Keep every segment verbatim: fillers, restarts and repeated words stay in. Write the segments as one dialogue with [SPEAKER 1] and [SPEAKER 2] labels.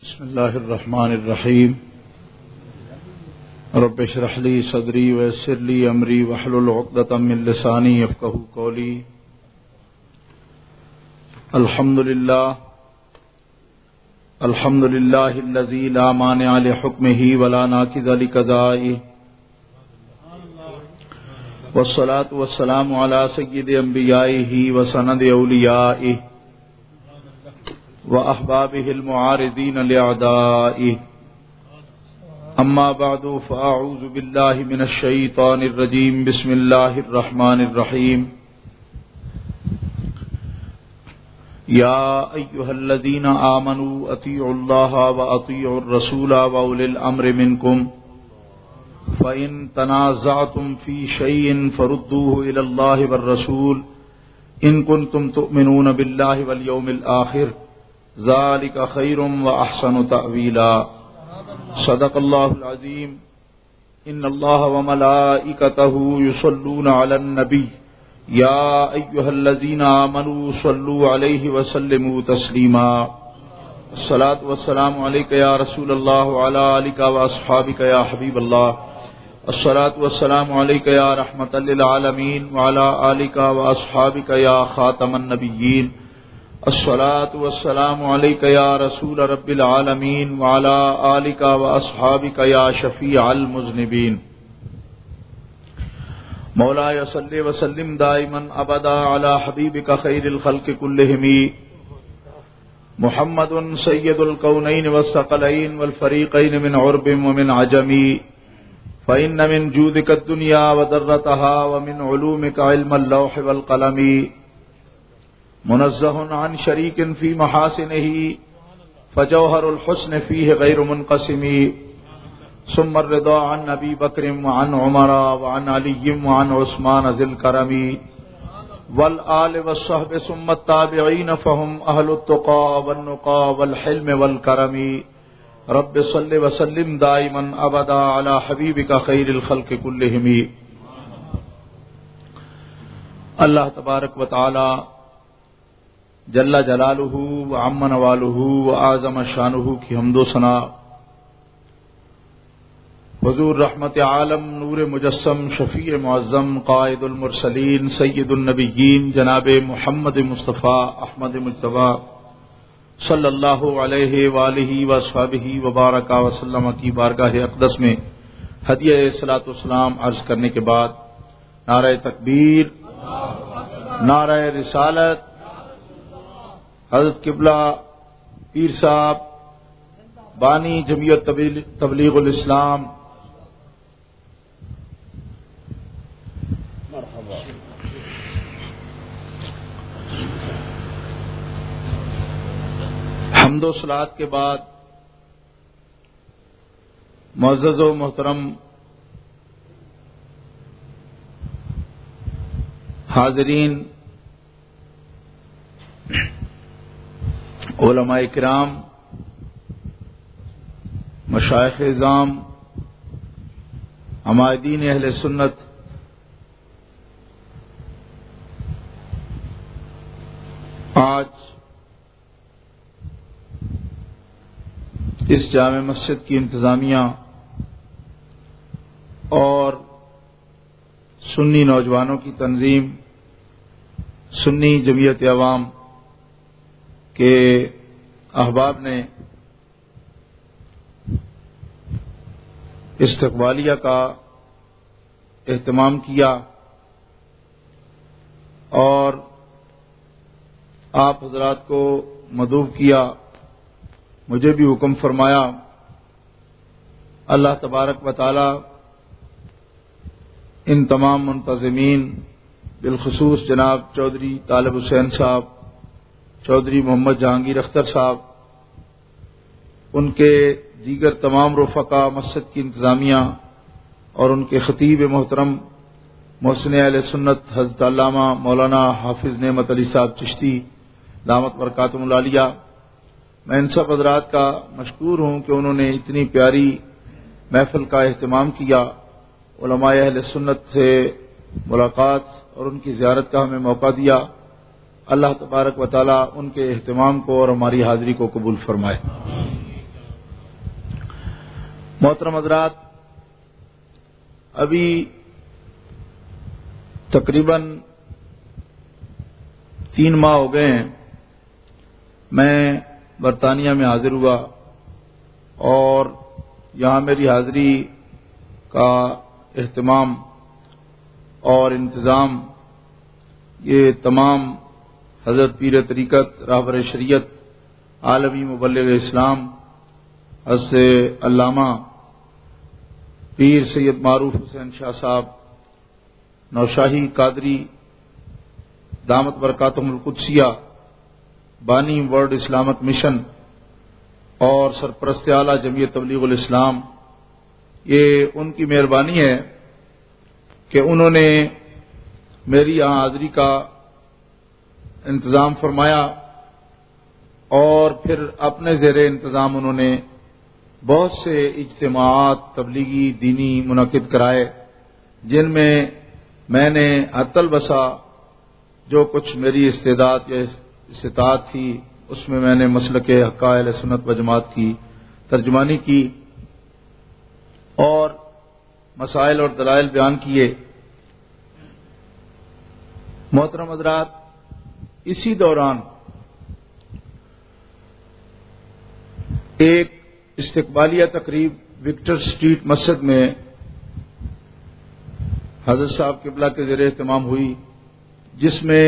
[SPEAKER 1] بسم اللہ الرحمن الرحیم رب اشرح لی صدری ویسر لی امری واحلل عقدۃ من لسانی یفقہوا قولی. الحمد للہ الحمد للہ الذی لا مانع لحکمہ ولا ناقض لقضائہ والصلاة والسلام علی سید انبیائہ وسند اولیائہ وأحبابه المعارضين لأعدائه. أما بعد فأعوذ بالله من الشيطان الرجيم. بسم الله الرحمن الرحيم. يا أيها الذين آمنوا أطيعوا الله وأطيعوا الرسول وأولي الأمر منكم فإن تنازعتم في شيء فردوه إلى الله والرسول إن كنتم تؤمنون بالله واليوم الآخر ذالک خیر و احسن تأویلا. صدق اللہ العظیم. ان اللہ و ملائکتہ یصلون علی النبی یا ایہا الذین آمنوا صلوا علیہ وسلموا تسلیما. الصلاۃ والسلام علیک یا رسول اللہ وعلی آلک و اصحابک یا حبیب اللہ. الصلاۃ والسلام علیک یا رحمۃ للعالمین وعلی آلک و اصحابک یا خاتم النبیین. الصلاۃ والسلام علیک یا رسول رب العالمین وعلی آلک و اصحابک یا شفیع المذنبین. مولایا صلی وسلم دائما ابدا علی حبیبک خیر الخلق کلہم محمد سید الکونین والثقلین والفریقین من عرب ومن عجم فإن من جودک الدنیا وضرتها ومن علومک علم اللوح والقلم منزہ عن شریک فی محاسنہ فجوہر الحسن فیہ غیر منقسم. ثم الرضا عن ابی بکر وعن عمر وعن علی وعن عثمان ذی الکرم والآل والصحب ثم التابعین فهم اہل التقى والنقى والحلم والکرم. رب صل وسلم دائما ابدا علی حبیبک خیر الخلق کلہم. اللہ تبارک و تعالی جل جلالہ و عم نوالہ و اعظم شانہ کی حمد و ثنا حضور رحمت عالم نور مجسم شفیع معظم قائد المرسلین سید النبیین جناب محمد مصطفیٰ احمد مجتبیٰ صلی اللہ علیہ وآلہ وصحبہ وبارک وسلم کی بارگاہ اقدس میں ہدیہ صلاۃ والسلام عرض کرنے کے بعد نعرہ تکبیر، نعرہ رسالت، حضرت قبلہ پیر صاحب بانی جمعیت تبلیغ الاسلام حمد و صلوات کے بعد معزز و محترم حاضرین، علماء کرام، مشائخ اعظام، عمائدین اہل سنت، آج اس جامع مسجد کی انتظامیہ اور سنی نوجوانوں کی تنظیم سنی جمعیت عوام کہ احباب نے استقبالیہ کا اہتمام کیا اور آپ حضرات کو مدعو کیا. مجھے بھی حکم فرمایا. اللہ تبارک و تعالی ان تمام منتظمین بالخصوص جناب چودھری طالب حسین صاحب، چودھری محمد جہانگیر اختر صاحب، ان کے دیگر تمام رفقا مسجد کی انتظامیہ اور ان کے خطیب محترم محسن اہل سنت حضرت علامہ مولانا حافظ نعمت علی صاحب چشتی دامت برکاتہم العالیہ، میں ان سب حضرات کا مشکور ہوں کہ انہوں نے اتنی پیاری محفل کا اہتمام کیا. علماء اہل سنت سے ملاقات اور ان کی زیارت کا ہمیں موقع دیا. اللہ تبارک و تعالی ان کے اہتمام کو اور ہماری حاضری کو قبول فرمائے. محترم حضرات، ابھی تقریباً تین ماہ ہو گئے ہیں میں برطانیہ میں حاضر ہوا، اور یہاں میری حاضری کا اہتمام اور انتظام یہ تمام حضرت پیر طریقت راہبر شریعت عالمی مبلغ اسلام حضرت علامہ پیر سید معروف حسین شاہ صاحب نوشاہی قادری دامت برکاتہم القدسیہ بانی ورلڈ اسلامک مشن اور سرپرست اعلیٰ جمعیت تبلیغ الاسلام، یہ ان کی مہربانی ہے کہ انہوں نے میری یہاں حاضری کا انتظام فرمایا، اور پھر اپنے زیر انتظام انہوں نے بہت سے اجتماعات تبلیغی دینی منعقد کرائے، جن میں میں نے حتی البصا جو کچھ میری استعداد یا استطاعت تھی اس میں میں نے مسلک حقہ اہل سنت و جماعت کی ترجمانی کی اور مسائل اور دلائل بیان کیے۔ محترم حضرات، اسی دوران ایک استقبالیہ تقریب وکٹر اسٹریٹ مسجد میں حضرت صاحب قبلہ کے زیر اہتمام ہوئی، جس میں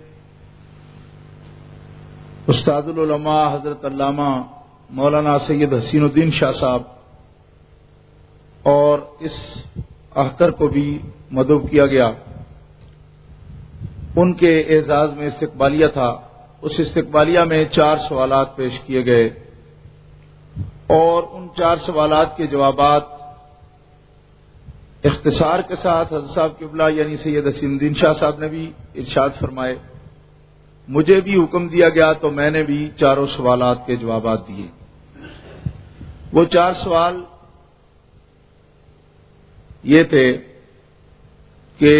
[SPEAKER 1] استاد العلماء حضرت علامہ مولانا سید حسین الدین شاہ صاحب اور اس اختر کو بھی مدعو کیا گیا، ان کے اعزاز میں استقبالیہ تھا۔ اس استقبالیہ میں چار سوالات پیش کیے گئے، اور ان چار سوالات کے جوابات اختصار کے ساتھ حضرت صاحب قبلہ یعنی سید حسین الدین شاہ صاحب نے بھی ارشاد فرمائے۔ مجھے بھی حکم دیا گیا تو میں نے بھی چاروں سوالات کے جوابات دیے۔ وہ چار سوال یہ تھے کہ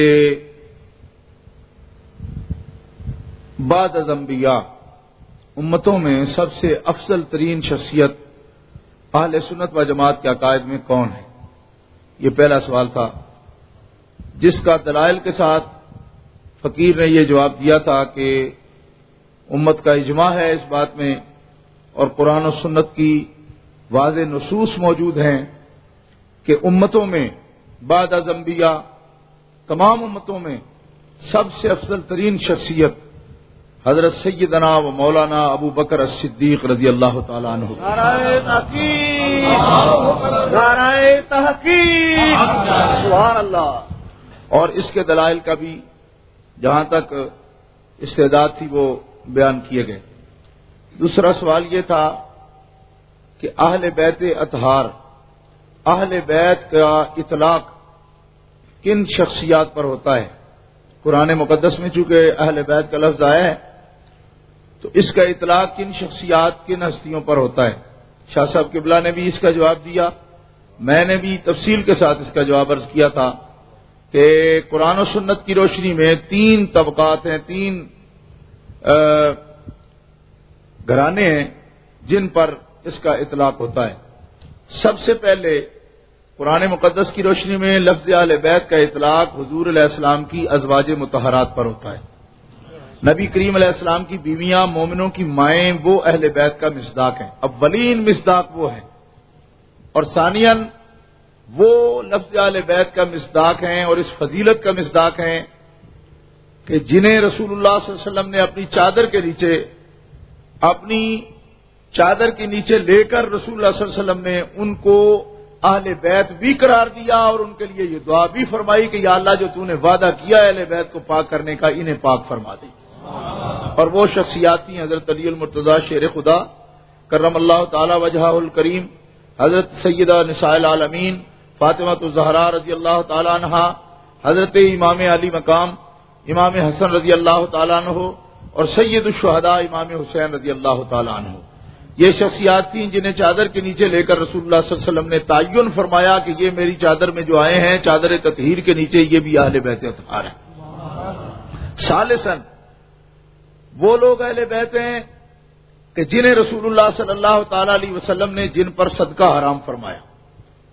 [SPEAKER 1] بعد از انبیاء امتوں میں سب سے افضل ترین شخصیت اہل سنت و جماعت کے عقائد میں کون ہے؟ یہ پہلا سوال تھا، جس کا دلائل کے ساتھ فقیر نے یہ جواب دیا تھا کہ امت کا اجماع ہے اس بات میں، اور قرآن و سنت کی واضح نصوص موجود ہیں کہ امتوں میں بعد از انبیاء تمام امتوں میں سب سے افضل ترین شخصیت حضرت سیدنا و مولانا ابو بکر الصدیق رضی اللہ تعالیٰ عنہ۔
[SPEAKER 2] نعرہ تحقیق، نعرہ تحقیق، سبحان اللہ۔
[SPEAKER 1] اور اس کے دلائل کا بھی جہاں تک استعداد تھی وہ بیان کیے گئے۔ دوسرا سوال یہ تھا کہ اہل بیت اطہار، اہل بیت کا اطلاق کن شخصیات پر ہوتا ہے؟ قرآن مقدس میں چونکہ اہل بیت کا لفظ آیا ہے تو اس کا اطلاق کن شخصیات کن ہستیوں پر ہوتا ہے؟ شاہ صاحب قبلہ نے بھی اس کا جواب دیا، میں نے بھی تفصیل کے ساتھ اس کا جواب عرض کیا تھا کہ قرآن و سنت کی روشنی میں تین طبقات ہیں، تین گھرانے ہیں جن پر اس کا اطلاق ہوتا ہے۔ سب سے پہلے قرآن مقدس کی روشنی میں لفظ اہل بیت کا اطلاق حضور علیہ السلام کی ازواج مطہرات پر ہوتا ہے۔ نبی کریم علیہ السلام کی بیویاں مومنوں کی مائیں وہ اہل بیت کا مصداق ہیں، اولین مصداق وہ ہیں، اور ثانیاً وہ لفظ اہل بیت کا مصداق ہیں اور اس فضیلت کا مصداق ہیں کہ جنہیں رسول اللہ صلی اللہ علیہ وسلم نے اپنی چادر کے نیچے اپنی چادر کے نیچے لے کر رسول اللہ صلی اللہ علیہ وسلم نے ان کو اہل بیت بھی قرار دیا، اور ان کے لیے یہ دعا بھی فرمائی کہ یا اللہ جو تو نے وعدہ کیا اہل بیت کو پاک کرنے کا انہیں پاک فرما دے۔ اور وہ شخصیات تھیں حضرت علی المرتضیٰ شیر خدا کرم اللہ تعالی وجہہ الکریم، حضرت سیدہ نساء العالمین فاطمہ الزہراء رضی اللہ تعالی عنہا، حضرت امام علی مقام امام حسن رضی اللہ تعالی عنہ، اور سید الشہداء امام حسین رضی اللہ تعالی عنہ۔ یہ شخصیات تھیں جنہیں چادر کے نیچے لے کر رسول اللہ صلی اللہ علیہ وسلم نے تعین فرمایا کہ یہ میری چادر میں جو آئے ہیں چادر تطہیر کے نیچے یہ بھی اہل بیت اطہار ہیں۔ ثالثاً وہ لوگ اہل بیت ہیں کہ جنہیں رسول اللہ صلی اللہ تعالی علیہ وسلم نے جن پر صدقہ حرام فرمایا،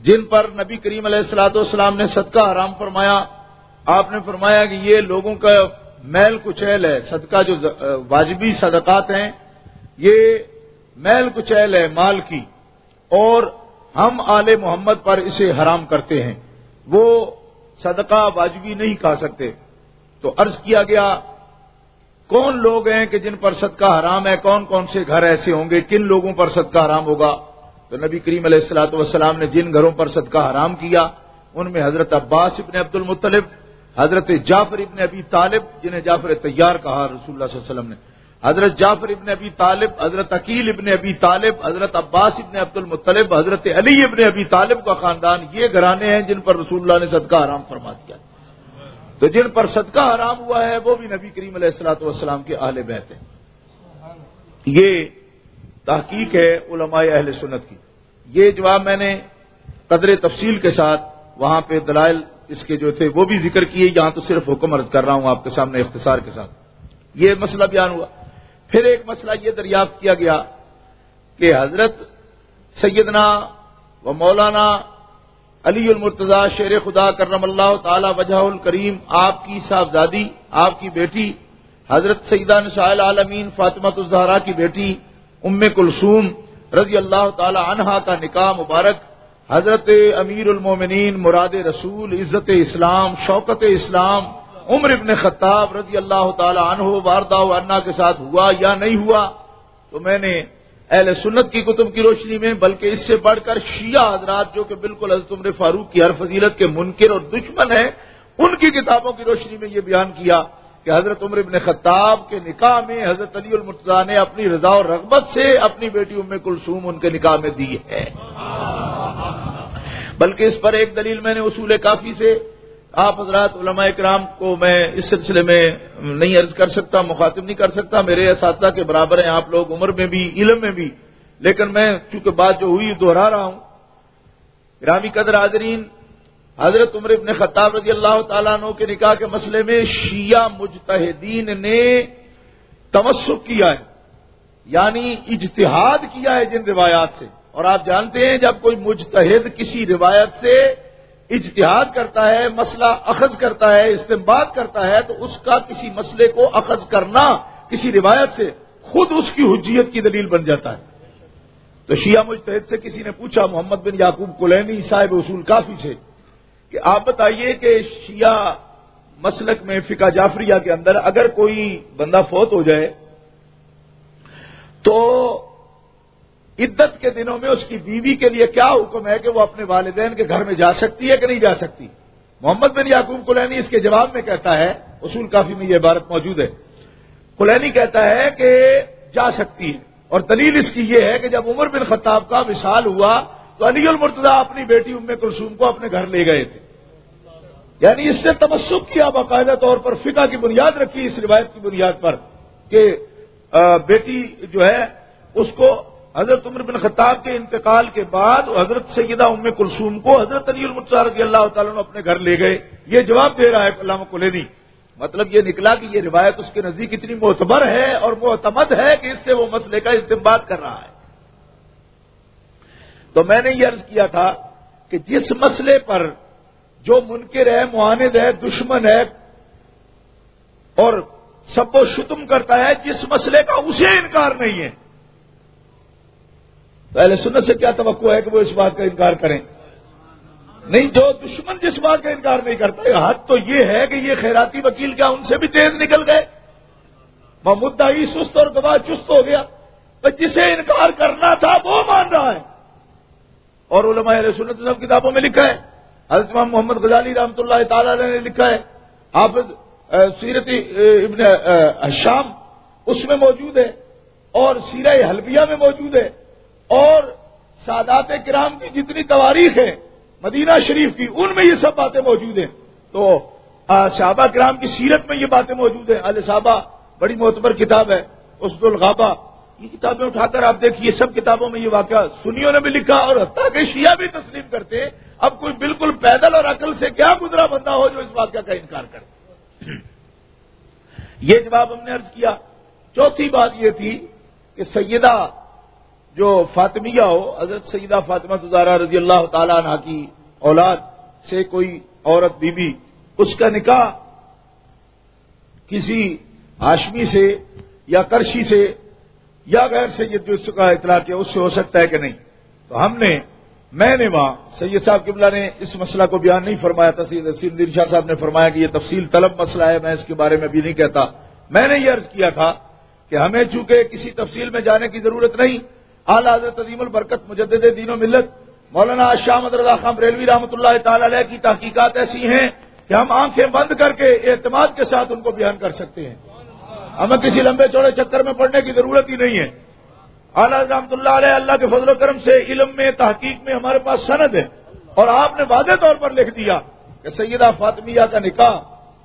[SPEAKER 1] جن پر نبی کریم علیہ الصلوۃ والسلام نے صدقہ حرام فرمایا. آپ نے فرمایا کہ یہ لوگوں کا میل کچیل ہے. صدقہ جو واجبی صدقات ہیں یہ میل کچیل ہے مال کی، اور ہم آل محمد پر اسے حرام کرتے ہیں. وہ صدقہ واجبی نہیں کھا سکتے. تو عرض کیا گیا کون لوگ ہیں کہ جن پر صدقہ حرام ہے، کون کون سے گھر ایسے ہوں گے، کن لوگوں پر صدقہ حرام ہوگا؟ تو نبی کریم علیہ الصلوۃ والسلام نے جن گھروں پر صدقہ حرام کیا ان میں حضرت عباس ابن عبد المطلب، حضرت جعفر ابن ابی طالب جنہیں جعفر طیار کہا رسول اللہ صلی اللہ علیہ وسلم نے، حضرت جعفر ابن ابی طالب، حضرت عقیل ابن ابی طالب، حضرت عباس ابن عبد المطلب، حضرت علی ابن ابی طالب کا خاندان، یہ گھرانے ہیں جن پر رسول اللہ نے صدقہ حرام فرما دیا. تو جن پر صدقہ حرام ہوا ہے وہ بھی نبی کریم علیہ الصلوۃ والسلام کے اہل بیت ہیں. یہ تحقیق ہے علماء اہل سنت کی. یہ جواب میں نے قدر تفصیل کے ساتھ وہاں پہ دلائل اس کے جو تھے وہ بھی ذکر کیے، یہاں تو صرف حکم عرض کر رہا ہوں آپ کے سامنے اختصار کے ساتھ. یہ مسئلہ بیان ہوا. پھر ایک مسئلہ یہ دریافت کیا گیا کہ حضرت سیدنا و مولانا علی المرتضیٰ شیر خدا کرم اللہ تعالی وجہہ الکریم، آپ کی صاحبزادی، آپ کی بیٹی حضرت سیدہ نساء العالمین فاطمۃ الزہرا کی بیٹی ام کلثوم رضی اللہ تعالی عنہا کا نکاح مبارک حضرت امیر المومنین مراد رسول عزت اسلام شوکت اسلام عمر ابن خطاب رضی اللہ تعالی عنہ وارضہ عنہ کے ساتھ ہوا یا نہیں ہوا؟ تو میں نے اہل سنت کی کتب کی روشنی میں، بلکہ اس سے بڑھ کر شیعہ حضرات جو کہ بالکل حضرت عمر فاروق کی ہر فضیلت کے منکر اور دشمن ہیں، ان کی کتابوں کی روشنی میں یہ بیان کیا کہ حضرت عمر ابن خطاب کے نکاح میں حضرت علی المرتضیٰ نے اپنی رضا اور رغبت سے اپنی بیٹی ام کلثوم ان کے نکاح میں دی ہے. بلکہ اس پر ایک دلیل میں نے اصول کافی سے آپ حضرات علماء کرام کو میں اس سلسلے میں نہیں عرض کر سکتا، مخاطب نہیں کر سکتا، میرے اساتذہ کے برابر ہیں آپ لوگ عمر میں بھی علم میں بھی، لیکن میں چونکہ بات جو ہوئی دہرا رہا ہوں. گرامی قدر حاضرین، حضرت عمر ابن خطاب رضی اللہ تعالیٰ عنہ کے نکاح کے مسئلے میں شیعہ مجتہدین نے تمسک کیا ہے، یعنی اجتہاد کیا ہے جن روایات سے. اور آپ جانتے ہیں جب کوئی مجتہد کسی روایت سے اجتہاد کرتا ہے، مسئلہ اخذ کرتا ہے، استنباط کرتا ہے، تو اس کا کسی مسئلے کو اخذ کرنا کسی روایت سے خود اس کی حجیت کی دلیل بن جاتا ہے. تو شیعہ مجتہد سے کسی نے پوچھا محمد بن یعقوب کلینی صاحب اصول کافی سے کہ آپ بتائیے کہ شیعہ مسلک میں فقہ جعفریہ کے اندر اگر کوئی بندہ فوت ہو جائے تو عدت کے دنوں میں اس کی بیوی کے لیے کیا حکم ہے کہ وہ اپنے والدین کے گھر میں جا سکتی ہے کہ نہیں جا سکتی؟ محمد بن یعقوب کلینی اس کے جواب میں کہتا ہے، اصول کافی میں یہ عبارت موجود ہے، کلینی کہتا ہے کہ جا سکتی ہے، اور دلیل اس کی یہ ہے کہ جب عمر بن خطاب کا وصال ہوا تو علی المرتضیٰ اپنی بیٹی ام کلثوم کو اپنے گھر لے گئے تھے. یعنی اس سے تمسک کیا، باقاعدہ طور پر فقہ کی بنیاد رکھی اس روایت کی بنیاد پر کہ بیٹی جو ہے اس کو حضرت عمر بن خطاب کے انتقال کے بعد حضرت سیدہ ام کلثوم کو حضرت علی المرتضیٰ رضی اللہ تعالیٰ عنہ اپنے گھر لے گئے. یہ جواب دے رہا ہے علامہ کلینی. مطلب یہ نکلا کہ یہ روایت اس کے نزدیک اتنی معتبر ہے اور معتمد ہے کہ اس سے وہ مسئلے کا استنباط کر رہا ہے. تو میں نے یہ عرض کیا تھا کہ جس مسئلے پر جو منکر ہے، معاند ہے، دشمن ہے اور سب و شتم کرتا ہے، جس مسئلے کا اسے انکار نہیں ہے، تو اہل سنت سے کیا توقع ہے کہ وہ اس بات کا انکار کریں؟ نہیں. جو دشمن جس بات کا انکار نہیں کرتا، حد تو یہ ہے کہ یہ خیراتی وکیل کیا ان سے بھی تیز نکل گئے؟ مدعی سست اور گواہ چست ہو گیا. تو جسے انکار کرنا تھا وہ مان رہا ہے. اور علماء اہل سنت سب کتابوں میں لکھا ہے، حضرت امام محمد غزالی رحمۃ اللہ تعالی علیہ نے لکھا ہے، حافظ سیرت ابن ہشام اس میں موجود ہے، اور سیرہ حلبیہ میں موجود ہے، اور سادات کرام کی جتنی تواریخ ہیں مدینہ شریف کی ان میں یہ سب باتیں موجود ہیں. تو صحابہ کرام کی سیرت میں یہ باتیں موجود ہیں. اہل صحابہ بڑی معتبر کتاب ہے اسد الغابہ، یہ کتابیں اٹھا کر آپ دیکھیے، سب کتابوں میں یہ واقعہ سنیوں نے بھی لکھا اور حتیٰ کہ شیعہ بھی تسلیم کرتے. اب کوئی بالکل پیدل اور عقل سے کیا گزرا بندہ ہو جو اس واقعہ کا انکار کرے؟ یہ جواب ہم نے عرض کیا. چوتھی بات یہ تھی کہ سیدہ جو فاطمیہ ہو، حضرت سیدہ فاطمہ الزہرا رضی اللہ تعالی عنہا کی اولاد سے کوئی عورت بی بی، اس کا نکاح کسی ہاشمی سے یا کرشی سے یا غیر سید جو اس کا اطلاع کیا اس سے ہو سکتا ہے کہ نہیں؟ تو ہم نے میں نے وہاں سید صاحب قبلہ نے اس مسئلہ کو بیان نہیں فرمایا تھا، سید حسین الدین شاہ صاحب نے فرمایا کہ یہ تفصیل طلب مسئلہ ہے، میں اس کے بارے میں بھی نہیں کہتا۔ میں نے یہ عرض کیا تھا کہ ہمیں چونکہ کسی تفصیل میں جانے کی ضرورت نہیں، اعلیٰ حضرت عظیم البرکت مجدد دین و ملت مولانا شاہ احمد رضا خان بریلوی رحمۃ اللہ تعالی علیہ کی تحقیقات ایسی ہیں کہ ہم آنکھیں بند کر کے اعتماد کے ساتھ ان کو بیان کر سکتے ہیں، ہمیں کسی لمبے چوڑے چکر میں پڑنے کی ضرورت ہی نہیں ہے۔ اعلیٰ رحمۃ اللہ علیہ اللہ کے فضل و کرم سے علم میں تحقیق میں ہمارے پاس سند ہے، اور آپ نے واضح طور پر لکھ دیا کہ سیدہ فاطمیہ کا نکاح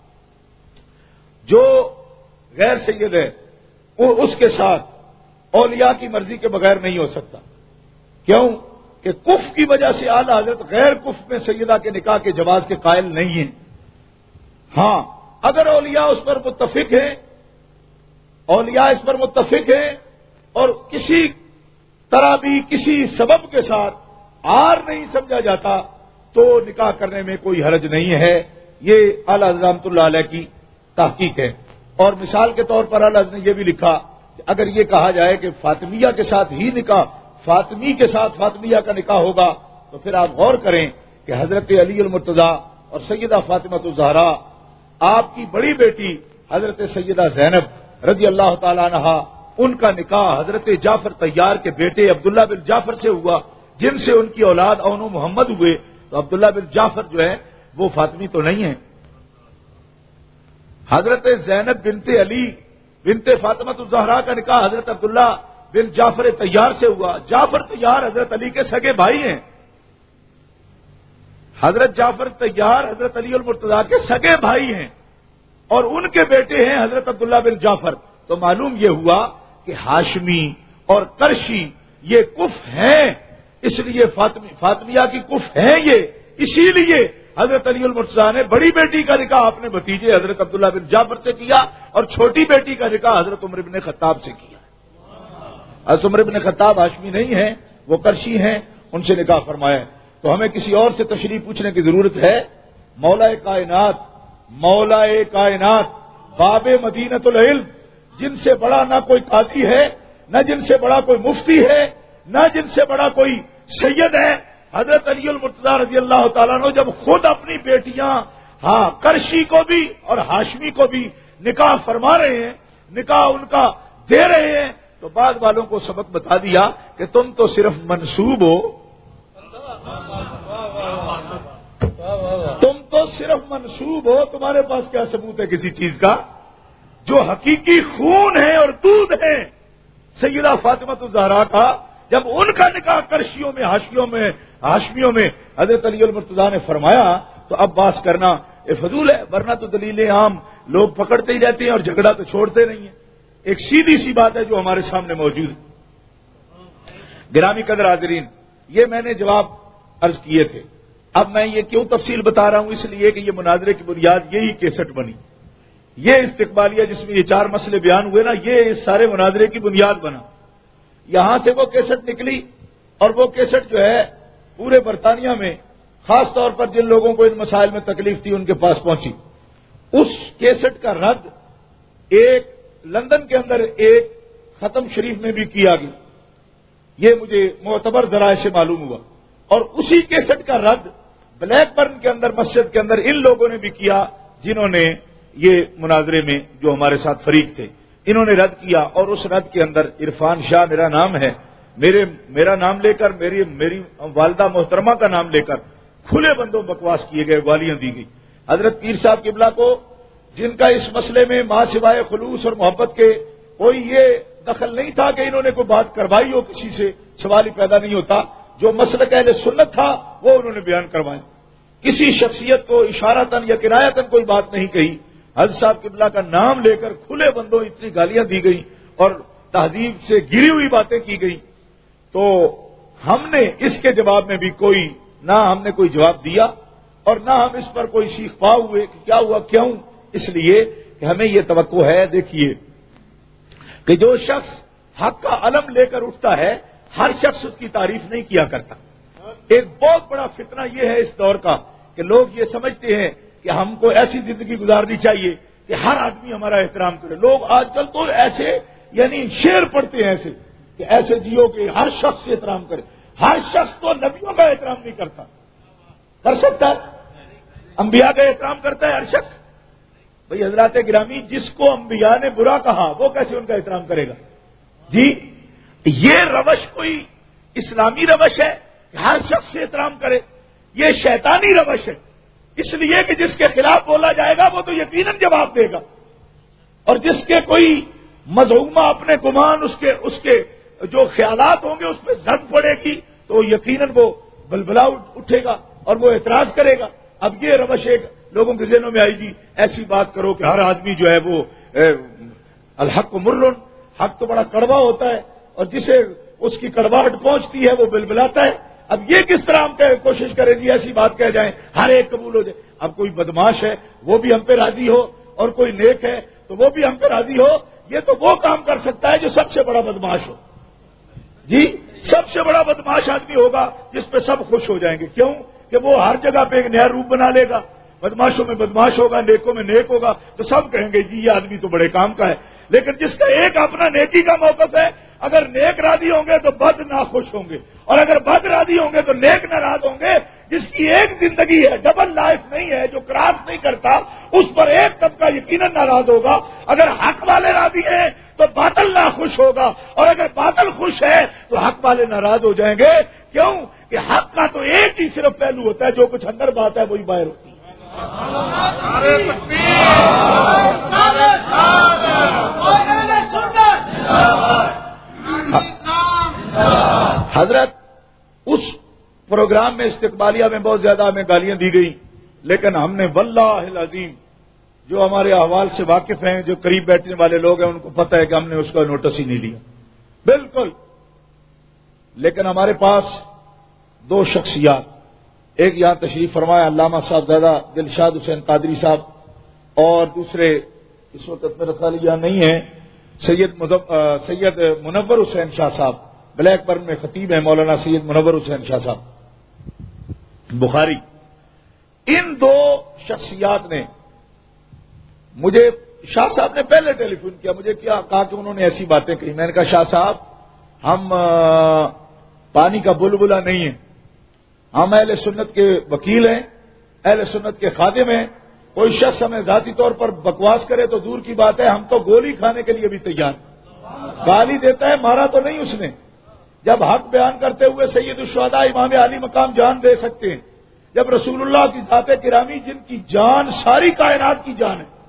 [SPEAKER 1] جو غیر سید ہے وہ اس کے ساتھ اولیاء کی مرضی کے بغیر نہیں ہو سکتا۔ کیوں کہ کف کی وجہ سے اعلیٰ حضرت غیر کف میں سیدہ کے نکاح کے جواز کے قائل نہیں ہیں۔ ہاں اگر اولیاء اس پر متفق ہیں، اولیاء اس پر متفق ہیں اور کسی طرح بھی کسی سبب کے ساتھ آر نہیں سمجھا جاتا تو نکاح کرنے میں کوئی حرج نہیں ہے۔ یہ اعلیٰ حضرت رحمۃ اللہ علیہ کی تحقیق ہے۔ اور مثال کے طور پر اعلیٰ حضرت نے یہ بھی لکھا کہ اگر یہ کہا جائے کہ فاطمیہ کے ساتھ ہی نکاح، فاطمی کے ساتھ فاطمیہ کا نکاح ہوگا، تو پھر آپ غور کریں کہ حضرت علی المرتضیٰ اور سیدہ فاطمہ الزہرا، آپ کی بڑی بیٹی حضرت سیدہ زینب رضی اللہ تعالی عنہا، ان کا نکاح حضرت جعفر طیار کے بیٹے عبداللہ بن جعفر سے ہوا، جن سے ان کی اولاد اون و محمد ہوئے۔ تو عبداللہ بن جعفر جو ہے وہ فاطمی تو نہیں ہے۔ حضرت زینب بنت علی بنت فاطمہ الزہرا کا نکاح حضرت عبداللہ بن جعفر طیار سے ہوا۔ جعفر طیار حضرت علی کے سگے بھائی ہیں، حضرت جعفر طیار حضرت علی المرتضیٰ کے سگے بھائی ہیں، اور ان کے بیٹے ہیں حضرت عبداللہ بن جعفر۔ تو معلوم یہ ہوا کہ ہاشمی اور قرشی یہ کف ہیں، اس لیے فاطمی فاطمیہ کی کف ہیں یہ، اسی لیے حضرت علی المرتضیٰ نے بڑی بیٹی کا نکاح اپنے بھتیجے حضرت عبداللہ بن جعفر سے کیا، اور چھوٹی بیٹی کا نکاح حضرت عمر بن خطاب سے کیا۔ حضرت عمر بن خطاب ہاشمی نہیں ہیں، وہ قرشی ہیں، ان سے نکاح فرمایا۔ تو ہمیں کسی اور سے تشریح پوچھنے کی ضرورت ہے؟ مولا کائنات مولا کائنات باب مدینۃ العلم، جن سے بڑا نہ کوئی قاضی ہے، نہ جن سے بڑا کوئی مفتی ہے، نہ جن سے بڑا کوئی سید ہے، حضرت علی المرتضیٰ رضی اللہ تعالیٰ عنہ جب خود اپنی بیٹیاں ہاں کرشی کو بھی اور ہاشمی کو بھی نکاح فرما رہے ہیں، نکاح ان کا دے رہے ہیں، تو بعد والوں کو سبق بتا دیا کہ تم تو صرف منسوب ہو، تم تو صرف منسوب ہو، تمہارے پاس کیا ثبوت ہے کسی چیز کا؟ جو حقیقی خون ہے اور دودھ ہے سیدہ فاطمہ الزہرا کا، جب ان کا نکاح کرشیوں میں ہاشمیوں میں ہاشمیوں میں حضرت علی المرتضیٰ نے فرمایا تو اب باس کرنا یہ فضول ہے، ورنہ تو دلیلیں عام لوگ پکڑتے ہی رہتے ہیں اور جھگڑا تو چھوڑتے نہیں ہیں۔ ایک سیدھی سی بات ہے جو ہمارے سامنے موجود ہے۔ گرامی قدر حاضرین، یہ میں نے جواب عرض کیے تھے۔ اب میں یہ کیوں تفصیل بتا رہا ہوں؟ اس لیے کہ یہ مناظرے کی بنیاد یہی کیسٹ بنی، یہ استقبالیہ جس میں یہ چار مسئلے بیان ہوئے نا، یہ اس سارے مناظرے کی بنیاد بنا۔ یہاں سے وہ کیسٹ نکلی، اور وہ کیسٹ جو ہے پورے برطانیہ میں خاص طور پر جن لوگوں کو ان مسائل میں تکلیف تھی ان کے پاس پہنچی۔ اس کیسٹ کا رد ایک لندن کے اندر ایک ختم شریف میں بھی کیا گیا، یہ مجھے معتبر ذرائع سے معلوم ہوا، اور اسی کیسٹ کا رد بلیک برن کے اندر مسجد کے اندر ان لوگوں نے بھی کیا جنہوں نے یہ مناظرے میں جو ہمارے ساتھ فریق تھے، انہوں نے رد کیا۔ اور اس رد کے اندر عرفان شاہ میرا نام ہے، میرے میرا نام لے کر میری میری والدہ محترمہ کا نام لے کر کھلے بندوں بکواس کیے گئے، گالیاں دی گئی۔ حضرت پیر صاحب قبلہ کو، جن کا اس مسئلے میں ماں سوائے خلوص اور محبت کے کوئی یہ دخل نہیں تھا کہ انہوں نے کوئی بات کروائی ہو کسی سے، سوال ہی پیدا نہیں ہوتا، جو مسلک اہل سنت تھا وہ انہوں نے بیان کروایا، کسی شخصیت کو اشارتاً یا کنایتاً کوئی بات نہیں کہی۔ حضرت صاحب قبلہ کا نام لے کر کھلے بندوں اتنی گالیاں دی گئی اور تہذیب سے گری ہوئی باتیں کی گئی، تو ہم نے اس کے جواب میں بھی کوئی نہ ہم نے کوئی جواب دیا اور نہ ہم اس پر کوئی سیکھ پا ہوئے کہ کیا ہوا کیوں، اس لیے کہ ہمیں یہ توقع ہے، دیکھیے کہ جو شخص حق کا علم لے کر اٹھتا ہے
[SPEAKER 3] ہر شخص اس کی تعریف نہیں کیا کرتا. ایک بہت بڑا فتنہ یہ ہے اس دور کا کہ لوگ یہ سمجھتے ہیں کہ ہم کو ایسی زندگی گزارنی چاہیے کہ ہر آدمی ہمارا احترام کرے. لوگ آج کل تو ایسے یعنی شعر پڑھتے ہیں ایسے کہ ایسے جیو کہ ہر شخص سے احترام کرے. ہر شخص تو نبیوں کا احترام نہیں کرتا. کر سکتا ہے؟ انبیاء کا احترام کرتا ہے ہر شخص؟ بھئی حضرات گرامی، جس کو انبیاء نے برا کہا وہ کیسے ان کا احترام کرے گا؟ جی یہ روش کوئی اسلامی روش ہے کہ ہر شخص سے احترام کرے؟ یہ شیطانی روش ہے. اس لیے کہ جس کے خلاف بولا جائے گا وہ تو یقیناً جواب دے گا، اور جس کے کوئی مذمومہ اپنے گمان اس کے اس کے جو خیالات ہوں گے اس پہ زد پڑے گی تو یقیناً وہ بلبلا اٹھے گا اور وہ اعتراض کرے گا. اب یہ روش ایک لوگوں کے ذہنوں میں آئی جی ایسی بات کرو کہ ہر آدمی جو ہے وہ الحق مرن، حق تو بڑا کڑوا ہوتا ہے اور جسے اس کی کڑواہٹ پہنچتی ہے وہ بلبلاتا ہے. اب یہ کس طرح ہم کوشش کریں جی ایسی بات کہہ جائیں ہر ایک قبول ہو جائے؟ اب کوئی بدماش ہے وہ بھی ہم پہ راضی ہو اور کوئی نیک ہے تو وہ بھی ہم پہ راضی ہو. یہ تو وہ کام کر سکتا ہے جو سب سے بڑا بدماش ہو. جی سب سے بڑا بدماش آدمی ہوگا جس پہ سب خوش ہو جائیں گے. کیوں کہ وہ ہر جگہ پہ ایک نیا روپ بنا لے گا. بدماشوں میں بدماش ہوگا، نیکوں میں نیک ہوگا تو سب کہیں گے جی یہ آدمی تو بڑے کام کا ہے. لیکن جس کا ایک اپنا نیکی کا موقف ہے، اگر نیک راضی ہوں گے تو بد ناخوش ہوں گے، اور اگر بد راضی ہوں گے تو نیک ناراض ہوں گے. جس کی ایک زندگی ہے، ڈبل لائف نہیں ہے، جو کراس نہیں کرتا، اس پر ایک طبقہ یقیناً ناراض ہوگا. اگر حق والے راضی ہیں تو باطل ناخوش ہوگا، اور اگر باطل خوش ہے تو حق والے ناراض ہو جائیں گے. کیوں کہ حق کا تو ایک ہی صرف پہلو ہوتا ہے، جو کچھ اندر بات ہے وہی باہر ہوتی ہے. حضرت اس پروگرام میں استقبالیہ میں بہت زیادہ ہمیں گالیاں دی گئی، لیکن ہم نے واللہ العظیم جو ہمارے احوال سے واقف ہیں، جو قریب بیٹھنے والے لوگ ہیں، ان کو پتہ ہے کہ ہم نے اس کا نوٹس ہی نہیں لیا بالکل. لیکن ہمارے پاس دو شخصیات، ایک یہاں تشریف فرمایا علامہ صاحب زیادہ دلشاد حسین قادری صاحب، اور دوسرے اس وقت میرا خیال یہاں نہیں ہے سید سید منور حسین شاہ صاحب، بلیک برن میں خطیب ہیں مولانا سید منور حسین شاہ صاحب بخاری. ان دو شخصیات نے مجھے، شاہ صاحب نے پہلے ٹیلی فون کیا، مجھے کیا کہا کہ انہوں نے ایسی باتیں کہی. میں نے کہا شاہ صاحب ہم پانی کا بلبلا نہیں ہیں، ہم اہل سنت کے وکیل ہیں، اہل سنت کے خادم ہیں. کوئی شخص ہمیں ذاتی طور پر بکواس کرے تو دور کی بات ہے، ہم تو گولی کھانے کے لیے بھی تیار. گالی دیتا ہے، مارا تو نہیں اس نے. جب حق بیان کرتے ہوئے سید الشہداء امام علی مقام جان دے سکتے ہیں، جب رسول اللہ کی ذات گرامی جن کی جان ساری کائنات کی جان ہے،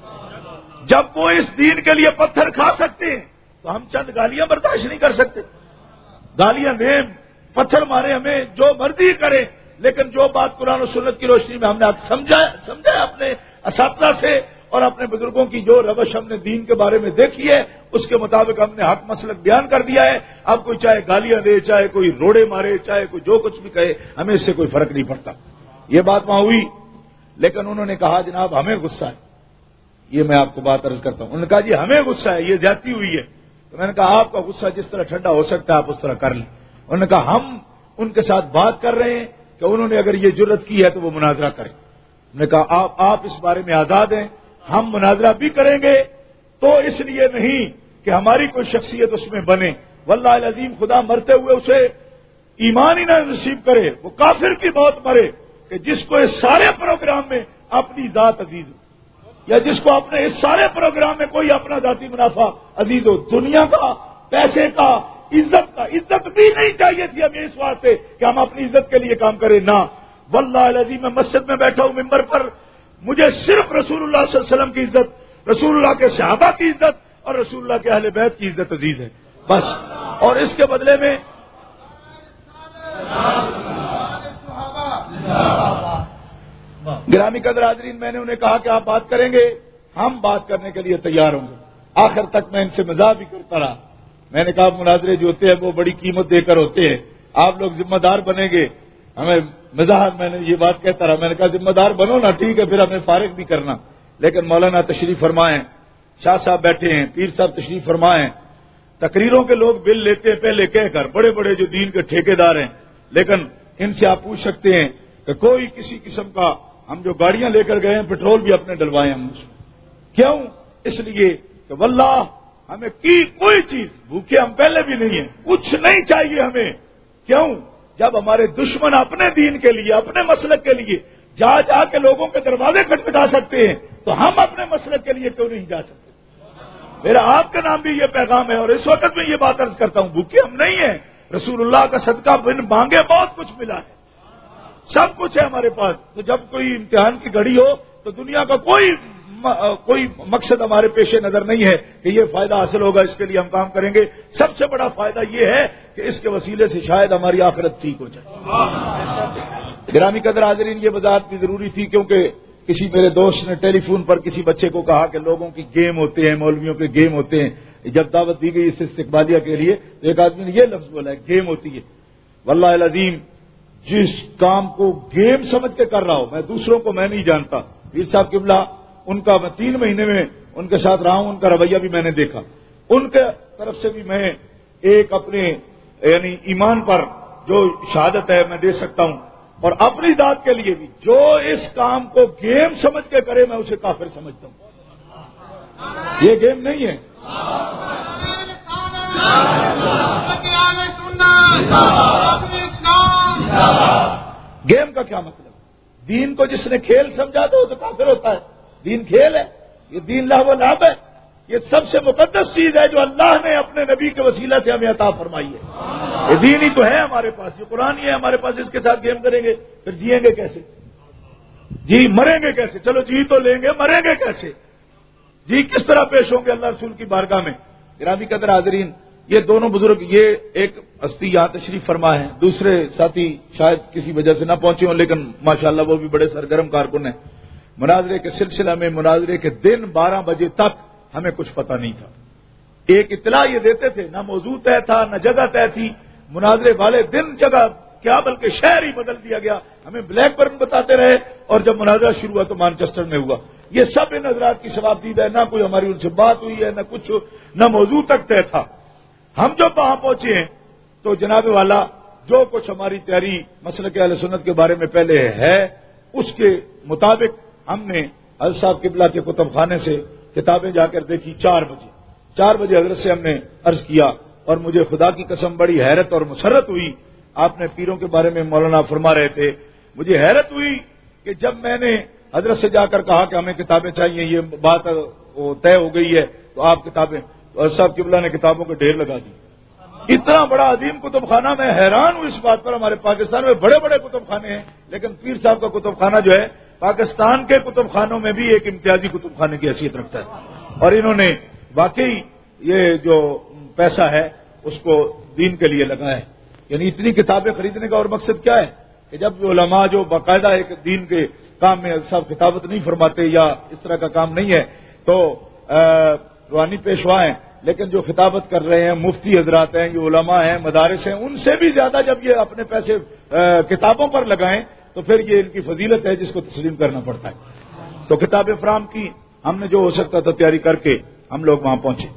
[SPEAKER 3] جب وہ اس دین کے لیے پتھر کھا سکتے ہیں تو ہم چند گالیاں برداشت نہیں کر سکتے. گالیاں دیں، پتھر مارے، ہمیں جو مرضی کرے، لیکن جو بات قرآن و سنت کی روشنی میں ہم نے سمجھا سمجھا اپنے اساتذہ سے اور اپنے بزرگوں کی جو روش ہم نے دین کے بارے میں دیکھی ہے، اس کے مطابق ہم نے حق مسلک بیان کر دیا ہے. اب کوئی چاہے گالیاں دے، چاہے کوئی روڑے مارے، چاہے کوئی جو کچھ بھی کہے، ہمیں اس سے کوئی فرق نہیں پڑتا. یہ بات وہاں ہوئی، لیکن انہوں نے کہا جناب ہمیں غصہ ہے. یہ میں آپ کو بات عرض کرتا ہوں. انہوں نے کہا جی ہمیں غصہ ہے، یہ زیادتی ہوئی ہے. تو میں نے کہا آپ کا غصہ جس طرح ٹھنڈا ہو سکتا ہے آپ اس طرح کر لیں. انہوں نے کہا ہم ان کے ساتھ بات کر رہے ہیں کہ انہوں نے اگر یہ جرت کی ہے تو وہ مناظرہ کریں. میں نے کہا آپ آپ اس بارے میں آزاد ہیں، ہم مناظرہ بھی کریں گے، تو اس لیے نہیں کہ ہماری کوئی شخصیت اس میں بنے. واللہ العظیم خدا مرتے ہوئے اسے ایمان ہی نہ نصیب کرے، وہ کافر کی موت مرے کہ جس کو اس سارے پروگرام میں اپنی ذات عزیز ہو، یا جس کو اپنے اس سارے پروگرام میں کوئی اپنا ذاتی منافع عزیز ہو. دنیا کا، پیسے کا، عزت کا. عزت بھی نہیں چاہیے تھی ہمیں اس واسطے کہ ہم اپنی عزت کے لیے کام کریں. نہ، واللہ العظیم میں مسجد میں بیٹھا ہوں ممبر پر، مجھے صرف رسول اللہ صلی اللہ علیہ وسلم کی عزت، رسول اللہ کے صحابہ کی عزت اور رسول اللہ کے اہل بیت کی عزت عزیز ہے بس. اور اس کے بدلے میں گرامی قدر حاضرین، میں نے انہیں کہا کہ آپ بات کریں گے، ہم بات کرنے کے لیے تیار ہوں گے. آخر تک میں ان سے مزاح بھی کرتا رہا. میں نے کہا مناظرے جو ہوتے ہیں وہ بڑی قیمت دے کر ہوتے ہیں، آپ لوگ ذمہ دار بنیں گے. ہمیں مزاح، میں نے یہ بات کہتا رہا. میں نے کہا ذمہ دار بنو نا، ٹھیک ہے، پھر ہمیں فارغ بھی کرنا. لیکن مولانا تشریف فرمائیں، شاہ صاحب بیٹھے ہیں، پیر صاحب تشریف فرمائیں، تقریروں کے لوگ بل لیتے ہیں پہلے کہہ کر، بڑے بڑے جو دین کے ٹھیکیدار ہیں، لیکن ان سے آپ پوچھ سکتے ہیں کہ کوئی کسی قسم کا، ہم جو گاڑیاں لے کر گئے ہیں پٹرول بھی اپنے ڈلوائے ہم اس میں، کیوں؟ اس لیے کہ واللہ ہمیں کی کوئی چیز، بھوکے ہم پہلے بھی نہیں ہیں، کچھ نہیں چاہیے ہمیں، کیوں؟ جب ہمارے دشمن اپنے دین کے لیے، اپنے مسلک کے لیے جا جا کے لوگوں کے دروازے کھٹکھٹا سکتے ہیں تو ہم اپنے مسلک کے لیے کیوں نہیں جا سکتے؟ میرا آپ کے نام بھی یہ پیغام ہے، اور اس وقت میں یہ بات عرض کرتا ہوں، بھوکے ہم نہیں ہیں، رسول اللہ کا صدقہ بن مانگے بہت کچھ ملا ہے، سب کچھ ہے ہمارے پاس۔ تو جب کوئی امتحان کی گھڑی ہو تو دنیا کا کوئی کوئی مقصد ہمارے پیش نظر نہیں ہے کہ یہ فائدہ حاصل ہوگا، اس کے لیے ہم کام کریں گے۔ سب سے بڑا فائدہ یہ ہے کہ اس کے وسیلے سے شاید ہماری آخرت ٹھیک ہو جائے۔ گرامی قدر حاضرین، یہ وضاحت بھی ضروری تھی کیونکہ کسی میرے دوست نے ٹیلی فون پر کسی بچے کو کہا کہ لوگوں کی گیم ہوتے ہیں، مولویوں کے گیم ہوتے ہیں۔ جب دعوت دی گئی اس استقبالیہ کے لیے تو ایک آدمی نے یہ لفظ بولا ہے، گیم ہوتی ہے۔ واللہ العظیم جس کام کو گیم سمجھ کے کر رہا ہوں میں، دوسروں کو میں نہیں جانتا، پیر صاحب قبلہ ان کا، میں تین مہینے میں ان کے ساتھ رہا ہوں، ان کا رویہ بھی میں نے دیکھا، ان کے طرف سے بھی میں ایک اپنے یعنی ایمان پر جو شہادت ہے میں دے سکتا ہوں، اور اپنی ذات کے لیے بھی جو اس کام کو گیم سمجھ کے کرے میں اسے کافر سمجھتا ہوں۔ یہ گیم نہیں ہے۔ گیم کا کیا مطلب؟ دین کو جس نے کھیل سمجھا تو وہ تو کافر ہوتا ہے۔ دین کھیل ہے، یہ دین لہو و لعب ہے، یہ سب سے مقدس چیز ہے جو اللہ نے اپنے نبی کے وسیلہ سے ہمیں عطا فرمائی ہے۔ یہ دین ہی تو ہے ہمارے پاس، یہ قرآن ہی ہے ہمارے پاس، اس کے ساتھ گیم کریں گے پھر جیئیں گے کیسے؟ جی مریں گے کیسے؟ چلو جی تو لیں گے، مریں گے کیسے؟ جی کس طرح پیش ہوں گے اللہ رسول کی بارگاہ میں؟ گرامی قدر حاضرین، یہ دونوں بزرگ، یہ ایک ہستی یہاں تشریف فرما ہے، دوسرے ساتھی شاید کسی وجہ سے نہ پہنچے ہوں، لیکن ماشاءاللہ وہ بھی بڑے سرگرم کارکن ہیں۔ مناظرے کے سلسلہ میں مناظرے کے دن بارہ بجے تک ہمیں کچھ پتہ نہیں تھا، ایک اطلاع یہ دیتے تھے، نہ موضوع طے تھا نہ جگہ طے تھی، مناظرے والے دن جگہ کیا بلکہ شہر ہی بدل دیا گیا، ہمیں بلیک برن بتاتے رہے، اور جب مناظرہ شروع ہوا تو مانچسٹر میں ہوا۔ یہ سب ان حضرات کی ثوابدید ہے، نہ کوئی ہماری ان سے بات ہوئی ہے، نہ کچھ، نہ موضوع تک طے تھا۔ ہم جب وہاں پہنچے ہیں تو جناب والا جو کچھ ہماری تیاری مسلک اہل سنت کے بارے میں پہلے ہے اس کے مطابق ہم نے حضرت صاحب قبلہ کے کتب خانے سے کتابیں جا کر دیکھی۔ چار بجے چار بجے حضرت سے ہم نے عرض کیا، اور مجھے خدا کی قسم بڑی حیرت اور مسرت ہوئی۔ آپ نے پیروں کے بارے میں مولانا فرما رہے تھے، مجھے حیرت ہوئی کہ جب میں نے حضرت سے جا کر کہا کہ ہمیں کتابیں چاہیے، یہ بات طے ہو گئی ہے تو آپ کتابیں، تو حضرت صاحب قبلہ نے کتابوں کے ڈھیر لگا دی۔ اتنا بڑا عظیم کتب خانہ، میں حیران ہوں اس بات پر۔ ہمارے پاکستان میں بڑے بڑے کتب خانے ہیں، لیکن پیر صاحب کا کتب خانہ جو ہے پاکستان کے کتب خانوں میں بھی ایک امتیازی کتب خانے کی حیثیت رکھتا ہے، اور انہوں نے واقعی یہ جو پیسہ ہے اس کو دین کے لیے لگایا ہے۔ یعنی اتنی کتابیں خریدنے کا اور مقصد کیا ہے کہ جب علماء جو باقاعدہ ایک دین کے کام میں سب کتابت نہیں فرماتے یا اس طرح کا کام نہیں ہے تو روحانی پیشوا ہیں، لیکن جو خطابت کر رہے ہیں مفتی حضرات ہیں، یہ علماء ہیں، مدارس ہیں، ان سے بھی زیادہ جب یہ اپنے پیسے کتابوں پر لگائیں تو پھر یہ ان کی فضیلت ہے جس کو تسلیم کرنا پڑتا ہے۔ تو کتابیں فراہم کی، ہم نے جو ہو سکتا تھا تیاری کر کے ہم لوگ وہاں پہنچے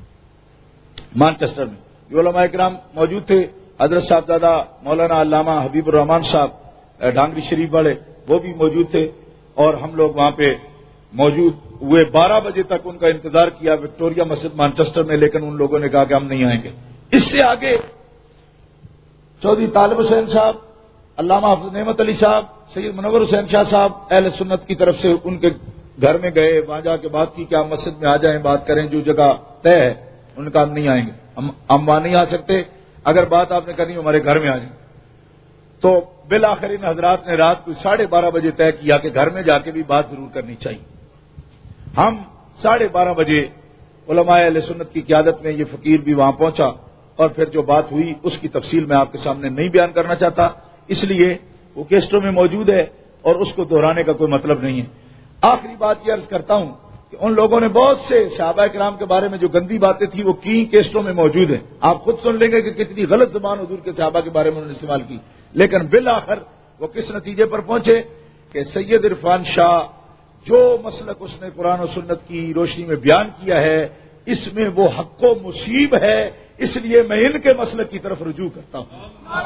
[SPEAKER 3] مانچسٹر میں۔ یہ علماء کرام موجود تھے، حضرت صاحب دادا مولانا علامہ حبیب الرحمان صاحب ڈانگری شریف والے وہ بھی موجود تھے، اور ہم لوگ وہاں پہ موجود ہوئے۔ بارہ بجے تک ان کا انتظار کیا وکٹوریا مسجد مانچسٹر میں، لیکن ان لوگوں نے کہا کہ ہم نہیں آئیں گے۔ اس سے آگے چودھری طالب حسین صاحب، علامہ حافظ نعمت علی صاحب، سید منور حسین شاہ صاحب اہل سنت کی طرف سے ان کے گھر میں گئے، وہاں جا کے بات کی کہ آپ مسجد میں آ جائیں، بات کریں، جو جگہ طے ہے۔ ان کا ہم نہیں آئیں گے، ہم ہم وہاں نہیں آ سکتے، اگر بات آپ نے کرنی ہمارے گھر میں آ جائیں۔ تو بالآخر ان حضرات نے رات کو ساڑھے بارہ بجے طے کیا کہ گھر میں جا کے بھی بات ضرور کرنی چاہیے۔ ہم ساڑھے بارہ بجے علماء اہل سنت کی قیادت میں یہ فقیر بھی وہاں پہنچا، اور پھر جو بات ہوئی اس کی تفصیل میں آپ کے سامنے نہیں بیان کرنا چاہتا، اس لیے وہ کیسٹوں میں موجود ہے اور اس کو دہرانے کا کوئی مطلب نہیں ہے۔ آخری بات یہ عرض کرتا ہوں کہ ان لوگوں نے بہت سے صحابہ کرام کے بارے میں جو گندی باتیں تھیں وہ کی کیسٹوں میں موجود ہیں، آپ خود سن لیں گے کہ کتنی غلط زبان حضور کے صحابہ کے بارے میں انہوں نے استعمال کی، لیکن بالآخر وہ کس نتیجے پر پہنچے کہ سید عرفان شاہ جو مسلک اس نے قرآن و سنت کی روشنی میں بیان کیا ہے اس میں وہ حق و مصیب ہے، اس لیے میں ان کے مسلک کی طرف رجوع کرتا ہوں۔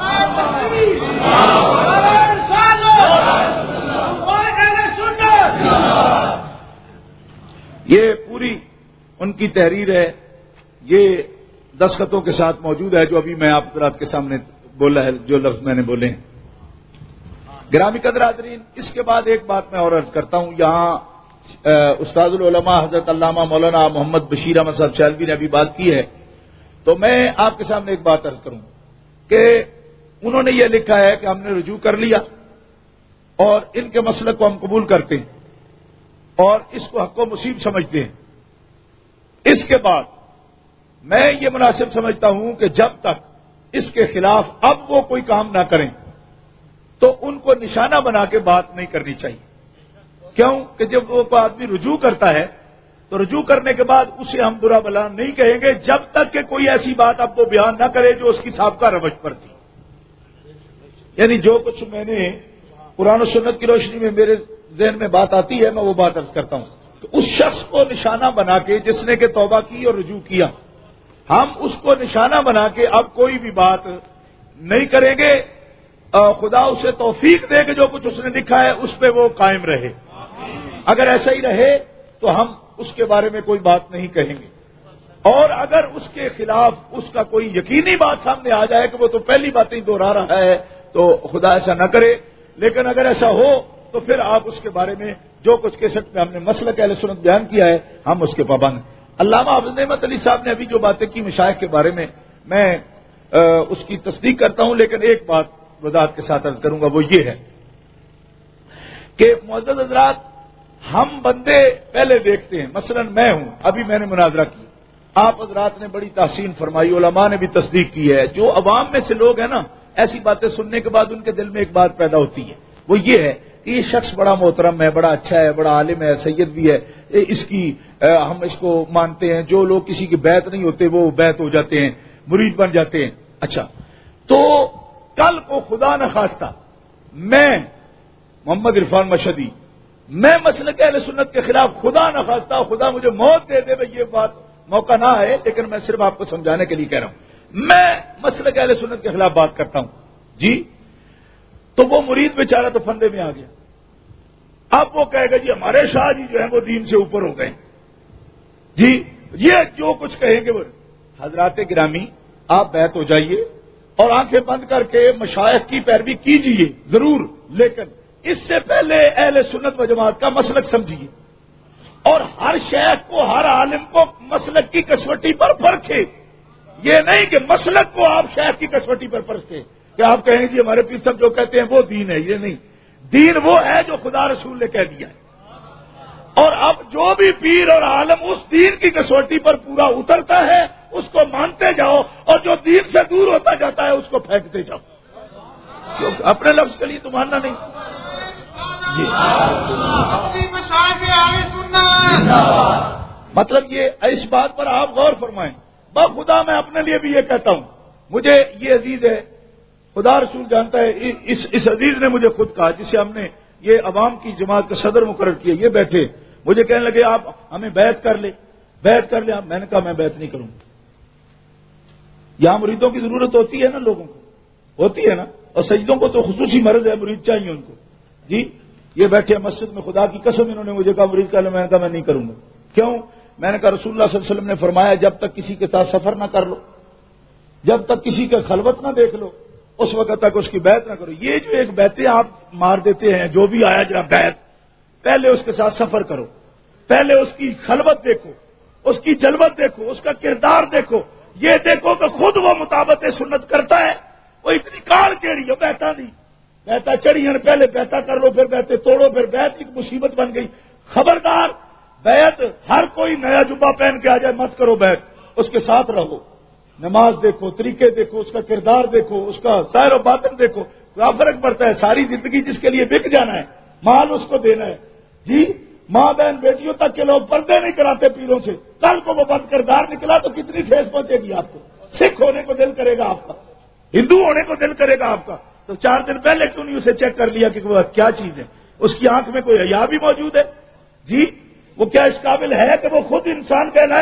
[SPEAKER 3] یہ پوری ان کی تحریر ہے، یہ دستخطوں کے ساتھ موجود ہے جو ابھی میں آپ حضرات کے سامنے بولا ہے، جو لفظ میں نے بولے ہیں۔ گرامی قدر حاضرین، اس کے بعد ایک بات میں اور عرض کرتا ہوں، یہاں استاد العلماء حضرت علامہ مولانا محمد بشیر احمد صاحب چالوی نے ابھی بات کی ہے، تو میں آپ کے سامنے ایک بات عرض کروں کہ انہوں نے یہ لکھا ہے کہ ہم نے رجوع کر لیا اور ان کے مسلک کو ہم قبول کرتے ہیں اور اس کو حق و مصیب سمجھتے ہیں۔ اس کے بعد میں یہ مناسب سمجھتا ہوں کہ جب تک اس کے خلاف اب وہ کوئی کام نہ کریں تو ان کو نشانہ بنا کے بات نہیں کرنی چاہیے۔ کیوں کہ جب وہ آدمی رجوع کرتا ہے تو رجوع کرنے کے بعد اسے ہم برا بلا نہیں کہیں گے جب تک کہ کوئی ایسی بات اب وہ بیان نہ کرے جو اس کی سابقہ روش پر تھی۔ یعنی جو کچھ میں نے قرآن و سنت کی روشنی میں میرے ذہن میں بات آتی ہے میں وہ بات عرض کرتا ہوں کہ اس شخص کو نشانہ بنا کے جس نے کہ توبہ کی اور رجوع کیا، ہم اس کو نشانہ بنا کے اب کوئی بھی بات نہیں کریں گے، خدا اسے توفیق دے کہ جو کچھ اس نے لکھا ہے اس پہ وہ قائم رہے۔ اگر ایسا ہی رہے تو ہم اس کے بارے میں کوئی بات نہیں کہیں گے، اور اگر اس کے خلاف اس کا کوئی یقینی بات سامنے آ جائے کہ وہ تو پہلی باتیں دہرا رہا ہے تو خدا ایسا نہ کرے، لیکن اگر ایسا ہو تو پھر آپ اس کے بارے میں جو کچھ کہہ سکتے ہیں، ہم نے مسلک اہل سنت بیان کیا ہے، ہم اس کے پابند ہیں۔ علامہ حافظ نعمت علی صاحب نے ابھی جو باتیں کی مشائخ کے بارے میں، میں اس کی تصدیق کرتا ہوں، لیکن ایک بات وضاحت کے ساتھ عرض کروں گا، وہ یہ ہے کہ معزز حضرات، ہم بندے پہلے دیکھتے ہیں، مثلا میں ہوں، ابھی میں نے مناظرہ کی، آپ حضرات نے بڑی تحسین فرمائی، علماء نے بھی تصدیق کی ہے، جو عوام میں سے لوگ ہیں نا، ایسی باتیں سننے کے بعد ان کے دل میں ایک بات پیدا ہوتی ہے، وہ یہ ہے کہ یہ شخص بڑا محترم ہے، بڑا اچھا ہے، بڑا عالم ہے، سید بھی ہے، اس کی ہم اس کو مانتے ہیں، جو لوگ کسی کی بیعت نہیں ہوتے وہ بیعت ہو جاتے ہیں، مرید بن جاتے ہیں۔ اچھا، تو کل کو خدا نخواستہ میں محمد عرفان مشہدی، میں مسلک اہل سنت کے خلاف خدا نخواستہ خدا مجھے موت دے دے، میں یہ بات موقع نہ ہے، لیکن میں صرف آپ کو سمجھانے کے لیے کہہ رہا ہوں، میں مسلک اہل سنت کے خلاف بات کرتا ہوں جی، تو وہ مرید بیچارہ تو پھندے میں آ گیا، اب وہ کہے گا جی ہمارے شاہ جی جو ہیں وہ دین سے اوپر ہو گئے جی، یہ جو کچھ کہیں گے وہ۔ حضرات گرامی، آپ بیعت ہو جائیے اور آنکھیں بند کر کے مشائخ کی پیروی کیجیے ضرور، لیکن اس سے پہلے اہل سنت و جماعت کا مسلک سمجھیے، اور ہر شیخ کو، ہر عالم کو مسلک کی کسوٹی پر پرکھے، یہ نہیں کہ مسلک کو آپ شیخ کی کسوٹی پر پرکھیں کہ آپ کہیں جی ہمارے پیر صاحب جو کہتے ہیں وہ دین ہے، یہ نہیں، دین وہ ہے جو خدا رسول نے کہہ دیا ہے، اور اب جو بھی پیر اور عالم اس دین کی کسوٹی پر پورا اترتا ہے اس کو مانتے جاؤ، اور جو دین سے دور ہوتا جاتا ہے اس کو پھینکتے جاؤ، اپنے لفظ کے لیے تو ماننا نہیں جی۔ مطلب یہ اس بات پر آپ غور فرمائیں، بخدا میں اپنے لیے بھی یہ کہتا ہوں، مجھے یہ عزیز ہے، خدا رسول جانتا ہے، اس اس عزیز نے مجھے خود کہا، جسے ہم نے یہ عوام کی جماعت کا صدر مقرر کیا، یہ بیٹھے مجھے کہنے لگے آپ ہمیں بیعت کر لے، بیعت کر لے، میں نے کہا میں بیعت نہیں کروں گا، یہاں مریدوں کی ضرورت ہوتی ہے نا، لوگوں کو ہوتی ہے نا، اور سجدوں کو تو خصوصی مرض ہے، مرید چاہیے ان کو جی۔ یہ بیٹھے مسجد میں، خدا کی قسم انہوں نے مجھے کہا مرید کر لے، میں نے کہا میں نہیں کروں گا، کیوں؟ میں نے کہا رسول اللہ صلی اللہ علیہ وسلم نے فرمایا جب تک کسی کے ساتھ سفر نہ کر لو، جب تک کسی کا خلوت نہ دیکھ لو، اس وقت تک اس کی بیعت نہ کرو۔ یہ جو ایک بیعتیں آپ مار دیتے ہیں، جو بھی آیا جناب بیعت، پہلے اس کے ساتھ سفر کرو، پہلے اس کی خلوت دیکھو، اس کی جلوت دیکھو، اس کا کردار دیکھو، یہ دیکھو کہ خود وہ مطابقت سنت کرتا ہے، وہ اتنی کال کیڑی ہو، بیعتاں نہیں، بیعتاں چڑھی ہیں، پہلے بیعتاں کر لو، پھر بیعتیں توڑو، پھر بیعت ایک مصیبت بن گئی۔ خبردار، بیعت ہر کوئی نیا جبہ پہن کے آ جائے مت کرو بیعت، اس کے ساتھ رہو، نماز دیکھو، طریقے دیکھو، اس کا کردار دیکھو، اس کا ظاہر و باطن دیکھو، کیا فرق پڑتا ہے؟ ساری زندگی جس کے لیے بک جانا ہے، مال اس کو دینا ہے جی۔ ماں بہن بیٹیوں تک کے لوگ پردے نہیں کراتے پیروں سے، کل کو وہ بد کردار نکلا تو کتنی ٹھیس پہنچے گی آپ کو؟ سکھ ہونے کو دل کرے گا آپ کا، ہندو ہونے کو دل کرے گا آپ کا، تو چار دن پہلے کیوں نہیں اسے چیک کر لیا کہ وہ کیا چیز ہے؟ اس کی آنکھ میں کوئی حیا بھی موجود ہے جی؟ وہ کیا اس قابل ہے کہ وہ خود انسان کہلائے؟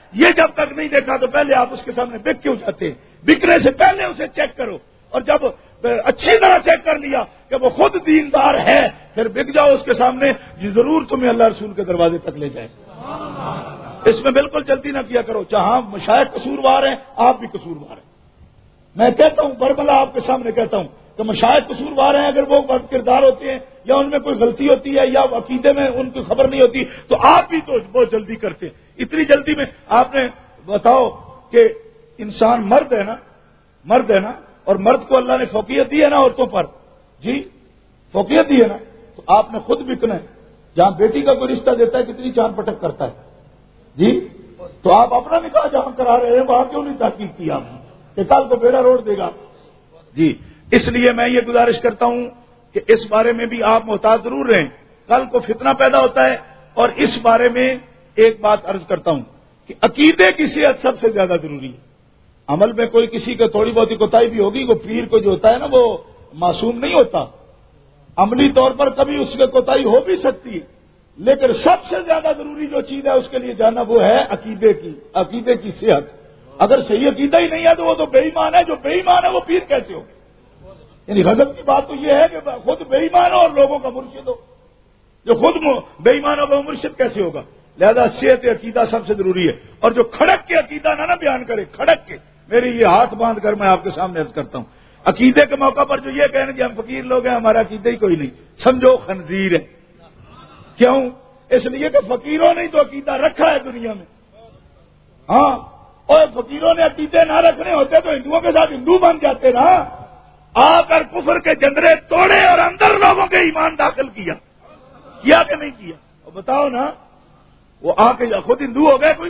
[SPEAKER 3] یہ جب تک نہیں دیکھا تو پہلے آپ اس کے سامنے بک کیوں جاتے ہیں؟ بکنے سے پہلے اسے چیک کرو، اور جب اچھی طرح چیک کر لیا کہ وہ خود دیندار ہے پھر بک جاؤ اس کے سامنے، یہ ضرور تمہیں اللہ رسول کے دروازے تک لے جائے۔ اس میں بالکل جلدی نہ کیا کرو، جہاں مشائخ قصوروار ہیں آپ بھی قصوروار ہیں۔ میں کہتا ہوں برملا آپ کے سامنے کہتا ہوں کہ مشائخ قصوروار ہیں، اگر وہ بد کردار ہوتے ہیں یا ان میں کوئی غلطی ہوتی ہے یا عقیدے میں ان کی خبر نہیں ہوتی تو آپ بھی تو بہت جلدی کرتے ہیں۔ اتنی جلدی میں آپ نے بتاؤ کہ انسان مرد ہے نا، مرد ہے نا، اور مرد کو اللہ نے فوقیت دی ہے نا عورتوں پر، جی فوقیت دی ہے نا، تو آپ نے خود بکنا ہے۔ جہاں بیٹی کا کوئی رشتہ دیتا ہے کتنی چاند پٹک کرتا ہے، جی تو آپ اپنا نکاح جہاں کرا رہے ہیں وہاں کیوں نہیں تحقیق کی آپ نے کہ کل کو بیڑا روڑ دے گا؟ جی اس لیے میں یہ گزارش کرتا ہوں کہ اس بارے میں بھی آپ محتاط ضرور رہیں، کل کو فتنہ پیدا ہوتا ہے۔ اور اس بارے میں ایک بات عرض کرتا ہوں کہ عقیدے کی صحت سب سے زیادہ ضروری ہے۔ عمل میں کوئی کسی کو تھوڑی بہت کوتاہی بھی ہوگی، وہ پیر کو جو ہوتا ہے نا وہ معصوم نہیں ہوتا، عملی طور پر کبھی اس میں کوتاہی ہو بھی سکتی ہے، لیکن سب سے زیادہ ضروری جو چیز ہے اس کے لیے جاننا وہ ہے عقیدے کی عقیدے کی صحت۔ اگر صحیح عقیدہ ہی نہیں ہے تو وہ تو بے ایمان ہے، جو بے ایمان ہے وہ پیر کیسے ہوگا؟ یعنی غضب کی بات تو یہ ہے کہ خود بے ایمان ہو اور لوگوں کا مرشد ہو، جو خود بے ایمان ہو وہ مرشد کیسے ہوگا؟ لہذا صحت عقیدہ سب سے ضروری ہے، اور جو کھڑک کے عقیدہ نہ نہ بیان کرے، کھڑک کے میری یہ ہاتھ باندھ کر میں آپ کے سامنے عرض کرتا ہوں، عقیدے کے موقع پر جو یہ کہنے کہ ہم فقیر لوگ ہیں ہمارا عقیدہ ہی کوئی نہیں، سمجھو خنزیر ہے۔ کیوں؟ اس لیے کہ فقیروں نے تو عقیدہ رکھا ہے دنیا میں، ہاں، اور فقیروں نے عقیدے نہ رکھنے ہوتے تو ہندوؤں کے ساتھ ہندو بن جاتے نا، آ کر کفر کے جندرے توڑے اور اندر لوگوں کے ایمان داخل کیا کیا کہ نہیں کیا؟ اور بتاؤ نا، وہ آ کے خود ہندو ہو گئے کوئی؟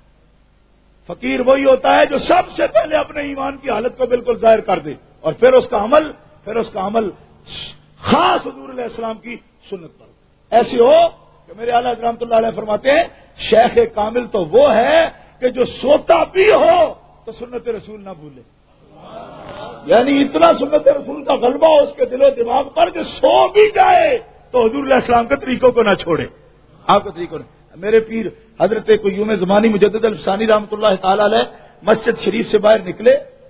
[SPEAKER 3] فقیر وہی ہوتا ہے جو سب سے پہلے اپنے ایمان کی حالت کو بالکل ظاہر کر دے اور پھر اس کا عمل پھر اس کا عمل خاص حضور علیہ السلام کی سنت پر ایسی ہو کہ میرے اعلیٰ رحمۃ اللہ علیہ فرماتے ہیں شیخ کامل تو وہ ہے کہ جو سوتا بھی ہو تو سنت رسول نہ بھولے، یعنی اتنا سنت رسول کا غلبہ ہو اس کے دل و دماغ پر کہ سو بھی جائے تو حضور علیہ السلام کے طریقوں کو نہ چھوڑے، آپ کے طریقوں نے۔ میرے پیر حضرت قیوم زمانی مجدد الفسانی رحمۃ اللہ تعالی علیہ مسجد شریف سے باہر نکلے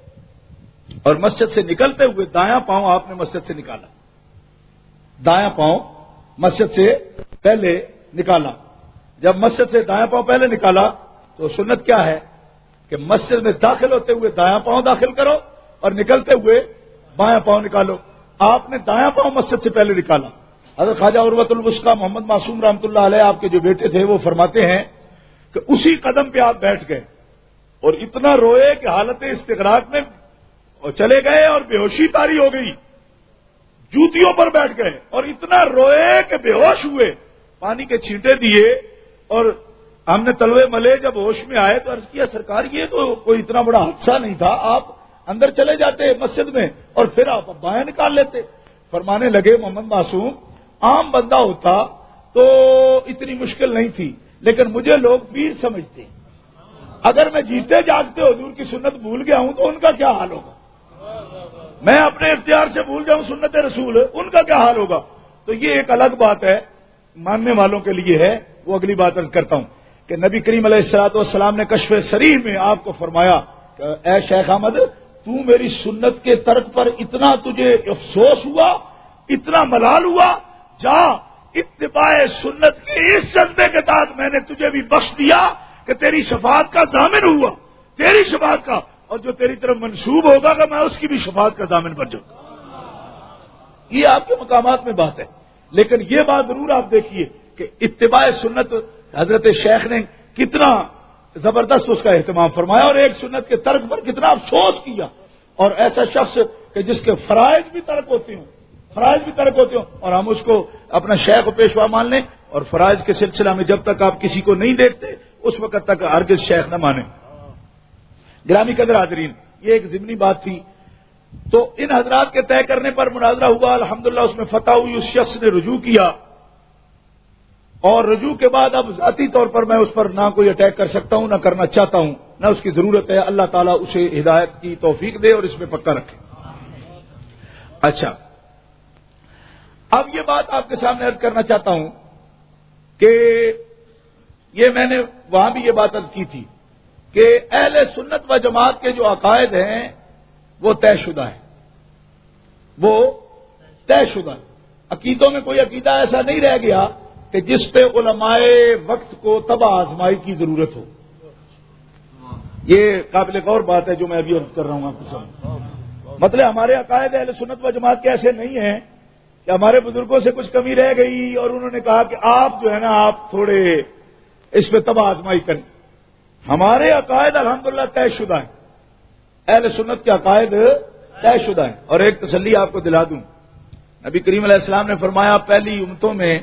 [SPEAKER 3] اور مسجد سے نکلتے ہوئے دایاں پاؤں آپ نے مسجد سے نکالا، دایاں پاؤں مسجد سے پہلے نکالا۔ جب مسجد سے دایاں پاؤں پہلے نکالا تو سنت کیا ہے کہ مسجد میں داخل ہوتے ہوئے دایاں پاؤں داخل کرو اور نکلتے ہوئے بایاں پاؤں نکالو۔ آپ نے دایاں پاؤں مسجد سے پہلے نکالا۔ حضرت خواجہ عروۃ الوثقی محمد معصوم رحمۃ اللہ علیہ آپ کے جو بیٹے تھے وہ فرماتے ہیں کہ اسی قدم پہ آپ بیٹھ گئے اور اتنا روئے کہ حالت استغراق میں چلے گئے اور بے ہوشی طاری ہو گئی، جوتیوں پر بیٹھ گئے اور اتنا روئے کہ بے ہوش ہوئے، پانی کے چھینٹے دیے اور ہم نے تلوے ملے، جب ہوش میں آئے تو عرض کیا سرکار یہ تو کوئی اتنا بڑا حادثہ نہیں تھا، آپ اندر چلے جاتے مسجد میں اور پھر آپ بائیں نکال لیتے۔ فرمانے لگے محمد معصوم عام بندہ ہوتا تو اتنی مشکل نہیں تھی، لیکن مجھے لوگ پیر سمجھتے ہیں، اگر میں جیتے جاگتے حضور کی سنت بھول گیا ہوں تو ان کا کیا حال ہوگا، میں اپنے اختیار سے بھول جاؤں سنت رسول ان کا کیا حال ہوگا۔ تو یہ ایک الگ بات ہے، ماننے والوں کے لیے ہے، وہ اگلی بات عرض کرتا ہوں کہ نبی کریم علیہ الصلوۃ والسلام نے کشف صریح میں آپ کو فرمایا کہ اے شیخ احمد تو میری سنت کے ترک پر اتنا تجھے افسوس ہوا، اتنا ملال ہوا، جا اتباع سنت کے اس جذبے کے تحت میں نے تجھے بھی بخش دیا کہ تیری شفاعت کا ضامن ہوا، تیری شفاعت کا، اور جو تیری طرف منسوب ہوگا کہ میں اس کی بھی شفاعت کا ضامن بن جاؤں۔ یہ آپ کے مقامات میں بات ہے، لیکن یہ بات ضرور آپ دیکھیے کہ اتباع سنت حضرت شیخ نے کتنا زبردست اس کا اہتمام فرمایا اور ایک سنت کے ترک پر کتنا افسوس کیا، اور ایسا شخص کہ جس کے فرائض بھی ترک ہوتے ہوں فرائض بھی ترک ہوتے ہوں اور ہم اس کو اپنا شیخ و پیشوا مان لیں، اور فرائض کے سلسلہ میں جب تک آپ کسی کو نہیں دیکھتے اس وقت تک ہرگز شیخ نہ مانیں۔ گرامی قدر حاضرین، یہ ایک ضمنی بات تھی، تو ان حضرات کے طے کرنے پر مناظرہ ہوا، الحمدللہ اس میں فتح ہوئی، اس شخص نے رجوع کیا، اور رجوع کے بعد اب ذاتی طور پر میں اس پر نہ کوئی اٹیک کر سکتا ہوں، نہ کرنا چاہتا ہوں، نہ اس کی ضرورت ہے، اللہ تعالیٰ اسے ہدایت کی توفیق دے اور اس میں پکا رکھے۔ اچھا، اب یہ بات آپ کے سامنے عرض کرنا چاہتا ہوں کہ یہ میں نے وہاں بھی یہ بات عرض کی تھی کہ اہل سنت و جماعت کے جو عقائد ہیں وہ طے شدہ ہیں، وہ طے شدہ ہیں۔ عقیدوں میں کوئی عقیدہ ایسا نہیں رہ گیا کہ جس پہ علماء وقت کو تباہ آزمائی کی ضرورت ہو۔ یہ قابل غور بات ہے جو میں ابھی عرض کر رہا ہوں آپ کے سامنے۔ مطلب ہمارے عقائد اہل سنت و جماعت کے ایسے نہیں ہیں کہ ہمارے بزرگوں سے کچھ کمی رہ گئی اور انہوں نے کہا کہ آپ جو ہے نا آپ تھوڑے اس پہ تباہ آزمائی کریں۔ ہمارے عقائد الحمدللہ طے شدہ ہیں، اہل سنت کے عقائد طے شدہ ہیں۔ اور ایک تسلی آپ کو دلا دوں، نبی کریم علیہ السلام نے فرمایا پہلی امتوں میں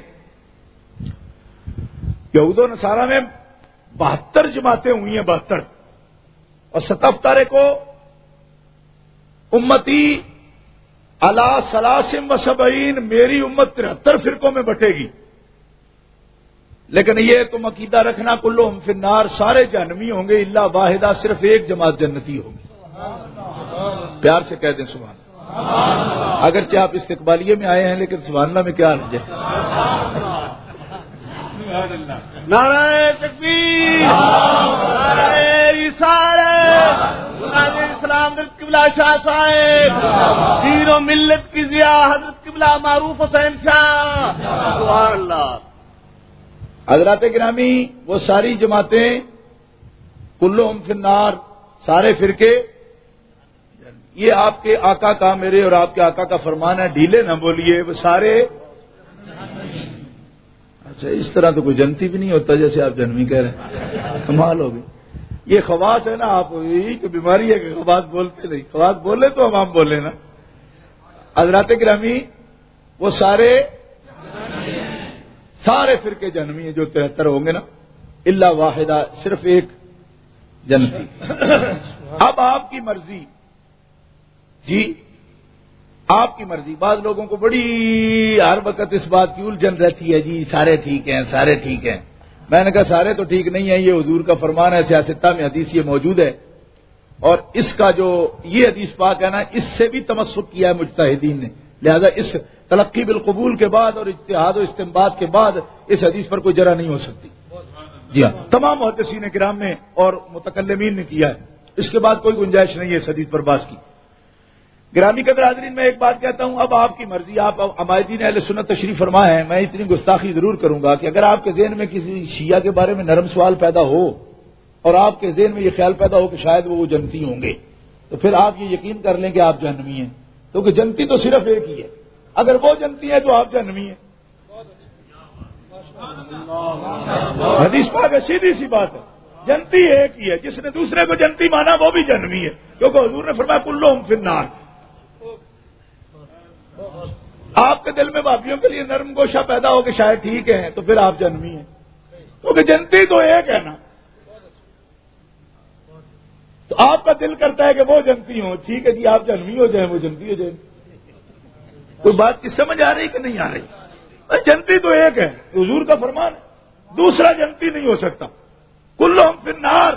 [SPEAKER 3] یہود و نصارہ میں بہتر جماعتیں ہوئی ہیں، بہتر، اور ستفتر کو امتی علی سلاسم و سبعین، میری امت ترہتر فرقوں میں بٹے گی۔ لیکن یہ تم عقیدہ رکھنا کلہم فی النار، سارے جہنمی ہوں گے الا واحدہ، صرف ایک جماعت جنتی ہوگی۔ پیار سے کہہ دیں سبحان اللہ۔ اگرچہ آپ استقبالیے میں آئے ہیں لیکن سبحان اللہ میں کیا حرج ہے؟
[SPEAKER 2] نعرہ تکبیر، نعرہ رسالت، نعرہ اسلام قبلہ شاہ صاحب، دین و ملت کی ضیاء حضرت قبلہ معروف حسین شاہ، سبحان اللہ۔
[SPEAKER 3] حضرات گرامی، وہ ساری جماعتیں کلہم فی النار، سارے فرقے، یہ آپ کے آقا کا، میرے اور آپ کے آقا کا فرمان ہے، ڈھیلے نہ بولیے، وہ سارے۔ اچھا، اس طرح تو کوئی جنتی بھی نہیں ہوتا جیسے آپ جنمی کہہ رہے ہیں، کمال ہوگی۔ یہ خواص ہے نا، آپ یہی تو بیماری ہے کہ خواص بولتے نہیں، خواص بولے تو ہم عام بولے نا۔ حضرات گرامی، وہ سارے سارے فرقے جنمی ہیں جو تہتر ہوں گے نا، الا واحدہ، صرف ایک جنتی۔ اب آپ کی مرضی، جی آپ کی مرضی۔ بعض لوگوں کو بڑی ہر وقت اس بات کی الجھن رہتی ہے، جی سارے ٹھیک ہیں، سارے ٹھیک ہیں۔ میں نے کہا سارے تو ٹھیک نہیں ہیں، یہ حضور کا فرمان ہے، سیاستہ میں حدیث یہ موجود ہے، اور اس کا جو یہ حدیث پاک ہے نا، اس سے بھی تمسک کیا ہے مجتہدین نے، لہذا اس تلقی بالقبول کے بعد اور اجتہاد و استنباط کے بعد اس حدیث پر کوئی جرح نہیں ہو سکتی۔ جی ہاں، تمام محدثین کرام نے اور متکلمین نے کیا ہے، اس کے بعد کوئی گنجائش نہیں ہے اس حدیث پر بحث کی۔ گرامی قدر حاضرین، میں ایک بات کہتا ہوں، اب آپ کی مرضی، آپ عمائدین اہل سنت تشریف فرما ہیں، میں اتنی گستاخی ضرور کروں گا کہ اگر آپ کے ذہن میں کسی شیعہ کے بارے میں نرم سوال پیدا ہو اور آپ کے ذہن میں یہ خیال پیدا ہو کہ شاید وہ جنتی ہوں گے، تو پھر آپ یہ یقین کر لیں کہ آپ جہنمی ہیں، کیونکہ جنتی تو صرف ایک ہی ہے۔ اگر وہ جنتی ہے تو آپ جہنمی ہیں۔ حدیث پاک ہے، سیدھی سی بات ہے، جنتی ایک ہی ہے، جس نے دوسرے کو جنتی مانا وہ بھی جہنمی ہے، کیونکہ حضور نے فرمایا کلہم فی النار۔ آپ کے دل میں بھابھیوں کے لیے نرم گوشہ پیدا ہو کہ شاید ٹھیک ہے، تو پھر آپ جنمی ہیں، کیونکہ جنتی تو ایک ہے نا۔ تو آپ کا دل کرتا ہے کہ وہ جنتی ہوں، ٹھیک ہے جی، آپ جنمی ہو جائیں، وہ جنتی ہو جائیں۔ کوئی بات کی سمجھ آ رہی کہ نہیں آ رہی؟ جنتی تو ایک ہے، حضور کا فرمان ہے، دوسرا جنتی نہیں ہو سکتا۔ کلہم فی النار،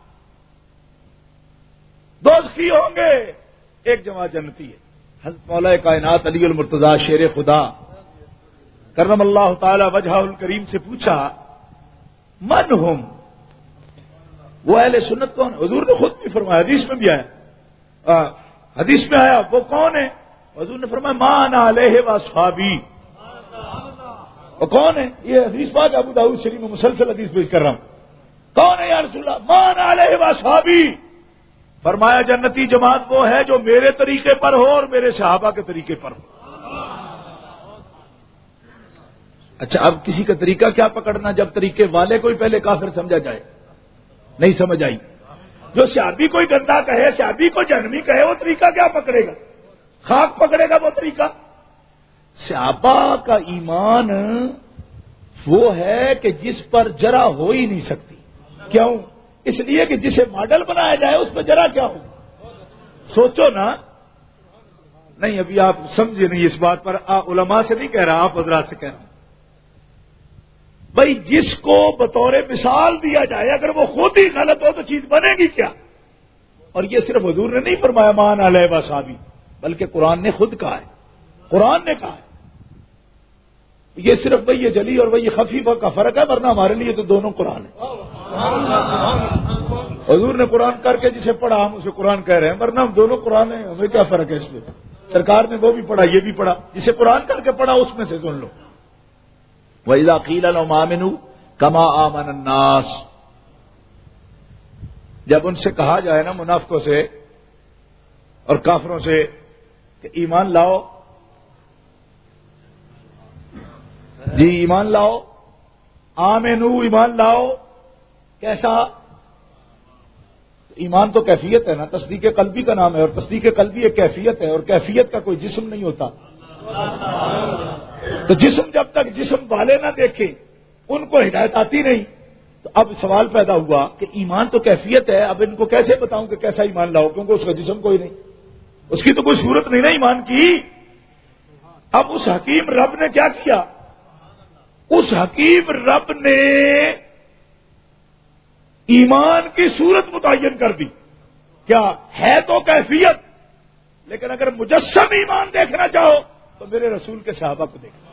[SPEAKER 3] دوزخی ہوں گے، ایک جماعت جنتی ہے۔ حضرت مولا کائنات علی المرتضیٰ شیر خدا کرم اللہ تعالی وجہ الکریم سے پوچھا من ہم، وہ اہل سنت کون؟ حضور نے خود بھی فرمایا، حدیث میں بھی آیا، حدیث میں آیا وہ کون ہے؟ حضور نے فرمایا ما انا علیہ واصحابی۔ وہ کون ہے؟ یہ حدیث پاک ابو داؤد شریف میں مسلسل حدیث پیش کر رہا ہوں۔ کون ہے یا رسول اللہ؟ ما انا علیہ واصحابی۔ فرمایا جنتی جماعت وہ ہے جو میرے طریقے پر ہو اور میرے صحابہ کے طریقے پر ہو۔ اچھا، اب کسی کا طریقہ کیا پکڑنا جب طریقے والے کو ہی پہلے کافر سمجھا جائے؟ نہیں سمجھ آئی؟ جو صحابی کوئی گندا کہے، صحابی کو جہنمی کہے، وہ طریقہ کیا پکڑے گا؟ خاک پکڑے گا وہ طریقہ۔ صحابہ کا ایمان وہ ہے کہ جس پر جرح ہو ہی نہیں سکتی۔ کیوں؟ اس لیے کہ جسے ماڈل بنایا جائے اس پہ جرا کیا ہو، سوچو نا۔ نہیں ابھی آپ سمجھے نہیں اس بات پر، علماء سے نہیں کہہ رہا، آپ حضرات سے کہہ رہا ہوں۔ بھائی جس کو بطور مثال دیا جائے اگر وہ خود ہی غلط ہو تو چیز بنے گی کیا؟ اور یہ صرف حضور نے نہیں فرمایا مان علیہ واصحابی، بلکہ قرآن نے خود کہا ہے، قرآن نے کہا ہے۔ یہ صرف وہی جلی اور وہی خفیفہ کا فرق ہے، ورنہ ہمارے لیے تو دونوں قرآن ہے۔ حضور نے قرآن کر کے جسے پڑھا ہم اسے قرآن کہہ رہے ہیں، ورنہ ہم دونوں قرآن ہیں، ہمیں کیا فرق ہے اس میں؟ سرکار نے وہ بھی پڑھا یہ بھی پڑھا، جسے قرآن کر کے پڑھا اس میں سے سن لو۔ وَإِذَا قِيلَ لَهُمْ آمِنُوا كَمَا آمَنَ النَّاسُ، جب ان سے کہا جائے نا منافقوں سے اور کافروں سے کہ ایمان لاؤ، جی ایمان لاؤ، آمنو ایمان لاؤ، کیسا؟ ایمان تو کیفیت ہے نا، تصدیق قلبی کا نام ہے، اور تصدیق قلبی ایک کیفیت ہے، اور کیفیت کا کوئی جسم نہیں ہوتا۔ تو جسم جب تک جسم والے نہ دیکھیں ان کو ہدایت آتی نہیں۔ تو اب سوال پیدا ہوا کہ ایمان تو کیفیت ہے، اب ان کو کیسے بتاؤں کہ کیسا ایمان لاؤ، کیونکہ اس کا جسم کوئی نہیں، اس کی تو کوئی صورت نہیں نا ایمان کی۔ اب اس حکیم رب نے کیا کیا؟ اس حکیم رب نے ایمان کی صورت متعین کر دی۔ کیا ہے؟ تو کیفیت، لیکن اگر مجسم ایمان دیکھنا چاہو تو میرے رسول کے صحابہ کو دیکھنا۔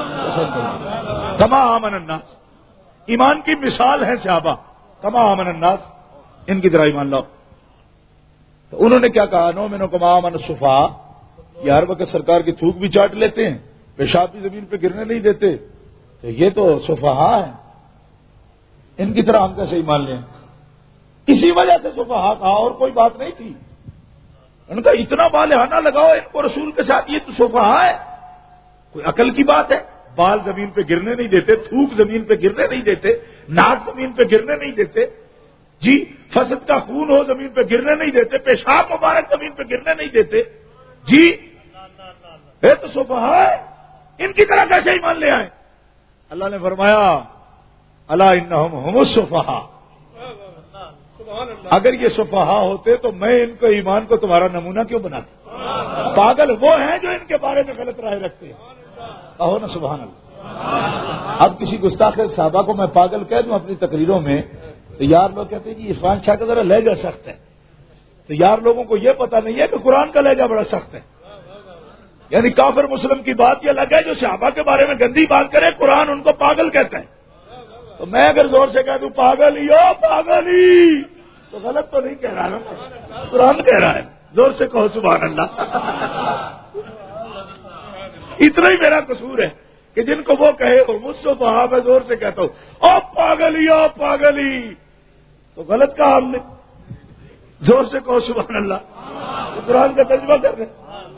[SPEAKER 3] کما آمن الناس، ایمان کی مثال ہے صحابہ، کما آمن الناس، ان کی طرح ایمان لاؤ۔ تو انہوں نے کیا کہا؟ نو مینو کما آمن الصفا، یہ ہر وقت سرکار کی تھوک بھی چاٹ لیتے ہیں، پیشاب بھی زمین پہ گرنے نہیں دیتے، تو یہ تو صفحاء ہیں، ان کی طرح ہم کیسے ایمان لیں؟ اسی وجہ سے صفحاء کہا، اور کوئی بات نہیں تھی۔ ان کا اتنا بالہانہ لگاؤ ان کو رسول کے ساتھ، یہ تو صفحاء ہے، کوئی عقل کی بات ہے؟ بال زمین پہ گرنے نہیں دیتے، تھوک زمین پہ گرنے نہیں دیتے، ناک زمین پہ گرنے نہیں دیتے، جی فسد کا خون ہو زمین پہ گرنے نہیں دیتے، پیشاب مبارک زمین پہ گرنے نہیں دیتے، جی یہ تو صفحاء ہے، ان کی طرح کیسے ایمان لے آئے؟ اللہ نے فرمایا الا انہم ہم الصفحاء، اگر یہ صفحاء ہوتے تو میں ان کو ایمان کو تمہارا نمونہ کیوں بناتا؟ پاگل وہ ہیں جو ان کے بارے میں غلط رائے رکھتے ہیں، کہو نا سبحان اللہ۔ اب کسی گستاخ صحابہ کو میں پاگل کہہ دوں اپنی تقریروں میں تو یار لوگ کہتے ہیں جی عرفان شاہ کا ذرا لہجہ سخت ہے، تو یار لوگوں کو یہ پتہ نہیں ہے کہ قرآن کا لہجہ بڑا سخت ہے۔ یعنی کافر مسلم کی بات یہ الگ ہے، جو صحابہ کے بارے میں گندی بات کرے قرآن ان کو پاگل کہتا ہے۔ تو میں اگر زور سے کہہ دوں پاگل ہی ہو پاگل ہی، تو غلط تو نہیں کہہ رہا نا، قرآن کہہ رہا ہے، زور سے کہو سبحان اللہ۔ اتنا ہی میرا قصور ہے کہ جن کو وہ کہے وہ مجھ سے کہا، میں زور سے کہتا ہوں او پاگل ہی او پاگل ہی، تو غلط کہا ہم نے، زور سے کہو سبحان اللہ، تو قرآن کا ترجمہ کر رہے ہیں۔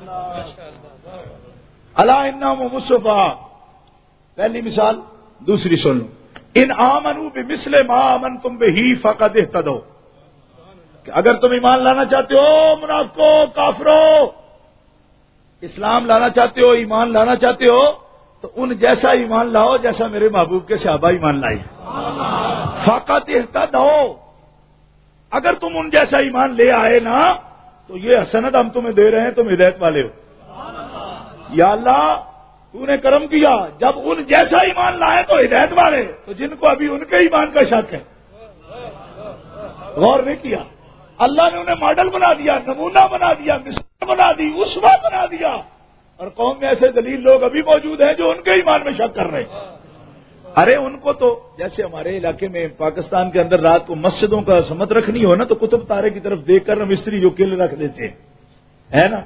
[SPEAKER 3] الا انہم ہم الصفحاء، پہلی مثال، دوسری سن لو، ان آمنوا بمثل ما آمنتم بہ فقد اہتدوا، کہ اگر تم ایمان لانا چاہتے ہو منافقوں کافروں، اسلام لانا چاہتے ہو، ایمان لانا چاہتے ہو، تو ان جیسا ایمان لاؤ جیسا میرے محبوب کے صحابہ ایمان لائے۔ فقد اہتدوا، اگر تم ان جیسا ایمان لے آئے نا تو یہ سند ہم تمہیں دے رہے ہیں، تم ہدایت والے ہو۔ یا اللہ تو نے کرم کیا، جب ان جیسا ایمان لائے تو ہدایت والے، تو جن کو ابھی ان کے ایمان کا شک ہے غور نہیں کیا، اللہ نے انہیں ماڈل بنا دیا، نمونہ بنا دیا، مثال بنا دی، اسوہ بنا دیا، اور قوم میں ایسے دلیل لوگ ابھی موجود ہیں جو ان کے ایمان میں شک کر رہے ہیں۔ ارے ان کو تو جیسے ہمارے علاقے میں پاکستان کے اندر رات کو مسجدوں کا سمت رکھنی ہو نا تو قطب تارے کی طرف دیکھ کر مستری جو کل رکھ دیتے ہیں، ہے نا؟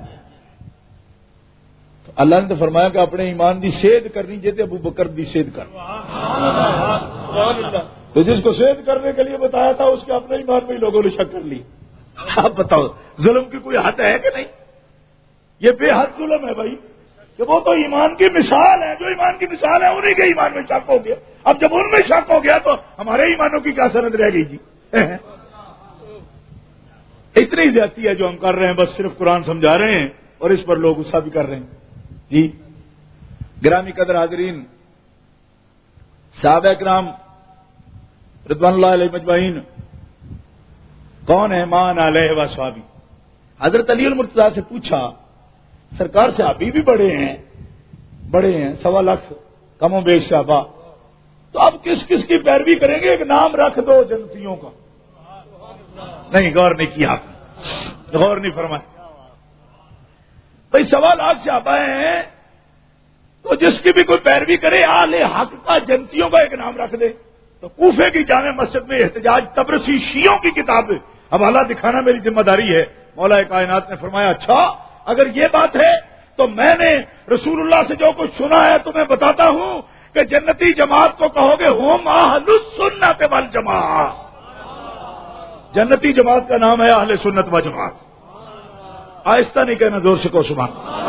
[SPEAKER 3] تو اللہ نے تو فرمایا کہ اپنے ایمان دی سید کرنی چاہتے ابو بکر دی سید کر، تو جس کو سید کرنے کے لیے بتایا تھا اس کے اپنے ایمان میں ہی لوگوں نے شک کر لی۔ آپ بتاؤ ظلم کی کوئی حد ہے کہ نہیں؟ یہ بے حد ظلم ہے بھائی، کہ وہ تو ایمان کی مثال ہے، جو ایمان کی مثال ہے انہیں کے ایمان میں شک ہو گیا، اب جب ان میں شک ہو گیا تو ہمارے ایمانوں کی کیا سند رہ گئی جی؟ اتنی زیادتی ہے جو ہم کر رہے ہیں، بس صرف قرآن سمجھا رہے ہیں اور اس پر لوگ غصہ بھی کر رہے ہیں جی۔ گرامی قدر حاضرین، صحابہ کرام رضوان اللہ علیہ مجمعین کون ہے؟ مان علیہ و صحابی۔ حضرت علی المرتضیٰ سے پوچھا، سرکار صحابی بھی بڑے ہیں، بڑے ہیں، سوا لاکھ کم و بیش صحابہ، تو اب کس کس کی پیروی کریں گے؟ ایک نام رکھ دو جنتیوں کا۔ نہیں، غور نہیں کیا آپ نے، غور نہیں فرمایا بھائی، سوا لاکھ صحابہ ہیں تو جس کی بھی کوئی پیروی کرے آل حق کا جنتیوں کا ایک نام رکھ دے، تو کوفے کی جامع مسجد میں احتجاج تبرسی شیعوں کی کتاب حوالہ دکھانا میری ذمہ داری ہے. مولا کائنات نے فرمایا اچھا اگر یہ بات ہے تو میں نے رسول اللہ سے جو کچھ سنا ہے تمہیں بتاتا ہوں کہ جنتی جماعت کو کہو گے ہم اہل السنت والجماعہ. جنتی جماعت کا نام ہے اہل سنت و جماعت. آہستہ نہیں کہنا، زور سے کہو سبحان.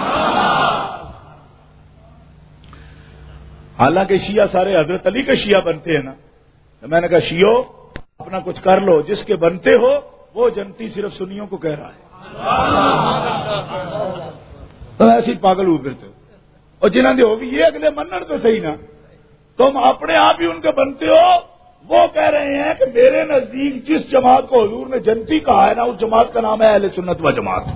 [SPEAKER 3] حالانکہ شیعہ سارے حضرت علی کے شیعہ بنتے ہیں نا. تو میں نے کہا شیعو اپنا کچھ کر لو، جس کے بنتے ہو وہ جنتی صرف سنیوں کو کہہ رہا ہے. تو ایسے ہی پاگل ہو پھرتے ہو، اور جنہوں نے ہوگی یہ اگلے منن تو صحیح نا. تم اپنے آپ ہی ان کے بنتے ہو. وہ کہہ رہے ہیں کہ میرے نزدیک جس جماعت کو حضور نے جنتی کہا ہے نا اس جماعت کا نام ہے اہل سنت و جماعت.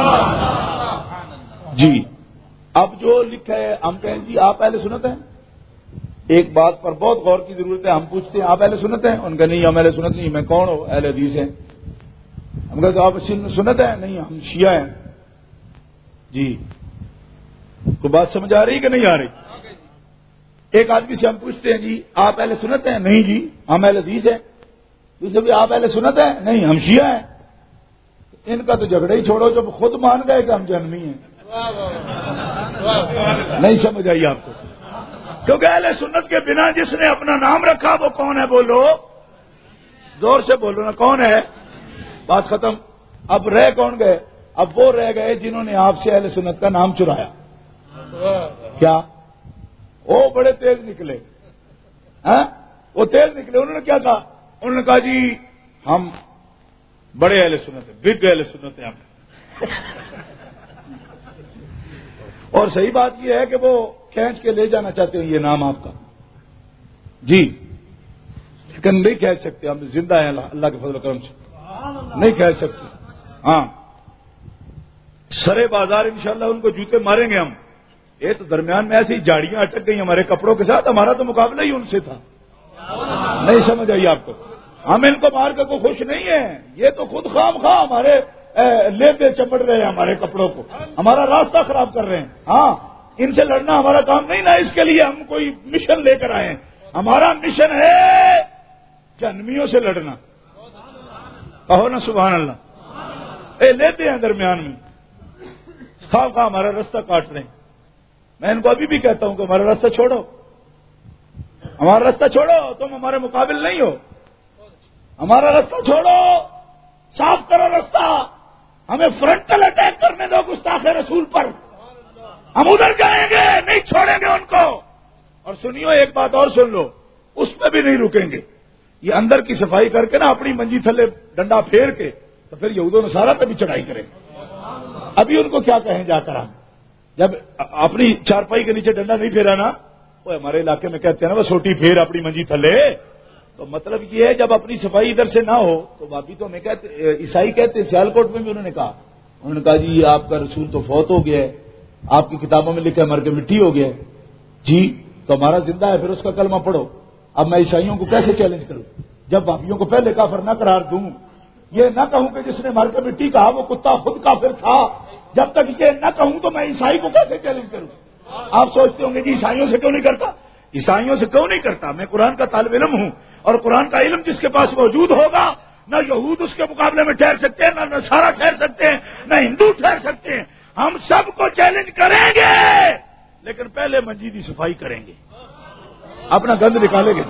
[SPEAKER 3] جی اب جو لکھا ہے ہم کہیں جی آپ اہل سنت ہیں. ایک بات پر بہت غور کی ضرورت ہے. ہم پوچھتے ہیں آپ اہل سنت ہیں؟ ان کا نہیں ہم اہل سنت نہیں. میں کون ہوں؟ اہل حدیث ہیں. ہم کہتے آپ سنت ہیں؟ نہیں ہم شیعہ ہیں. جی کوئی بات سمجھ آ رہی کہ نہیں آ رہی؟ ایک آدمی سے ہم پوچھتے ہیں جی آپ اہل سنت ہیں؟ نہیں جی ہم اہل حدیث ہیں. دوسرے بھی آپ اہل سنت ہیں؟ نہیں ہم شیعہ ہیں. ان کا تو جھگڑا ہی چھوڑو جب خود مان گئے کہ ہم جہنمی ہیں. نہیں سمجھ آئی آپ کو؟ کیونکہ اہل سنت کے بنا جس نے اپنا نام رکھا وہ کون ہے؟ بولو زور سے بولو نا، کون ہے؟ بات ختم. اب رہ کون گئے؟ اب وہ رہ گئے جنہوں نے آپ سے اہل سنت کا نام چرایا. کیا وہ بڑے تیز نکلے؟ ہاں وہ تیز نکلے. انہوں نے کیا کہا؟ انہوں نے کہا جی ہم بڑے اہل سنت ہیں، بگ اہل سنت ہیں ہم. اور صحیح بات یہ ہے کہ وہ کھینچ کے لے جانا چاہتے ہیں یہ نام آپ کا. جی لیکن نہیں کہہ سکتے، ہم زندہ ہیں اللہ کے فضل و کرم سے، نہیں کہہ سکتے. ہاں سرے بازار انشاءاللہ ان کو جوتے ماریں گے ہم. یہ تو درمیان میں ایسی جاڑیاں اٹک گئی ہمارے کپڑوں کے ساتھ، ہمارا تو مقابلہ ہی ان سے تھا. نہیں سمجھ آئی آپ کو؟ ہم ان کو مار کر کو خوش نہیں ہیں. یہ تو خود خام خواہ ہمارے لیتے چمٹ رہے ہیں ہمارے کپڑوں کو، ہمارا راستہ خراب کر رہے ہیں. ہاں ان سے لڑنا ہمارا کام نہیں نا. اس کے لیے ہم کوئی مشن لے کر آئے ہیں. ہمارا مشن ہے جہنمیوں سے لڑنا. کہو نا سبحان اللہ. اے لیتے ہیں درمیان میں خواہ خواہ ہمارا راستہ کاٹ رہے ہیں. میں ان کو ابھی بھی کہتا ہوں کہ ہمارا راستہ چھوڑو، ہمارا راستہ چھوڑو. تم ہمارے مقابل نہیں ہو. ہمارا راستہ چھوڑو، صاف کرو راستہ. ہمیں فرنٹل اٹیک کرنے دو گستاخ رسول پر. ہم ادھر جائیں گے، نہیں چھوڑیں گے ان کو. اور سنیو ایک بات اور سن لو، اس پہ بھی نہیں رکیں گے. یہ اندر کی صفائی کر کے نا اپنی منجی تھلے ڈنڈا پھیر کے تو پھر یہود و نصارہ پہ بھی چڑھائی کریں. ابھی ان کو کیا کہیں جا کر ہم جب اپنی چارپائی کے نیچے ڈنڈا نہیں پھیرا نا، وہ ہمارے علاقے میں کہتے ہیں نا وہ سوٹی پھیر اپنی منجی تھلے. تو مطلب یہ ہے جب اپنی صفائی ادھر سے نہ ہو تو باقی تو ہمیں کہتے عیسائی کہتے ہیں. سیالکوٹ میں بھی انہوں نے کہا انہوں نے کہا جی آپ کا رسول تو فوت ہو گیا ہے، آپ کی کتابوں میں لکھا ہے مر کے مٹی ہو گیا ہے. جی تو ہمارا زندہ ہے، پھر اس کا کلمہ پڑھو. اب میں عیسائیوں کو کیسے چیلنج کروں جب باقیوں کو پہلے کافر نہ قرار دوں؟ یہ نہ کہوں کہ جس نے مر کے مٹی کہا وہ کتا خود کافر تھا. جب تک یہ نہ کہوں تو میں عیسائی کو کیسے چیلنج کروں؟ آپ سوچتے ہوں گے جی عیسائیوں سے کیوں نہیں کرتا؟ عیسائیوں سے کیوں نہیں کرتا؟ میں قرآن کا طالب علم ہوں، اور قرآن کا علم جس کے پاس موجود ہوگا نہ یہود اس کے مقابلے میں ٹھہر سکتے ہیں، نہ نصارہ ٹھہر سکتے ہیں، نہ ہندو ٹھہر سکتے ہیں. ہم سب کو چیلنج کریں گے لیکن پہلے مسجد کی صفائی کریں گے، اپنا گند نکالیں گے.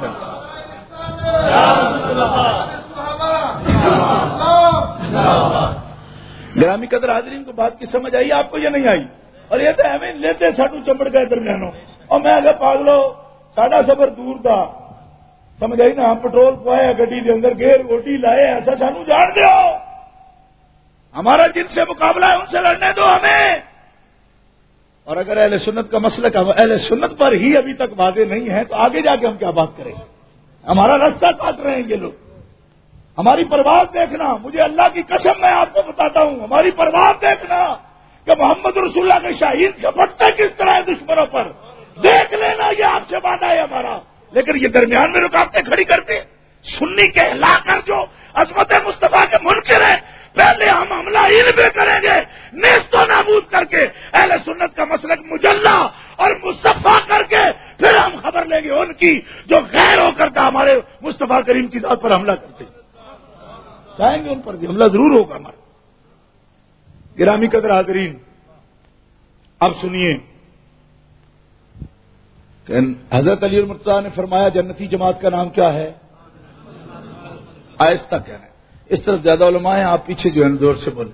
[SPEAKER 3] گرامی قدر حاضرین کو بات کی سمجھ آئی آپ کو یا نہیں آئی؟ اور یہ تو ہمیں لیتے ساٹو چمڑ گئے درمیانوں. اور میں اگر پاگلو ساڈا سفر دور تھا، سمجھ آئی نا. ہم پٹرول پوایا گڈی کے اندر گیر روٹی لائے، ایسا سانو جان دو. ہمارا جن سے مقابلہ ہے ان سے لڑنے دو ہمیں. اور اگر اہل سنت کا مسئلہ کا اہل سنت پر ہی ابھی تک واضح نہیں ہے تو آگے جا کے ہم کیا بات کریں گے؟ ہمارا راستہ کاٹ رہے ہیں یہ لوگ. ہماری پرواز دیکھنا، مجھے اللہ کی قسم میں آپ کو بتاتا ہوں، ہماری پرواز دیکھنا کہ محمد رسول اللہ کے شاہین جھپٹتے کس طرح ہے دشمنوں پر. دیکھ لینا، یہ آپ سے وعدہ ہے ہمارا. لیکن یہ درمیان میں رکاوٹیں کھڑی کرتے سنی کے ہلا کر جو عظمت مصطفیٰ کے منکر ہیں، پہلے ہم حملہ ان پہ کریں گے نیست و نابود کر کے اہل سنت کا مسلک مجلہ اور مصطفیٰ کر کے پھر ہم خبر لیں گے ان کی جو غیر ہو کر ہمارے مصطفیٰ کریم کی ذات پر حملہ کرتے ہیں، چاہیں گے ان پر بھی حملہ ضرور ہوگا ہمارا۔ گرامی قدر حاضرین، اب سنیے کہ حضرت علی المرتضیٰ نے فرمایا جنتی جماعت کا نام کیا ہے؟ آہستہ کہنا ہے، اس طرف زیادہ علماء ہیں، آپ پیچھے جو ہے زور سے بولیں۔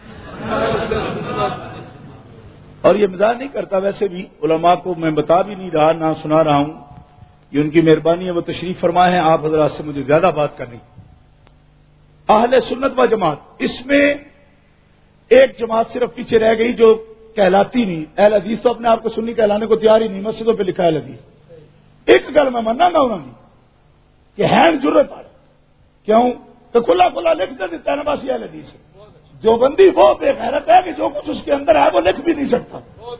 [SPEAKER 3] اور یہ مزاح نہیں کرتا، ویسے بھی علماء کو میں بتا بھی نہیں رہا، نہ سنا رہا ہوں، یہ ان کی مہربانی ہے، وہ تشریف فرمائے ہیں، آپ حضرات سے مجھے زیادہ بات کرنی۔ اہل سنت و جماعت، اس میں ایک جماعت صرف پیچھے رہ گئی جو کہلاتی نہیں، اہل حدیث تو اپنے آپ کو سنی کہلانے کو تیار ہی نہیں، مسجدوں پہ لکھا ہے اہل حدیث۔ ایک گل میں ماننا گا انہوں نے کہ ہے ضرورت آ کیوں تو کھلا کھلا لکھ دے دیتا ہے نا، بس یہ اہل حدیث ہے۔ جو بندی وہ بے غیرت ہے کہ جو کچھ اس کے اندر ہے وہ لکھ بھی نہیں سکتا۔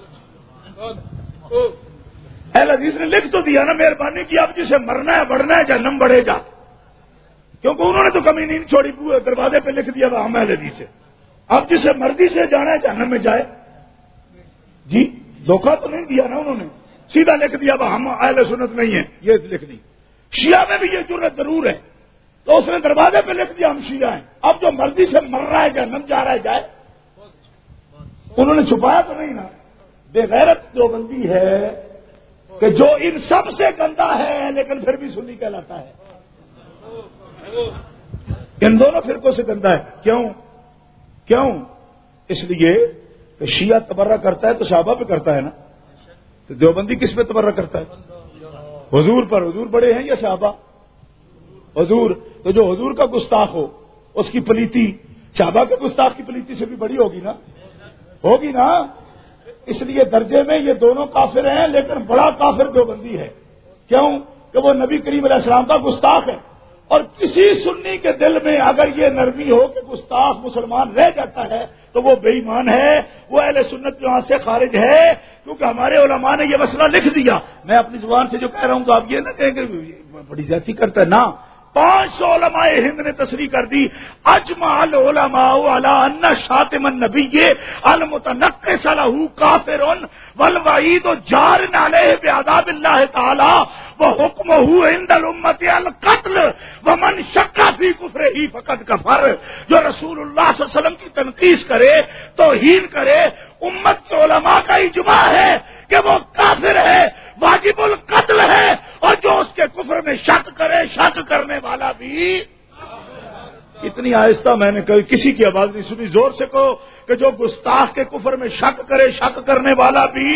[SPEAKER 3] اہل حدیث نے لکھ تو دیا نا، مہربانی کی، اب جسے مرنا ہے بڑھنا ہے جہنم بڑھے گا، کیونکہ انہوں نے تو کمی نہیں چھوڑی، دروازے پہ لکھ دیا وہ ہم اہل حدیث ہے، اب جسے مرضی سے جانا ہے جہنم میں جائے۔ جی دھوکہ تو نہیں دیا نا انہوں نے، سیدھا لکھ دیا وہ ہم اہل سنت نہیں ہیں، یہ لکھ دی۔ شیعہ میں بھی یہ جرت ضرور ہے، تو اس نے دروازے پہ لکھ دیا ہم شیعہ ہیں، اب جو مرضی سے مر رہا ہے جہنم جا رہا ہے جائے۔ انہوں نے چھپایا تو نہیں نا۔ بے غیرت جو بندی ہے کہ جو ان سب سے گندا ہے لیکن پھر بھی سنی کہلاتا ہے، ان دونوں فرقوں سے گندا ہے۔ کیوں کیوں اس لیے کہ شیعہ تبرہ کرتا ہے تو صحابہ پہ کرتا ہے نا، تو دیوبندی کس پہ تبرہ کرتا ہے؟ حضور پر۔ حضور بڑے ہیں یا صحابہ؟ حضور۔ تو جو حضور کا گستاخ ہو اس کی پلیتی صحابہ کے گستاخ کی پلیتی سے بھی بڑی ہوگی نا، ہوگی نا۔ اس لیے درجے میں یہ دونوں کافر ہیں، لیکن بڑا کافر دیوبندی ہے۔ کیوں کہ وہ نبی کریم علیہ السلام کا گستاخ ہے، اور کسی سنی کے دل میں اگر یہ نرمی ہو کہ گستاخ مسلمان رہ جاتا ہے تو وہ بے ایمان ہے، وہ اہل سنت جماعت سے خارج ہے، کیونکہ ہمارے علماء نے یہ مسئلہ لکھ دیا۔ میں اپنی زبان سے جو کہہ رہا ہوں تو آپ یہ نہ کہیں کہ بڑی زیادتی کرتا ہے، نہ۔ پانچ سو علماء ہند نے تصریح کر دی، اجمع العلماء علی ان شاتم النبی المتنقص له کافر والوعید جار علیہ بعذاب اللہ تعالی وحکمہ عند الامت القتل ومن شک فی کفرہ فقد کفر۔ جو رسول اللہ صلی اللہ علیہ وسلم کی تنقیص کرے، توہین کرے، امت کے علماء کا اجماع ہے کہ وہ کافر ہے، واجب القتل ہے، اور جو اس کے کفر میں شک کرے، شک کرنے والا بھی۔ اتنی آہستہ میں نے کسی کی آواز نہیں سنی، زور سے کہو کہ جو گستاخ کے کفر میں شک کرے، شک کرنے والا بھی۔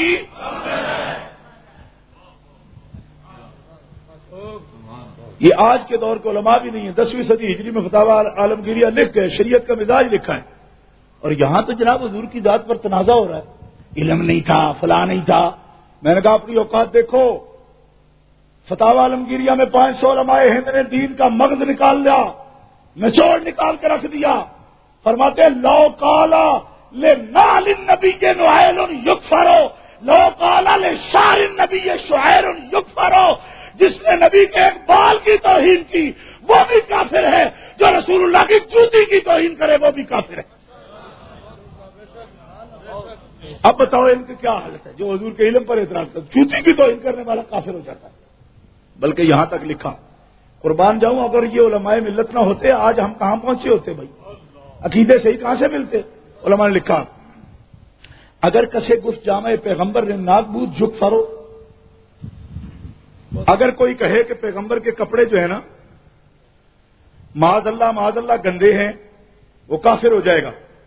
[SPEAKER 3] یہ آج کے دور کے علماء بھی نہیں ہے، دسویں صدی ہجری میں فتاوی عالمگیریہ لکھ گئے، شریعت کا مزاج لکھا ہے، اور یہاں تو جناب حضور کی ذات پر تنازع ہو رہا ہے، علم نہیں تھا، فلاں نہیں تھا۔ میں نے کہا اپنی اوقات دیکھو، فتاوی عالمگیریہ میں پانچ سو علماء ہند نے دین کا مغز نکال لیا، نچوڑ نکال کے رکھ دیا، فرماتے لو کالا لے نال نبی کے نوائل یکفرو، لو کالا لے شعر نبی شعیر یکفرو۔ جس نے نبی کے ایک بال کی توہین کی وہ بھی کافر ہے، جو رسول اللہ کی جوتی کی توہین کرے وہ بھی کافر ہے۔ اب بتاؤ ان کی کیا حالت ہے؟ جو حضور کے علم پر اعتراض کرتا ہے، جوتی کی توہین کرنے والا کافر ہو جاتا ہے۔ بلکہ یہاں تک لکھا، قربان جاؤں اگر یہ علماء ملت نہ ہوتے آج ہم کہاں پہنچے ہوتے بھائی؟ عقیدے صحیح کہاں سے ملتے؟ علماء نے لکھا، اگر کسے گفت جامع پیغمبر نے ناک بود جھک فرو، اگر کوئی کہے کہ پیغمبر کے کپڑے جو ہے نا معاذ اللہ معاذ اللہ گندے ہیں، وہ کافر ہو جائے گا۔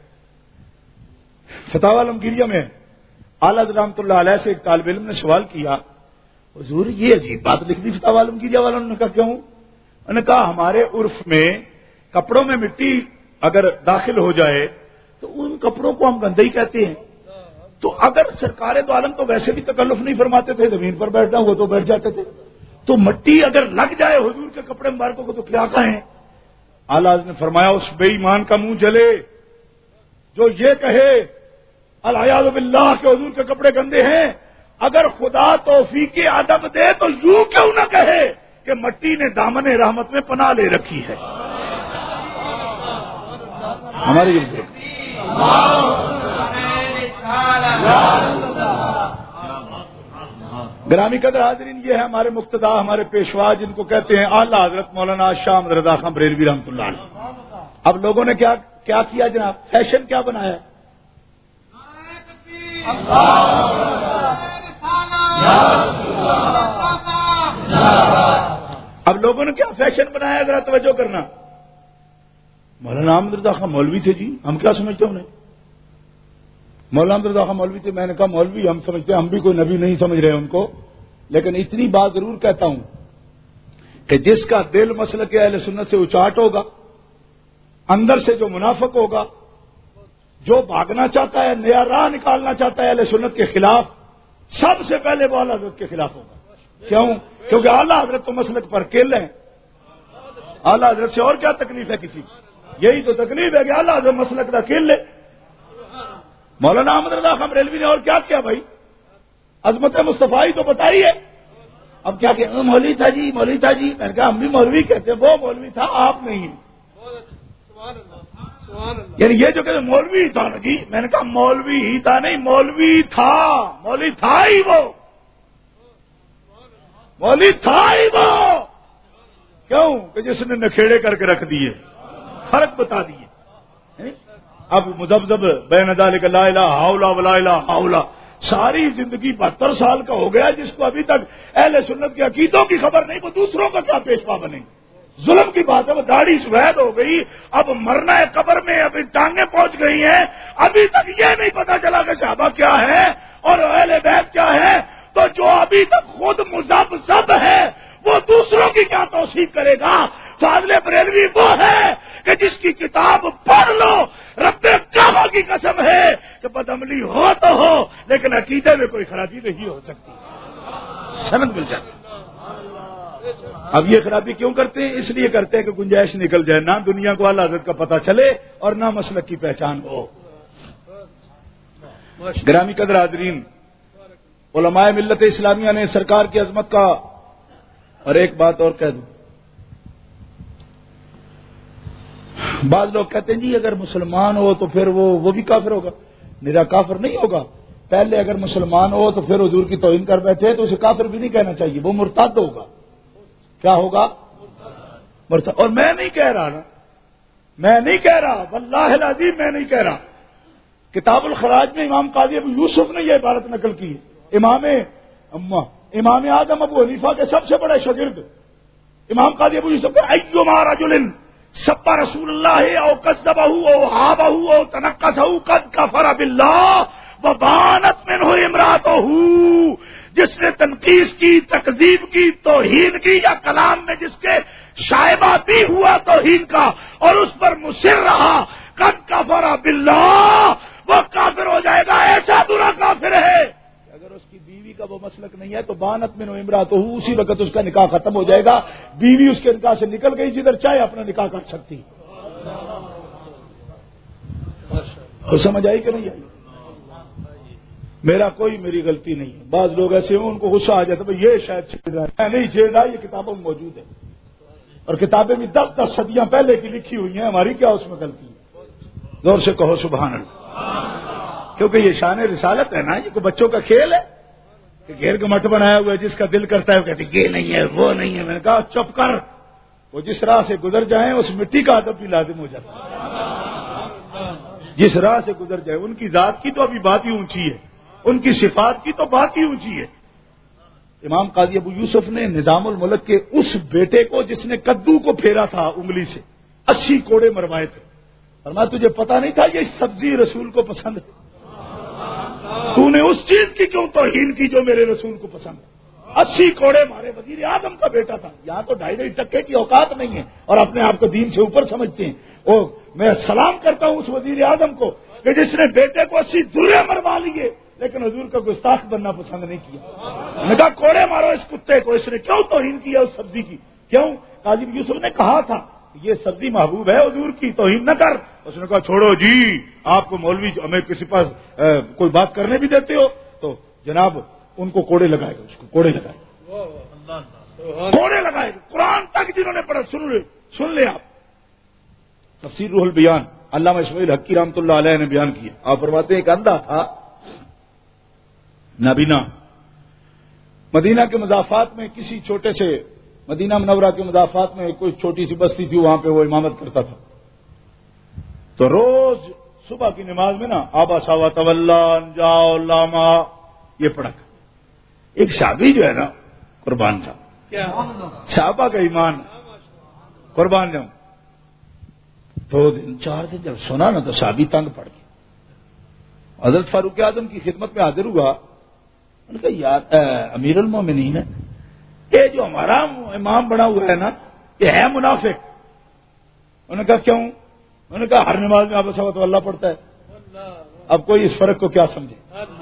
[SPEAKER 3] فتاوی عالمگیریہ میں اعلیٰ رحمۃ اللہ علیہ سے ایک طالب علم نے سوال کیا، حضور یہ عجیب بات لکھ دی فتاوی عالمگیریہ والوں نے۔ کہا کیوں؟ انہوں نے کہا ہمارے عرف میں کپڑوں میں مٹی اگر داخل ہو جائے تو ان کپڑوں کو ہم گندے ہی کہتے ہیں، تو اگر سرکار دو عالم تو ویسے بھی تکلف نہیں فرماتے تھے، زمین پر بیٹھنا وہ تو بیٹھ جاتے تھے، تو مٹی اگر لگ جائے حضور کے کپڑے مبارکوں کو تو کیا کہیں؟ اعلیٰ نے فرمایا اس بے ایمان کا منہ جلے جو یہ کہے الیاذ باللہ کہ حضور کے کپڑے گندے ہیں، اگر خدا توفیق ادب دے تو یوں کیوں نہ کہے کہ مٹی نے دامن رحمت میں پناہ لے رکھی ہے۔ ہماری گرامی قدر حاضرین، یہ ہے ہمارے مقتدا، ہمارے پیشوا، جن کو کہتے ہیں اعلیٰ حضرت مولانا شاہ احمد رضا خان بریلوی رحمۃ اللہ علیہ۔ اب لوگوں نے کیا کیا کیا جناب؟ فیشن کیا بنایا؟ اب لوگوں نے کیا فیشن بنایا؟ ذرا توجہ کرنا۔ مولانا احمد رضا خان مولوی تھے جی، ہم کیا سمجھتے ہیں انہیں؟ مولانا احمد رضا خان مولوی تھے، میں نے کہا مولوی ہم سمجھتے ہیں، ہم بھی کوئی نبی نہیں سمجھ رہے ان کو، لیکن اتنی بات ضرور کہتا ہوں کہ جس کا دل مسلک اہل سنت سے اچاٹ ہوگا، اندر سے جو منافق ہوگا، جو بھاگنا چاہتا ہے، نیا راہ نکالنا چاہتا ہے اہل سنت کے خلاف، سب سے پہلے وہ اعلیٰ حضرت کے خلاف ہوگا۔ کیوں؟ کیونکہ اعلیٰ حضرت تو مسلک پر کل ہیں۔ اعلیٰ حضرت سے اور کیا تکلیف ہے کسی کی؟ یہی تو تکلیف ہے کہ اعلیٰ حضرت مسلک کا کل ہے۔ مولانا احمد رضا خان بریلوی نے اور کیا کیا بھائی؟ عظمت مصطفیٰ تو بتائی ہے۔ اب کیا کہ مولوی تھا جی، مولوی تھا جی، میں نے کہا ہم بھی مولوی کہتے ہیں، وہ مولوی تھا، آپ نہیں۔ یعنی یہ جو کہتے مولوی تھا نا جی، میں نے کہا مولوی ہی تھا نہیں، مولوی تھا، مولوی تھا ہی وہ، مولوی تھا ہی وہ۔ کیوں؟ کہ جس نے نکھیڑے کر کے رکھ دیے، فرق بتا دیے۔ اب مذبذب بین ذالک لا الہ الا ولا الہ الا، ساری زندگی بہتر سال کا ہو گیا، جس کو ابھی تک اہل سنت کے عقیدوں کی خبر نہیں، وہ دوسروں کا کیا پیشوا بنے؟ ظلم کی بات ہے، وہ داڑھی سفید ہو گئی، اب مرنا ہے قبر میں، ابھی ٹانگیں پہنچ گئی ہیں، ابھی تک یہ نہیں پتا چلا کہ صحابہ کیا ہے اور اہل بیت کیا ہے، تو جو ابھی تک خود مذبذب ہے وہ دوسروں کی کیا توثیق کرے گا؟ فاضل بریلوی وہ ہے کہ جس کی کتاب پڑھ لو، رب کعبہ کی قسم ہے کہ بدعملی ہو تو ہو لیکن عقیدے میں کوئی خرابی نہیں ہو سکتی، سند مل جاتی۔ اب یہ خرابی کیوں کرتے ہیں؟ اس لیے کرتے ہیں کہ گنجائش نکل جائے، نہ دنیا کو اعلیٰ حضرت کا پتہ چلے اور نہ مسلک کی پہچان ہو۔ گرامی قدر حاضرین، علماء ملت اسلامیہ نے سرکار کی عظمت کا، اور ایک بات اور کہہ دوں، بعض لوگ کہتے ہیں جی اگر مسلمان ہو تو پھر وہ وہ بھی کافر ہوگا۔ میرا کافر نہیں ہوگا، پہلے اگر مسلمان ہو تو پھر حضور کی توہین کر بیٹھے تو اسے کافر بھی نہیں کہنا چاہیے، وہ مرتد ہوگا۔ کیا ہوگا؟ مرتد۔ اور میں نہیں کہہ رہا نا، میں نہیں کہہ رہا، واللہ العظیم میں نہیں کہہ رہا۔ کتاب الخراج میں امام قاضی ابو یوسف نے یہ عبارت نقل کی ہے، امام اما امام اعظم ابو حنیفہ کے سب سے بڑے شاگرد امام قاضی ابو یوسف نے ایما رجل سب رسول اللہ او کذبہ او ہابہ او تنقصہ قد کفر باللہ وبانت منہ امراتہ، جس نے تنقیص کی، تکذیب کی، توہین کی، یا کلام میں جس کے شائبہ بھی ہوا توہین کا اور اس پر مصر رہا، قد کفر باللہ، وہ کافر ہو جائے گا، ایسا برا کافر ہے۔ اگر اس کی بیوی کا وہ مسلک نہیں ہے تو بانت منہ امراتہ، اسی وقت اس کا نکاح ختم ہو جائے گا، بیوی اس کے نکاح سے نکل گئی، جدھر چاہے اپنا نکاح کر سکتی۔ اور سمجھ آئی کہ نہیں آئی؟ میرا کوئی میری غلطی نہیں ہے، بعض لوگ ایسے ہیں ان کو غصہ آ جاتا ہے یہ شاید چھیڑ رہا ہے، میں نہیں چھیڑ رہا، یہ کتابوں میں موجود ہے، اور کتابیں بھی دس دس صدیاں پہلے کی لکھی ہوئی ہیں، ہماری کیا اس میں غلطی ہے؟ زور سے کہو سبحان اللہ، کیونکہ یہ شان رسالت ہے نا، یہ کوئی بچوں کا کھیل ہے کہ گھیر کا مٹ بنایا ہوا ہے، جس کا دل کرتا ہے وہ کہتے یہ نہیں ہے وہ نہیں ہے۔ میں نے کہا چپ کر، وہ جس راہ سے گزر جائیں اس مٹی کا ادب بھی لازم ہو جاتا ہے، جس راہ سے گزر جائے۔ ان کی ذات کی تو ابھی بات ہی اونچی ہے، ان کی صفات کی تو بات ہی اونچی ہے۔ امام قاضی ابو یوسف نے نظام الملک کے اس بیٹے کو جس نے کدو کو پھیرا تھا انگلی سے، اسی کوڑے مروائے تھے، اور میں تجھے پتا نہیں تھا یہ سبزی رسول کو پسند ہے، تو نے اس چیز کی کیوں توہین کی جو میرے رسول کو پسند ہے؟ اسی کوڑے مارے، وزیر اعظم کا بیٹا تھا، یہاں تو ڈھائی ڈھائی ٹکے کی اوقات نہیں ہے اور اپنے آپ کو دین سے اوپر سمجھتے ہیں۔ اور میں سلام کرتا ہوں اس وزیر اعظم کو کہ جس نے بیٹے کو اسی درے مروا لیے لیکن حضور کا گستاخ بننا پسند نہیں کیا۔ میں نے کہا کوڑے مارو اس کتے کو، اس نے کیوں توہین کیا اس سبزی کی؟ کیوں؟ قاضی یوسف نے کہا تھا یہ سبزی محبوب ہے حضور کی، توہین نہ کر۔ اس نے کہا چھوڑو جی، آپ کو مولوی ہمیں کسی پاس کوئی بات کرنے بھی دیتے ہو تو جناب ان کو کوڑے لگائے گا، اس کو کوڑے لگائے گا، کوڑے لگائے گا۔ قرآن تک جنہوں نے پڑھا سن لے سن لے آپ، تفسیر روح البیان علامہ اسماعیل حقی رحمۃ اللہ علیہ نے بیان کیا۔ آپ فرماتے ہیں ایک اندھا تھا، نابینا، مدینہ کے مضافات میں کسی چھوٹے سے مدینہ منورہ کے مضافات میں کوئی چھوٹی سی بستی تھی، وہاں پہ وہ امامت کرتا تھا. تو روز صبح کی نماز میں نا آبا ساوا طلّہ جاؤ لاما یہ پڑھا. ایک صحابی جو ہے نا قربان تھا، صحابہ کا ایمان قربان جاؤں. دو دن چار دن جب سنا نا تو صحابی تنگ پڑ گیا. حضرت فاروق اعظم کی خدمت میں حاضر ہوا. ان کا یار امیر المومنین ہے، یہ جو ہمارا امام بنا ہوا ہے نا یہ ہے منافق. انہوں نے کہا کیوں؟ انہوں نے کہا ہر نماز میں آپ سوا تو اللہ پڑھتا ہے. اب کوئی اس فرق کو کیا سمجھے؟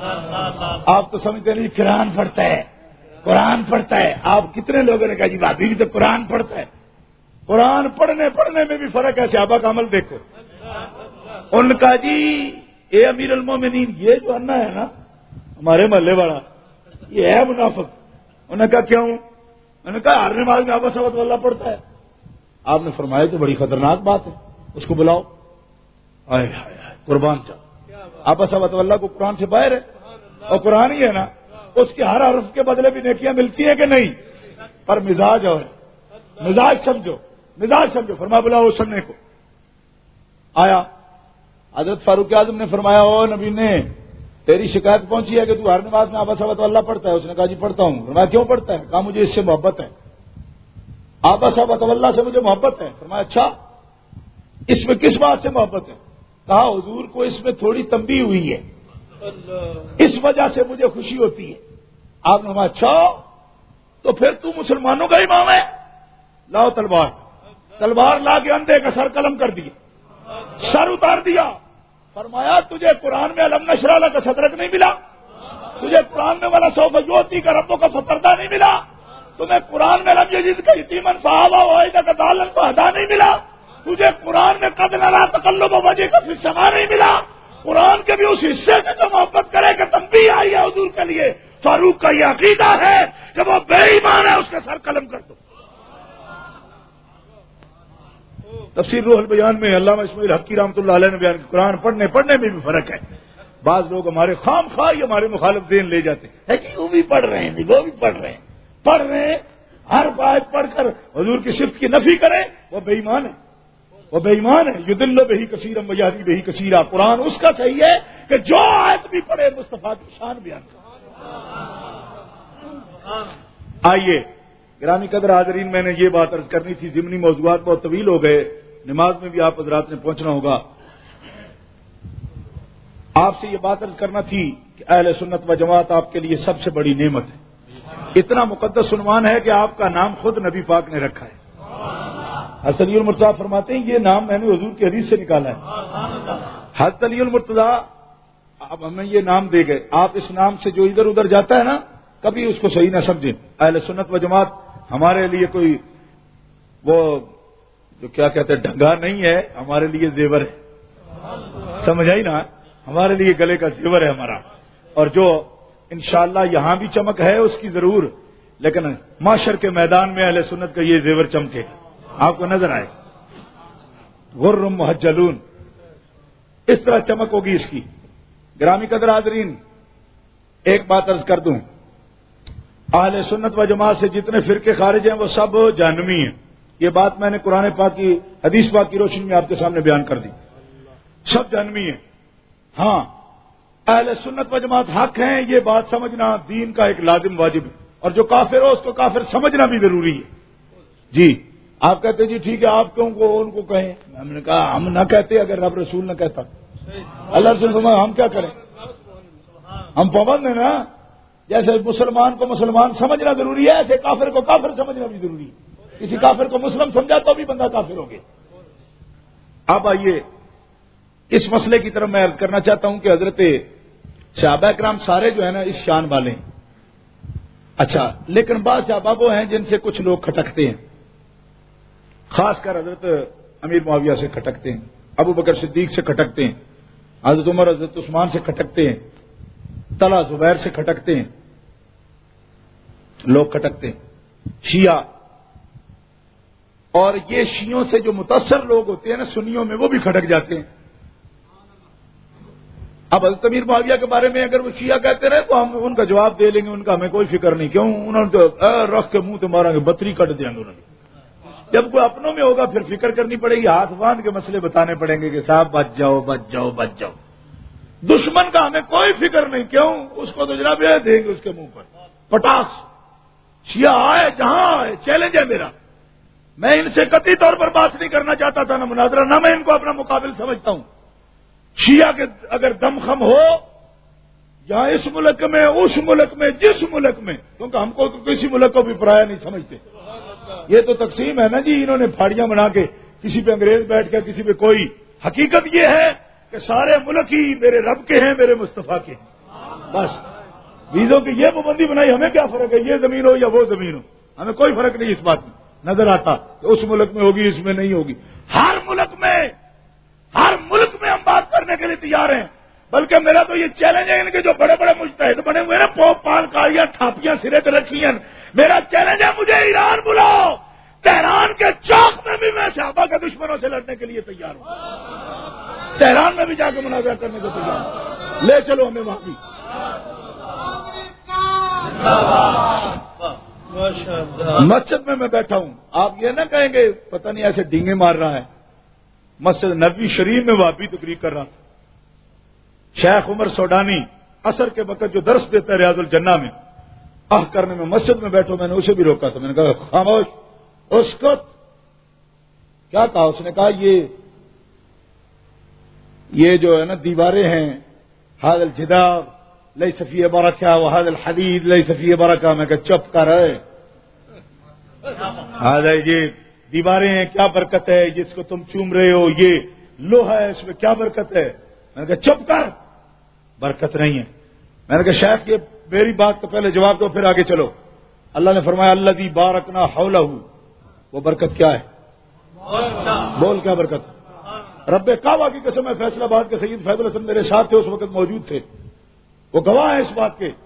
[SPEAKER 3] آپ تو سمجھتے نہیں قرآن پڑھتا ہے قرآن پڑھتا ہے. آپ کتنے لوگوں نے کہا جی بھابھی بھی تو قرآن پڑھتا ہے. قرآن پڑھنے پڑھنے میں بھی فرق ہے. صحابہ کا عمل دیکھو. ان کا جی اے امیر المومنین یہ جو انا ہے نا ہمارے محلے والا یہ ہے منافق. انہوں نے کہا کیوں؟ انہوں نے کہا ہر نماز میں آبا سوا اللہ پڑھتا ہے. آپ نے فرمایا تو بڑی خطرناک بات ہے، اس کو بلاؤ. آئے قربان چاہ آبا سوا اللہ کو قرآن سے باہر ہے اور قرآن ہی ہے نا، اس کے ہر حرف کے بدلے بھی نیکیاں ملتی ہیں کہ نہیں؟ پر مزاج اور مزاج سمجھو مزاج سمجھو. فرما بلاؤ سننے کو. آیا حضرت فاروق اعظم نے فرمایا او نبی نے تیری شکایت پہنچی ہے کہ تو ہر نماز میں آبا سوا اللہ پڑھتا ہے. اس نے کہا جی پڑھتا ہوں. فرمایا کیوں پڑھتا ہے؟ کہا مجھے اس سے محبت ہے. آبا سوا اللہ سے مجھے محبت ہے. فرمایا اچھا اس میں کس بات سے محبت ہے؟ کہا حضور کو اس میں تھوڑی تنبیہ ہوئی ہے، اس وجہ سے مجھے خوشی ہوتی ہے. آپ نے فرمایا اچھا تو پھر تو مسلمانوں کا امام ہے. لاؤ تلوار. تلوار لا کے اندھے کا سر قلم کر دیا، سر اتار دیا. فرمایا تجھے قرآن میں علم نشرح کا صدرک نہیں ملا؟ تجھے قرآن میں والا سوف یؤتی کا ربوں کا فتردہ نہیں ملا؟ تمہیں قرآن میں لم یجد کا یتیمن فآویٰ ووجدک کا ضالا فہدیٰ نہیں ملا؟ تجھے قرآن میں قد نری تقلب وجهک فی السماء نہیں ملا؟ قرآن کے بھی اس حصے سے جو محبت کرے کہ تنبیہ آئی ہے حضور کے لیے. فاروق کا یہ عقیدہ ہے کہ وہ بے ایمان ہے، اس کا سر قلم کر دو. تفسیر روح البیان میں علامہ اسماعیل حقی رحمۃ اللہ علیہ نے بیان کہ قرآن پڑھنے پڑھنے میں بھی فرق ہے. بعض لوگ ہمارے خام خواہ ہمارے مخالف ذہن لے جاتے ہیں کہ وہ بھی پڑھ رہے ہیں وہ بھی پڑھ رہے ہیں پڑھ رہے ہیں ہر بات پڑھ کر حضور کی صفت کی نفی کرے وہ بے ایمان ہے. وہ بے ایمان ہے. یضل بہ کثیرا ویہدی بہ کثیرا. قرآن اس کا صحیح ہے کہ جو آیت بھی پڑھے مصطفیٰ کی شان بیان کرے. آئیے گرامی قدر حاضرین، میں نے یہ بات عرض کرنی تھی. ضمنی موضوعات بہت طویل ہو گئے، نماز میں بھی آپ حضرات نے پہنچنا ہوگا. آپ سے یہ بات عرض کرنا تھی کہ اہل سنت و جماعت آپ کے لیے سب سے بڑی نعمت ہے. اتنا مقدس عنوان ہے کہ آپ کا نام خود نبی پاک نے رکھا ہے. حضرت علی المرتضیٰ فرماتے ہیں یہ نام میں نے حضور کی حدیث سے نکالا ہے. حضرت علی المرتضیٰ اب ہمیں یہ نام دے گئے. آپ اس نام سے جو ادھر ادھر جاتا ہے نا کبھی اس کو صحیح نہ سمجھیں. اہل سنت و جماعت ہمارے لیے کوئی وہ جو کیا کہتے ہیں ڈنگا نہیں ہے، ہمارے لیے زیور ہے. سمجھ آئی نا؟ ہمارے لیے گلے کا زیور ہے ہمارا. اور جو انشاءاللہ یہاں بھی چمک ہے اس کی ضرور، لیکن معاشر کے میدان میں اہل سنت کا یہ زیور چمکے آپ کو نظر آئے. غرم محجلون اس طرح چمک ہوگی اس کی. گرامی قدر حاضرین، ایک بات عرض کر دوں، اہل سنت و جماعت سے جتنے فرقے خارج ہیں وہ سب جہنمی ہیں. یہ بات میں نے قرآن پاک کی حدیث پاک کی روشنی میں آپ کے سامنے بیان کر دی. سب جہنمی ہیں. ہاں اہل سنت و جماعت حق ہیں، یہ بات سمجھنا دین کا ایک لازم واجب ہے. اور جو کافر ہو اس کو کافر سمجھنا بھی ضروری ہے. جی آپ کہتے جی ٹھیک ہے آپ کیوں کو ان کو کہیں. ہم نے کہا ہم نہ کہتے اگر رب رسول نہ کہتا. اللہ رسول فرمایا ہم کیا کریں، ہم پابند ہیں نا. جیسے مسلمان کو مسلمان سمجھنا ضروری ہے ایسے کافر کو کافر سمجھنا بھی ضروری ہے. کسی کافر کو مسلم سمجھا تو بھی بندہ کافر ہو گیا. اب آئیے اس مسئلے کی طرف میں عرض کرنا چاہتا ہوں کہ حضرت صحابہ کرام سارے جو ہے نا اس شان والے ہیں. اچھا لیکن بعض صحابہ وہ ہیں جن سے کچھ لوگ کھٹکتے ہیں، خاص کر حضرت امیر معاویہ سے کھٹکتے ہیں، ابو بکر صدیق سے کھٹکتے ہیں، حضرت عمر حضرت عثمان سے کھٹکتے ہیں، طلحہ زبیر سے کھٹکتے ہیں، لوگ کھٹکتے ہیں. شیعہ اور یہ شیعوں سے جو متاثر لوگ ہوتے ہیں نا سنیوں میں وہ بھی کھٹک جاتے ہیں. اب حضرت امیر معاویہ کے بارے میں اگر وہ شیعہ کہتے رہے تو ہم ان کا جواب دے لیں گے، ان کا ہمیں کوئی فکر نہیں، کیوں انہوں نے تو رکھ کے منہ تو مارا گے، بتری کٹ دیں گے انہوں نے۔ جب کوئی اپنوں میں ہوگا پھر فکر کرنی پڑے گی، ہاتھ باندھ کے مسئلے بتانے پڑیں گے کہ صاحب بچ جاؤ بچ جاؤ بچ جاؤ۔ دشمن کا ہمیں کوئی فکر نہیں، کیوں اس کو تو جناب یہ دیں گے اس کے منہ پر پٹاس۔ شیعہ آئے جہاں آئے، چیلنج ہے میرا، میں ان سے قطعی طور پر بات نہیں کرنا چاہتا تھا، نہ مناظرہ، نہ میں ان کو اپنا مقابل سمجھتا ہوں۔ شیعہ کے اگر دم خم ہو یہاں اس ملک میں، اس ملک میں، جس ملک میں، کیونکہ ہم کو کسی ملک کو بھی پرایا نہیں سمجھتے، یہ تو تقسیم ہے نا جی، انہوں نے پھاڑیاں بنا کے کسی پہ انگریز بیٹھ کے کسی پہ کوئی۔ حقیقت یہ ہے کہ سارے ملک ہی میرے رب کے ہیں، میرے مصطفیٰ کے ہیں، بس ویزوں کی یہ پابندی بنائی، ہمیں کیا فرق ہے یہ زمین ہو یا وہ زمین ہو، ہمیں کوئی فرق نہیں اس بات میں نظر آتا کہ اس ملک میں ہوگی اس میں نہیں ہوگی۔ ہر ملک میں، ہر ملک میں ہم بات کرنے کے لیے تیار ہیں، بلکہ میرا تو یہ چیلنج ہے ان کے جو بڑے بڑے مجتہد بنے ہوئے ہیں، پوپ پال کالیاں ٹھاپیاں سرے پہ رکھی ہیں، میرا چیلنج ہے مجھے ایران بلاؤ، تہران کے چوک میں بھی میں صحابہ کے دشمنوں سے لڑنے کے لیے تیار ہوں، تہران میں بھی جا کے مناظرہ کرنے کو تیار ہوں، لے چلو ہمیں وہاں بھی۔ مسجد میں میں بیٹھا ہوں، آپ یہ نہ کہیں گے پتہ نہیں ایسے ڈینگے مار رہا ہے، مسجد نبوی شریف میں وہابی تقریر کر رہا تھا، شیخ عمر سوڈانی عصر کے وقت جو درس دیتا ہے ریاض الجنہ میں، آہ کرنے میں مسجد میں بیٹھو، میں نے اسے بھی روکا تھا، میں نے کہا خاموش، اسکت۔ کیا کہا اس نے؟ کہا یہ یہ جو ہے نا دیواریں ہیں، حاضر الجدار لیس فیہ برکہ وحاظ الحدید لیس فیہ برکہ، میں کہا چپ کر ہے، حاضر یہ دیواریں ہیں کیا برکت ہے، جس کو تم چوم رہے ہو یہ لوہا ہے اس میں کیا برکت ہے، میں نے کہا چپ کر، برکت نہیں ہے۔ میں نے کہا شیخ یہ میری بات کا پہلے جواب دو پھر آگے چلو۔ اللہ نے فرمایا الذی بارکنا حولہ، وہ برکت کیا ہے؟ بول کیا برکت؟ رب کعبہ کی قسم ہے، فیصلہ آباد کے سید فیض الحسن میرے ساتھ تھے، اس وقت موجود تھے، وہ گواہ ہیں اس بات کے۔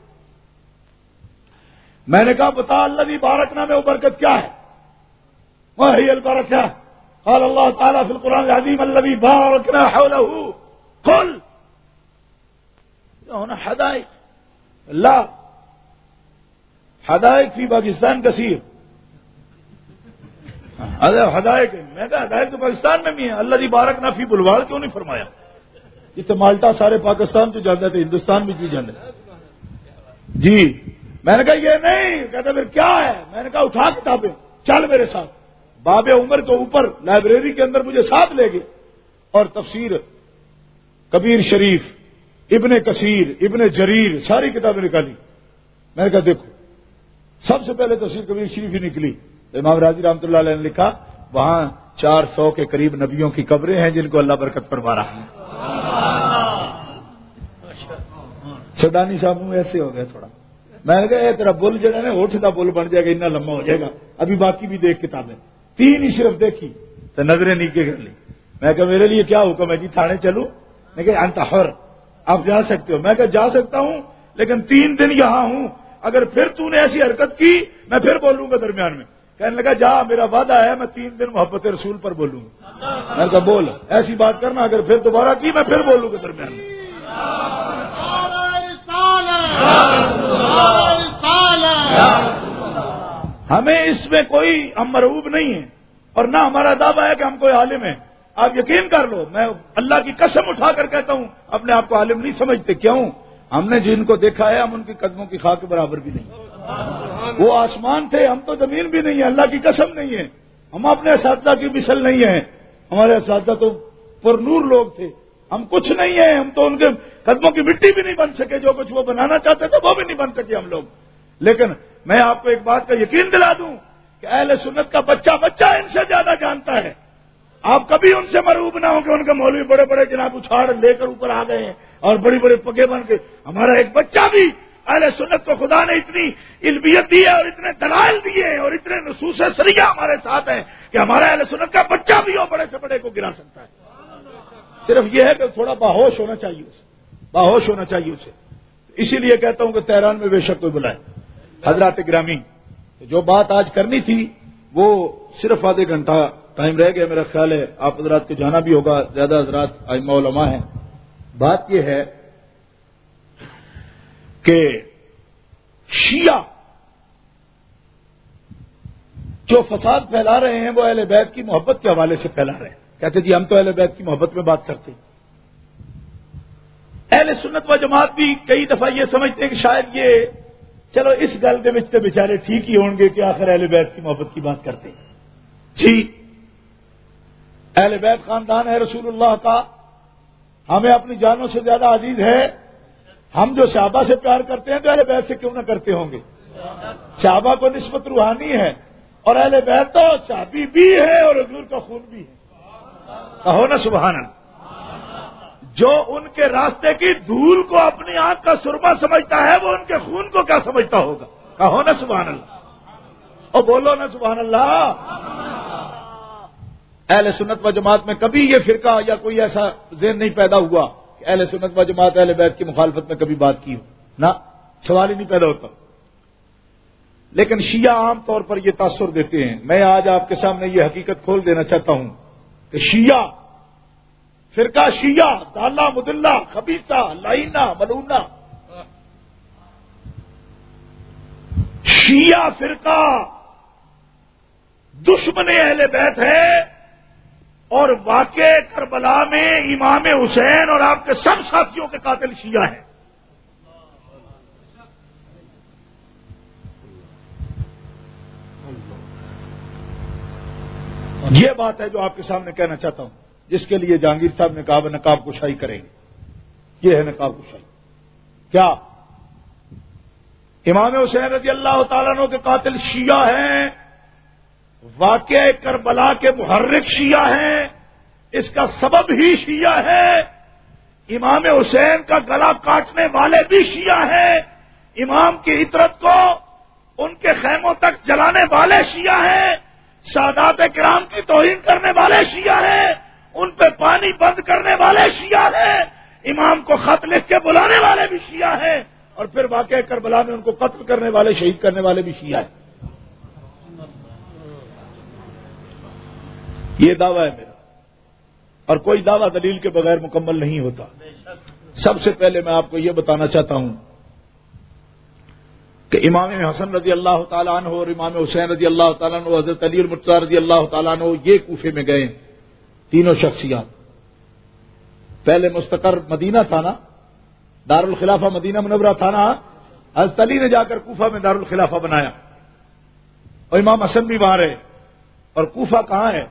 [SPEAKER 3] میں نے کہا بتا الذی بارکنا میں وہ برکت کیا ہے؟ وہی البرکہ قال اللہ تعالیٰ فی القرآن العظیم الذی بارکنا حولہ قل ہونا حدائق اللہ حدائق فی پاکستان کثیر، حدائق میں کہا حدائق تو پاکستان میں بھی ہیں، اللہ دی بارک نہ فی بلوال کیوں نہیں فرمایا؟ یہ تو مالٹا سارے پاکستان تو جانے تھے، ہندوستان بھی کی جانے جی۔ میں نے کہا یہ نہیں، کہتا پھر کیا ہے؟ میں نے کہا اٹھا کتابیں چل میرے ساتھ، باب عمر کے اوپر لائبریری کے اندر مجھے ساتھ لے گئے اور تفسیر کبیر شریف، ابن کثیر، ابن جریر، ساری کتابیں نکالی۔ میں نے کہا دیکھو سب سے پہلے تفسیر کبیر شریف ہی نکلی، امام راضی رحمۃ اللہ علیہ نے لکھا وہاں چار سو کے قریب نبیوں کی قبریں ہیں جن کو اللہ برکت فرما رہا ہے۔ سودانی صاحب منہ ایسے ہو گئے تھوڑا، میں نے کہا اے تیرا بل جو ہے نا اٹھتا بل بن جائے گا، اتنا لمبا ہو جائے گا، ابھی باقی بھی دیکھ کتابیں، تین ہی صرف دیکھی تو نظریں نیچے کر لی۔ میں کہا میرے لیے کیا حکم ہے جی، تھانے چلوں؟ میں کہ انت حر، آپ جا سکتے ہو۔ میں کہا جا سکتا ہوں لیکن تین دن یہاں ہوں، اگر پھر تو نے ایسی حرکت کی میں پھر بولوں گا درمیان میں۔ کہنے لگا جا میرا وعدہ ہے میں تین دن محبت رسول پر بولوں گا۔ میں نے کہا بول، ایسی بات کرنا، اگر پھر دوبارہ کی میں پھر بولوں گا درمیان میں۔ ہمیں اس میں کوئی ہم مرعوب نہیں ہے اور نہ ہمارا دعویٰ ہے کہ ہم کوئی عالم ہیں، آپ یقین کر لو، میں اللہ کی قسم اٹھا کر کہتا ہوں اپنے آپ کو عالم نہیں سمجھتے، کیوں؟ ہم نے جن کو دیکھا ہے ہم ان کے قدموں کی خاک کے برابر بھی نہیں، وہ آسمان تھے ہم تو زمین بھی نہیں ہے، اللہ کی قسم نہیں ہے، ہم اپنے اساتذہ کی مثل نہیں ہیں، ہمارے اساتذہ تو پر نور لوگ تھے، ہم کچھ نہیں ہیں، ہم تو ان کے قدموں کی مٹی بھی نہیں بن سکے، جو کچھ وہ بنانا چاہتے تھے وہ بھی نہیں بن سکے ہم لوگ۔ لیکن میں آپ کو ایک بات کا یقین دلا دوں کہ اہل سنت کا بچہ بچہ ان سے زیادہ جانتا ہے، آپ کبھی ان سے مرعوب نہ ہو کہ ان کے مولوی بڑے بڑے جناب اچھاڑ لے کر اوپر آ گئے ہیں اور بڑی بڑے پگے بن کے، ہمارا ایک بچہ بھی اہل سنت کو خدا نے اتنی علمیت دی ہے اور اتنے دلائل دیے ہیں اور اتنے نصوص سریہ ہمارے ساتھ ہیں کہ ہمارا اہل سنت کا بچہ بھی ہو بڑے سے بڑے کو گرا سکتا ہے، صرف یہ ہے کہ تھوڑا باہوش ہونا چاہیے اسے، باہوش ہونا چاہیے اسے۔ اسی لیے کہتا ہوں کہ تہران میں بے شک کوئی بلائے۔ حضرات گرامی، جو بات آج کرنی تھی وہ صرف آدھے گھنٹہ ٹائم رہ گیا، میرا خیال ہے آپ حضرات کو جانا بھی ہوگا، زیادہ حضرات ائمہ علماء ہیں۔ بات یہ ہے کہ شیعہ جو فساد پھیلا رہے ہیں وہ اہل بیت کی محبت کے حوالے سے پھیلا رہے ہیں. کہتے جی ہم تو اہل بیت کی محبت میں بات کرتے ہیں. اہل سنت و جماعت بھی کئی دفعہ یہ سمجھتے ہیں کہ شاید یہ چلو اس گل کے بچتے بیچارے ٹھیک ہی ہوں گے کہ آخر اہل بیت کی محبت کی بات کرتے ہیں. جی اہل بیت خاندان ہے رسول اللہ کا, ہمیں اپنی جانوں سے زیادہ عزیز ہے. ہم جو صحابہ سے پیار کرتے ہیں تو اہل بیت سے کیوں نہ کرتے ہوں گے. صحابہ کو نسبت روحانی ہے اور اہل بیت تو صحابی بھی ہے اور حضور کا خون بھی ہے. کہو نا سبحان اللہ. جو ان کے راستے کی دھول کو اپنی آنکھ کا سرما سمجھتا ہے وہ ان کے خون کو کیا سمجھتا ہوگا. کہو نا سبحان اللہ. اور بولو نا سبحان اللہ. اہل سنت و جماعت میں کبھی یہ فرقہ یا کوئی ایسا ذہن نہیں پیدا ہوا کہ اہل سنت و جماعت اہل بیت کی مخالفت میں کبھی بات کی ہو. نہ, سوال ہی نہیں پیدا ہوتا. لیکن شیعہ عام طور پر یہ تاثر دیتے ہیں. میں آج آپ کے سامنے یہ حقیقت کھول دینا چاہتا ہوں کہ شیعہ فرقہ شیعہ داللہ مدلہ خبیثہ لعینہ ملعونہ, شیعہ فرقہ دشمن اہل بیت ہے اور واقع کربلا میں امام حسین اور آپ کے سب ساتھیوں کے قاتل شیعہ ہیں. یہ بات ہے جو آپ کے سامنے کہنا چاہتا ہوں, جس کے لیے جہانگیر صاحب نے کہا نقاب کشائی کریں گے. یہ ہے نقاب کشائی. کیا امام حسین رضی اللہ تعالیٰ عنہ کے قاتل شیعہ ہیں, واقع کربلا کے محرک شیعہ ہیں, اس کا سبب ہی شیعہ ہے. امام حسین کا گلا کاٹنے والے بھی شیعہ ہیں, امام کی عطرت کو ان کے خیموں تک جلانے والے شیعہ ہیں, سادات کرام کی توہین کرنے والے شیعہ ہیں, ان پہ پانی بند کرنے والے شیعہ ہیں, امام کو خط لکھ کے بلانے والے بھی شیعہ ہیں, اور پھر واقع کربلا میں ان کو قتل کرنے والے شہید کرنے والے بھی شیعہ ہیں. یہ دعویٰ ہے میرا, اور کوئی دعویٰ دلیل کے بغیر مکمل نہیں ہوتا. سب سے پہلے میں آپ کو یہ بتانا چاہتا ہوں کہ امام حسن رضی اللہ تعالیٰ عنہ اور امام حسین رضی اللہ تعالیٰ عنہ, حضرت علی المرتضیٰ رضی اللہ تعالیٰ عنہ, یہ کوفے میں گئے تینوں شخصیات. پہلے مستقر مدینہ تھا نا, دار الخلافہ مدینہ منورہ تھا نا, حضرت علی نے جا کر کوفہ میں دار الخلافہ بنایا, اور امام حسن بھی وہاں رہے. اور کوفہ کہاں ہے؟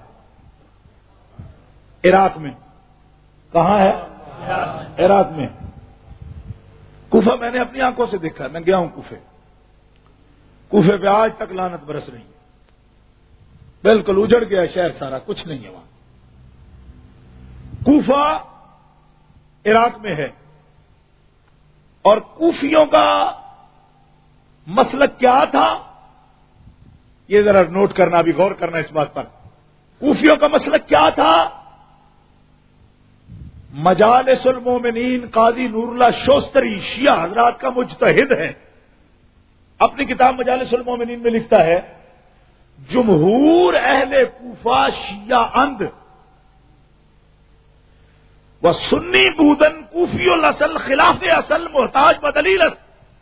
[SPEAKER 3] عراق میں. کہاں ہے؟ عراق میں. کوفہ میں نے اپنی آنکھوں سے دیکھا, میں گیا ہوں کوفے. کوفے پہ آج تک لعنت برس رہی ہے, بالکل اجڑ گیا شہر سارا, کچھ نہیں ہے وہاں. کوفہ عراق میں ہے, اور کوفیوں کا مسلک کیا تھا یہ ذرا نوٹ کرنا, بھی غور کرنا اس بات پر. کوفیوں کا مسلک کیا تھا؟ مجالس المومنین قاضی نور اللہ شوستری شیعہ حضرات کا مجتہد ہے, اپنی کتاب مجالس المومنین میں لکھتا ہے جمہور اہل کوفہ شیعہ اند و سنی بودن کوفی الاصل خلاف اصل محتاج بدلیلت.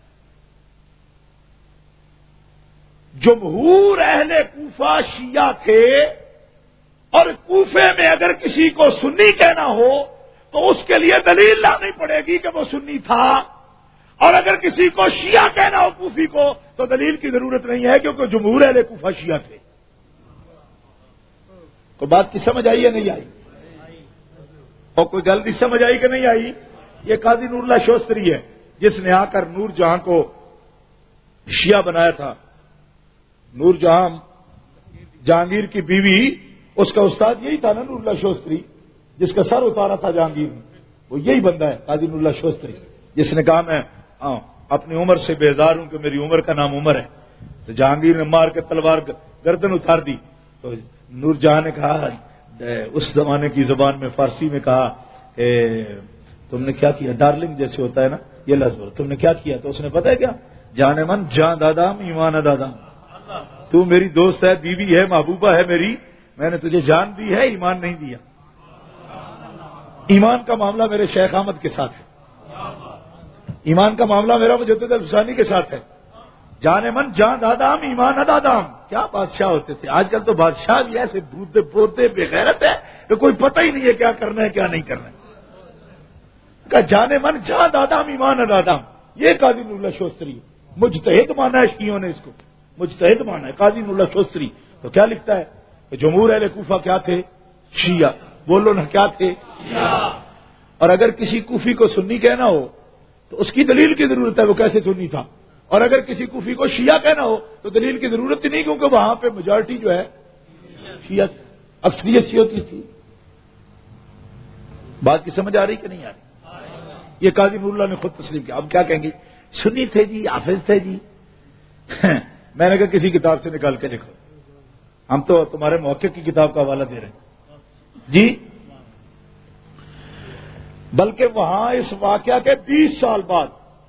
[SPEAKER 3] جمہور اہل کوفہ شیعہ تھے, اور کوفے میں اگر کسی کو سنی کہنا ہو تو اس کے لیے دلیل لانی پڑے گی کہ وہ سنی تھا, اور اگر کسی کو شیعہ کہنا ہو کوفی کو تو دلیل کی ضرورت نہیں ہے, کیونکہ جمہور اہل کوفہ شیعہ تھے. کوئی بات کی سمجھ آئی یا نہیں آئی؟ اور کوئی جلدی سمجھ آئی کہ نہیں آئی؟ یہ قاضی نور اللہ شوستری ہے جس نے آ کر نور جہاں کو شیعہ بنایا تھا. نور جہاں جہانگیر کی بیوی, اس کا استاد یہی تھا نا نور اللہ شوستری, جس کا سر اتارا تھا جہانگیر نے, وہ یہی بندہ ہے قاضی نور اللہ شوستری, جس نے کہا میں اپنی عمر سے بیزار ہوں کہ میری عمر کا نام عمر ہے. تو جہانگیر نے مار کے تلوار گردن اتار دی. تو نور جہاں نے کہا اس زمانے کی زبان میں فارسی میں کہا کہ تم نے کیا کیا, ڈارلنگ جیسے ہوتا ہے نا یہ لفظ, تم نے کیا کیا؟ تو اس نے پتا ہے کیا, جانے من جان دادام ایمان دادام, تو میری دوست ہے, بیوی ہے, محبوبہ ہے میری, میں نے تجھے جان دی ہے, ایمان نہیں دیا. ایمان کا معاملہ میرے شیخ احمد کے ساتھ ہے. ایمان کا معاملہ میرا مجدد الفسانی کے ساتھ ہے. جانے من جان دادام ایمان ادادام. کیا بادشاہ ہوتے تھے. آج کل تو بادشاہ بھی ایسے بھوتے بوتے بے غیرت ہے کہ کوئی پتہ ہی نہیں ہے کیا کرنا ہے کیا نہیں کرنا ہے. کہ جانے من جان دادام ایمان ادادام. یہ قاضی نور اللہ شوستری مجتہد مانا ہے شیعوں نے اس کو. مجتہد مانا ہے قاضی نور اللہ شوستری. تو کیا لکھتا ہے کہ جمہور اہل کوفہ کیا تھے؟ شیعہ. بولو نا کیا تھے؟ شیعہ. اور اگر کسی کوفی کو سنی کہنا ہو تو اس کی دلیل کی ضرورت ہے وہ کیسے سنی تھا. اور اگر کسی کوفی کو شیعہ کہنا ہو تو دلیل کی ضرورت ہی نہیں, کیونکہ وہاں پہ میجارٹی جو ہے شیعہ اکثریت شیعہ تھی. بات کی سمجھ آ رہی کہ نہیں آ رہی؟ یہ قاضی نور اللہ نے خود تسلیم کیا. اب کیا کہیں گے سنی تھے جی, حافظ تھے جی. میں نے کہا کسی کتاب سے نکال کے لکھو. ہم تو تمہارے محقق کی کتاب کا حوالہ دے رہے ہیں جی. بلکہ وہاں اس واقعہ کے بیس سال بعد,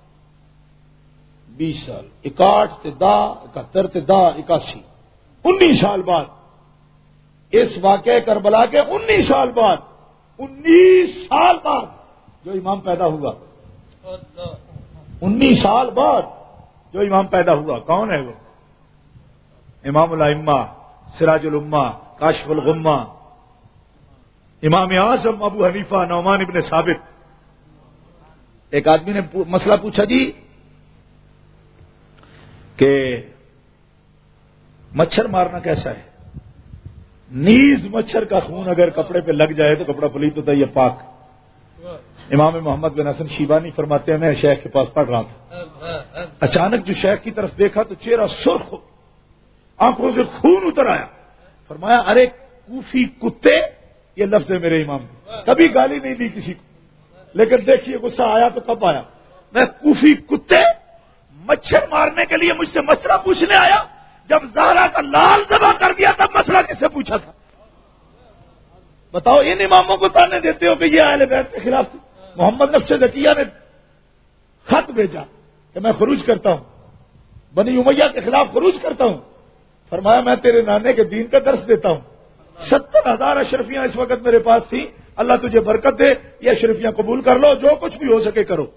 [SPEAKER 3] بیس سال اکاٹھ سے دا اکہتر سے دا اکاسی انیس سال بعد, اس واقعہ کربلا کے انیس سال بعد انیس سال بعد جو امام پیدا ہوا, انیس سال بعد جو امام پیدا ہوا, کون ہے وہ؟ امام الائمہ, سراج الامہ, کاشف الغمہ, امام اعظم ابو حنیفہ نعمان ابن ثابت. ایک آدمی نے مسئلہ پوچھا جی کہ مچھر مارنا کیسا ہے؟ نیز مچھر کا خون اگر کپڑے پہ لگ جائے تو کپڑا پلیت ہوتا ہے یا پاک. امام محمد بن حسن شیبانی فرماتے ہیں میں شیخ کے پاس پڑھ رہا تھا, اچانک جو شیخ کی طرف دیکھا تو چہرہ سرخ ہو, آنکھوں سے خون اتر آیا. فرمایا ارے کوفی کتے, یہ لفظ ہے میرے امام کو, کبھی گالی نہیں دی کسی کو, لیکن دیکھیے غصہ آیا تو کب آیا. میں کوفی کتے مچھر مارنے کے لیے مجھ سے مسئلہ پوچھنے آیا, جب زہرا کا لال ذبح کر دیا تب مسئلہ کس سے پوچھا تھا؟ بتاؤ ان اماموں کو تانے دیتے ہو کہ یہ اہل بیت کے خلاف تھی. محمد نفس ذکیہ نے خط بھیجا کہ میں خروج کرتا ہوں, بنی امیہ کے خلاف خروج کرتا ہوں. فرمایا میں تیرے نانے کے دین کا درس دیتا ہوں. ستر ہزار اشرفیاں اس وقت میرے پاس تھیں, اللہ تجھے برکت دے, یہ اشرفیاں قبول کر لو, جو کچھ بھی ہو سکے کرو.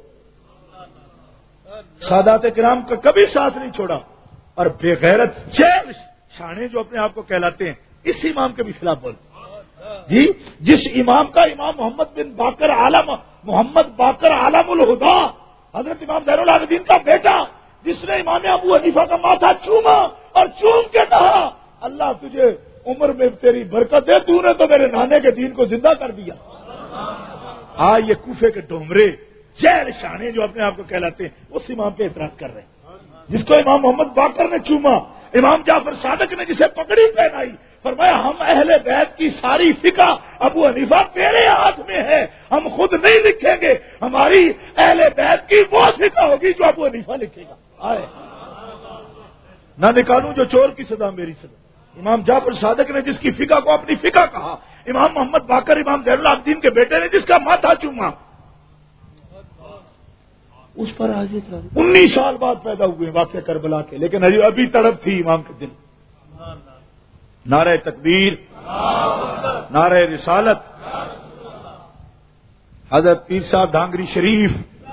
[SPEAKER 3] سادات کرام کا کبھی ساتھ نہیں چھوڑا. اور بے غیرت چھ شانے جو اپنے آپ کو کہلاتے ہیں اس امام کے بھی خلاف بولتے جی. جس امام کا امام محمد بن باقر عالم محمد باقر عالم الہدا حضرت امام زین العابدین کا بیٹا, جس نے امام ابو حنیفہ کا ماتھا چوما اور چوم کے کہا اللہ تجھے عمر میں تیری برکت دے, تو نے تو میرے نانے کے دین کو زندہ کر دیا. آ یہ کوفے کے ڈومرے جیل شانے جو اپنے آپ کو کہلاتے ہیں اس امام پہ اعتراض کر رہے ہیں جس کو امام محمد باقر نے چوما. امام جعفر صادق نے جسے پگڑی پہنائی, فرمایا ہم اہل بیت کی ساری فقہ ابو حنیفہ تیرے ہاتھ میں ہے, ہم خود نہیں لکھیں گے, ہماری اہل بیت کی وہ فقہ ہوگی جو ابو حنیفہ لکھے گا. آئے نہ نکالوں جو چور کی سزا میری سزا. امام جعفر صادق نے جس کی فقہ کو اپنی فقہ کہا, امام محمد باقر امام زین العابدین کے بیٹے نے جس کا ماتھا چوما, اس پر آج انیس سال بعد پیدا ہوئے واقعہ کربلا کے, لیکن ابھی تڑپ تھی امام کے دل. نعرہ تکبیر, نعرہ رسالت, حضرت پیر صاحب ڈھانگری شریف.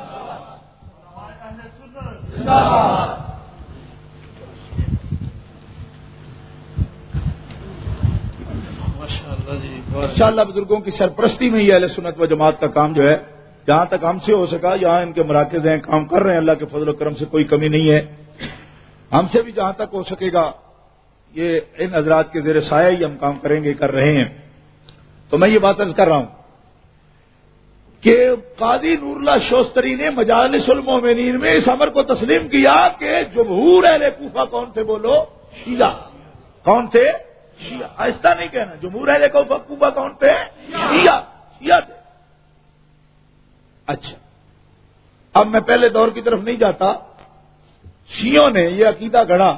[SPEAKER 3] انشاءاللہ بزرگوں کی سرپرستی میں یہ اہل سنت و جماعت کا کام جو ہے جہاں تک ہم سے ہو سکا, یہاں ان کے مراکز ہیں کام کر رہے ہیں, اللہ کے فضل و کرم سے کوئی کمی نہیں ہے. ہم سے بھی جہاں تک ہو سکے گا یہ ان حضرات کے زیر سایہ ہی ہم کام کریں گے, کر رہے ہیں. تو میں یہ بات عرض کر رہا ہوں کہ قاضی نور اللہ شوستری نے مجالس المومنین میں اس امر کو تسلیم کیا کہ جمہور اہل کوفہ کون تھے؟ بولو شیعہ. کون تھے؟ شیعہ. آہستہ نہیں کہنا, جمہور اہل کوفہ کون تھے؟ شیعہ. شیعہ تھے. اچھا, اب میں پہلے دور کی طرف نہیں جاتا. شیعوں نے یہ عقیدہ گڑھا,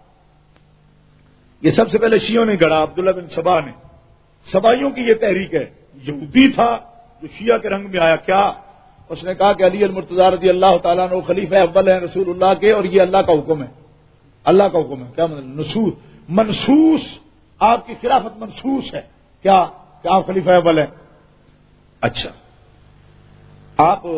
[SPEAKER 3] یہ سب سے پہلے شیعوں نے گڑھا, عبداللہ بن سبا نے. سبائیوں کی یہ تحریک ہے. یہودی تھا جو شیعہ کے رنگ میں آیا. کیا اس نے کہا کہ علی المرتضی رضی اللہ تعالیٰ عنہ خلیفہ اول ہیں رسول اللہ کے, اور یہ اللہ کا حکم ہے. اللہ کا حکم ہے. کیا مطلب؟ نصوص منصوص, آپ کی خلافت منصوص ہے. کیا کہ آپ خلیفہ اول ہیں. اچھا, آپ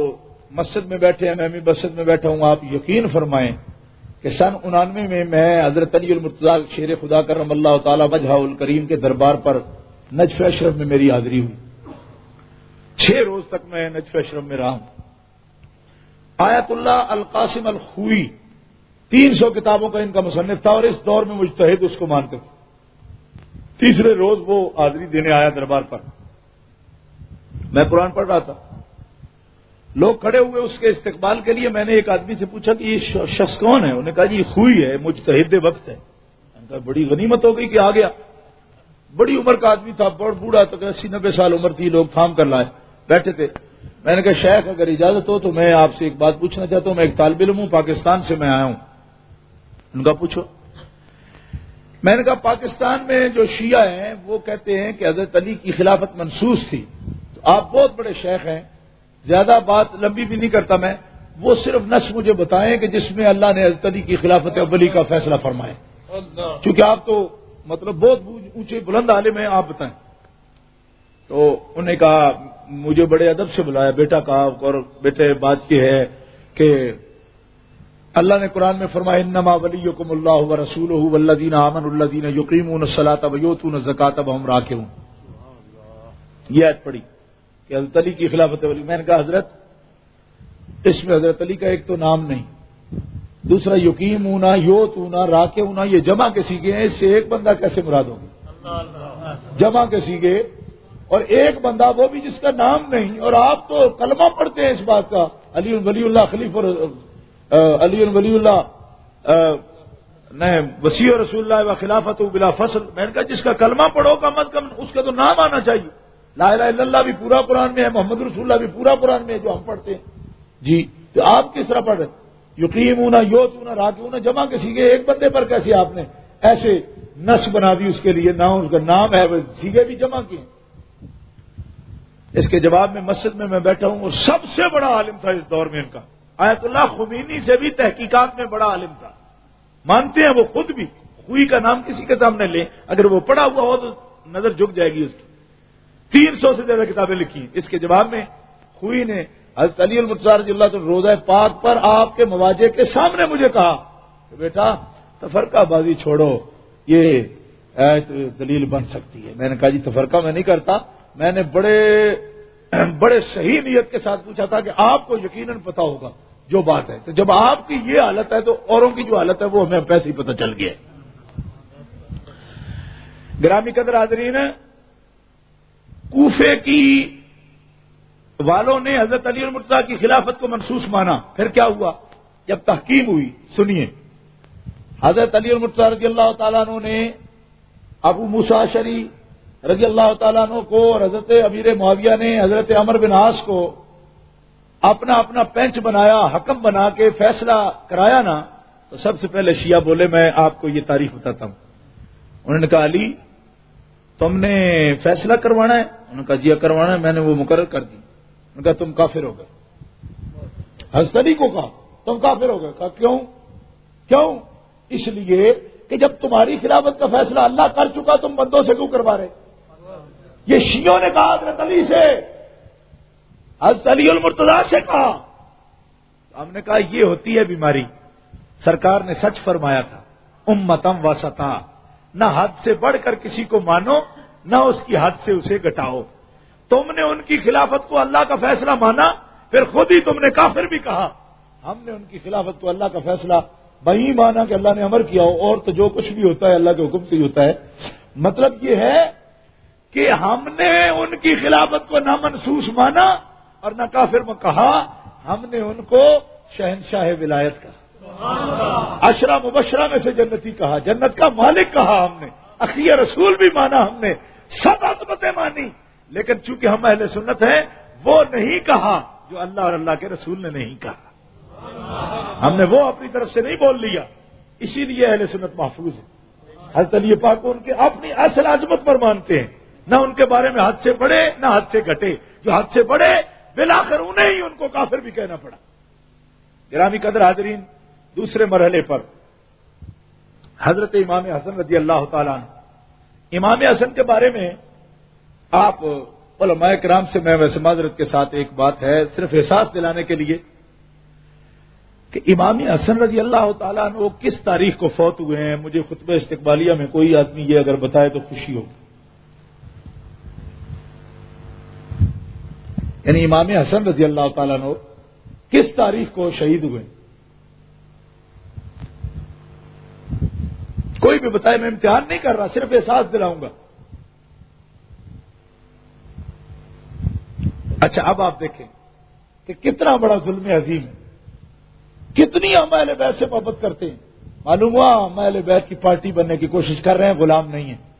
[SPEAKER 3] مسجد میں بیٹھے ہیں، میں بھی مسجد میں بیٹھا ہوں، آپ یقین فرمائیں کہ سن انانوے میں میں حضرت علی المرتضیٰ شیر خدا کرم اللہ تعالی وجہہ الکریم کے دربار پر نجف اشرف میں میری حاضری ہوئی. چھ روز تک میں نجف اشرف میں رہا ہوں. آیت اللہ القاسم الخوئی تین سو کتابوں کا ان کا مصنف تھا اور اس دور میں مجتہد اس کو مانتے تھے. تیسرے روز وہ حاضری دینے آیا دربار پر. میں قرآن پڑھ رہا تھا، لوگ کھڑے ہوئے اس کے استقبال کے لیے. میں نے ایک آدمی سے پوچھا کہ یہ شخص کون ہے؟ انہوں نے کہا جی یہ خوئی ہے، مجتہد وقت ہے. میں نے کہا بڑی غنیمت ہو گئی کہ آ گیا. بڑی عمر کا آدمی تھا، بڑا بوڑھا تو اسی نبے سال عمر تھی. لوگ تھام کر لائے بیٹھے تھے. میں نے کہا شیخ اگر اجازت ہو تو میں آپ سے ایک بات پوچھنا چاہتا ہوں. میں ایک طالب علم ہوں، پاکستان سے میں آیا ہوں. ان کا پوچھو. میں نے کہا پاکستان میں جو شیعہ ہیں وہ کہتے ہیں کہ حضرت علی کی خلافت منسوخ تھی. تو آپ بہت بڑے شیخ ہیں، زیادہ بات لمبی بھی نہیں کرتا میں. وہ صرف نص مجھے بتائیں کہ جس میں اللہ نے حضرت علی کی خلافت اولی کا فیصلہ فرمائے. چونکہ آپ تو مطلب بہت اونچے بلند عالم ہیں، آپ بتائیں. تو انہوں نے کہا مجھے بڑے ادب سے بلایا، بیٹا کہا اور بیٹے بات یہ ہے کہ اللہ نے قرآن میں فرمایا انما ولیکم اللہ ورسولہ والذین آمنوا الذین یقیمون الصلاۃ ویؤتون الزکاۃ وہم راکعون. یہ آیت پڑھی کہ حضرت علی کی خلافت ولی. میں نے کہا حضرت اس میں حضرت علی کا ایک تو نام نہیں، دوسرا یقیمون یؤتون راکعون یہ جمع کے سیغے ہیں. اس سے ایک بندہ کیسے مراد ہوگی؟ جمع کے سیغے اور ایک بندہ وہ بھی جس کا نام نہیں. اور آپ تو کلمہ پڑھتے ہیں اس بات کا علی ولی اللہ خلیفہ علی ولی اللہ وسیع رسول اللہ و خلافت بلا فصل. میں نے کہا جس کا کلمہ پڑھو کم از کم اس کا تو نام آنا چاہیے. لا الہ الا اللہ بھی پورا قرآن میں ہے، محمد رسول اللہ بھی پورا قرآن میں ہے جو ہم پڑھتے ہیں. جی تو آپ کس طرح پڑھ رہے؟ یقیمون یؤتون راکعون جمع کے سیغے ایک بندے پر کیسے آپ نے ایسے نس بنا دی اس کے لیے؟ نہ اس کا نام ہے، سیغے بھی جمع کیے. اس کے جواب میں مسجد میں میں بیٹھا ہوں اور سب سے بڑا عالم تھا اس دور میں ان کا آیت اللہ خمینی سے بھی تحقیقات میں بڑا عالم تھا. مانتے ہیں وہ خود بھی. خوئی کا نام کسی کے سامنے لیں، اگر وہ پڑھا ہوا ہو تو نظر جھک جائے گی اس کی. تین سو سے زیادہ کتابیں لکھی. اس کے جواب میں خوئی نے حضرت علی المرتضیٰ رضی اللہ عنہ روضہ پاک پر آپ کے مواجہ کے سامنے مجھے کہا کہ بیٹا تفرقہ بازی چھوڑو، یہ دلیل بن سکتی ہے. میں نے کہا جی تفرقہ میں نہیں کرتا. میں نے بڑے بڑے صحیح نیت کے ساتھ پوچھا تھا کہ آپ کو یقیناً پتا ہوگا جو بات ہے. تو جب آپ کی یہ حالت ہے تو اوروں کی جو حالت ہے وہ ہمیں پیسے ہی پتہ چل گیا. گرامی قدر حاضرین، کوفے کی والوں نے حضرت علی المرتضیٰ کی خلافت کو منسوخ مانا. پھر کیا ہوا جب تحکیم ہوئی؟ سنیے. حضرت علی المرتضیٰ رضی اللہ تعالیٰ عنہ نے ابو موسیٰ اشعری رضی اللہ تعالیٰ عنہ کو اور حضرت امیر معاویہ نے حضرت عمر بن عاص کو اپنا اپنا پینچ بنایا، حکم بنا کے فیصلہ کرایا نا. تو سب سے پہلے شیعہ بولے میں آپ کو یہ تاریخ بتاتا ہوں. انہوں نے کہا علی تم نے فیصلہ کروانا ہے؟ انہوں نے کہا جی کروانا ہے. میں نے وہ مقرر کر دی. انہوں نے کہا تم کافر ہو گئے. حضرت علی کو کہا تم کافر ہو گئے. کہا کیوں؟ کیوں؟ اس لیے کہ جب تمہاری خلافت کا فیصلہ اللہ کر چکا تم بندوں سے کیوں کروا رہے؟ یہ شیعوں نے کہا حضرت علی سے، حضرت علی المرتضیٰ سے کہا. ہم نے کہا یہ ہوتی ہے بیماری. سرکار نے سچ فرمایا تھا امتم وسطا، نہ حد سے بڑھ کر کسی کو مانو نہ اس کی حد سے اسے گھٹاؤ. تم نے ان کی خلافت کو اللہ کا فیصلہ مانا، پھر خود ہی تم نے کافر بھی کہا. ہم نے ان کی خلافت کو اللہ کا فیصلہ وہی مانا کہ اللہ نے امر کیا ہو، اور تو جو کچھ بھی ہوتا ہے اللہ کے حکم سے ہی ہوتا ہے. مطلب یہ ہے کہ ہم نے ان کی خلافت کو نہ منسوخ مانا اور نہ کافر میں کہا. ہم نے ان کو شہنشاہ ولایت کہا، عشرہ مبشرہ میں سے جنتی کہا، جنت کا مالک کہا. ہم نے اخی رسول بھی مانا، ہم نے سب عظمتیں مانی. لیکن چونکہ ہم اہل سنت ہیں وہ نہیں کہا جو اللہ اور اللہ کے رسول نے نہیں کہا. ہم نے وہ اپنی طرف سے نہیں بول لیا. اسی لیے اہل سنت محفوظ ہے. حضرت علی پاک کو ان کے اپنی اصل عظمت پر مانتے ہیں، نہ ان کے بارے میں حد سے بڑھے نہ حد سے گھٹے. جو حد سے بڑھے بالآخر انہیں ہی ان کو کافر بھی کہنا پڑا. گرامی قدر حاضرین، دوسرے مرحلے پر حضرت امام حسن رضی اللہ تعالیٰ عنہ. امام حسن کے بارے میں آپ علماء کرام سے میں ویسے معذرت کے ساتھ ایک بات ہے صرف احساس دلانے کے لیے کہ امام حسن رضی اللہ تعالیٰ عنہ کس تاریخ کو فوت ہوئے ہیں، مجھے خطبہ استقبالیہ میں کوئی آدمی یہ اگر بتائے تو خوشی ہوگی. یعنی امام حسن رضی اللہ تعالیٰ عنہ کس تاریخ کو شہید ہوئے، کوئی بھی بتائے. میں امتحان نہیں کر رہا، صرف احساس دلاؤں گا. اچھا اب آپ دیکھیں کہ کتنا بڑا ظلم عظیم ہے، کتنی ہم اہل بیت سے محبت کرتے ہیں. معلوم ہوا ہم اہل بیت کی پارٹی بننے کی کوشش کر رہے ہیں، غلام نہیں ہیں.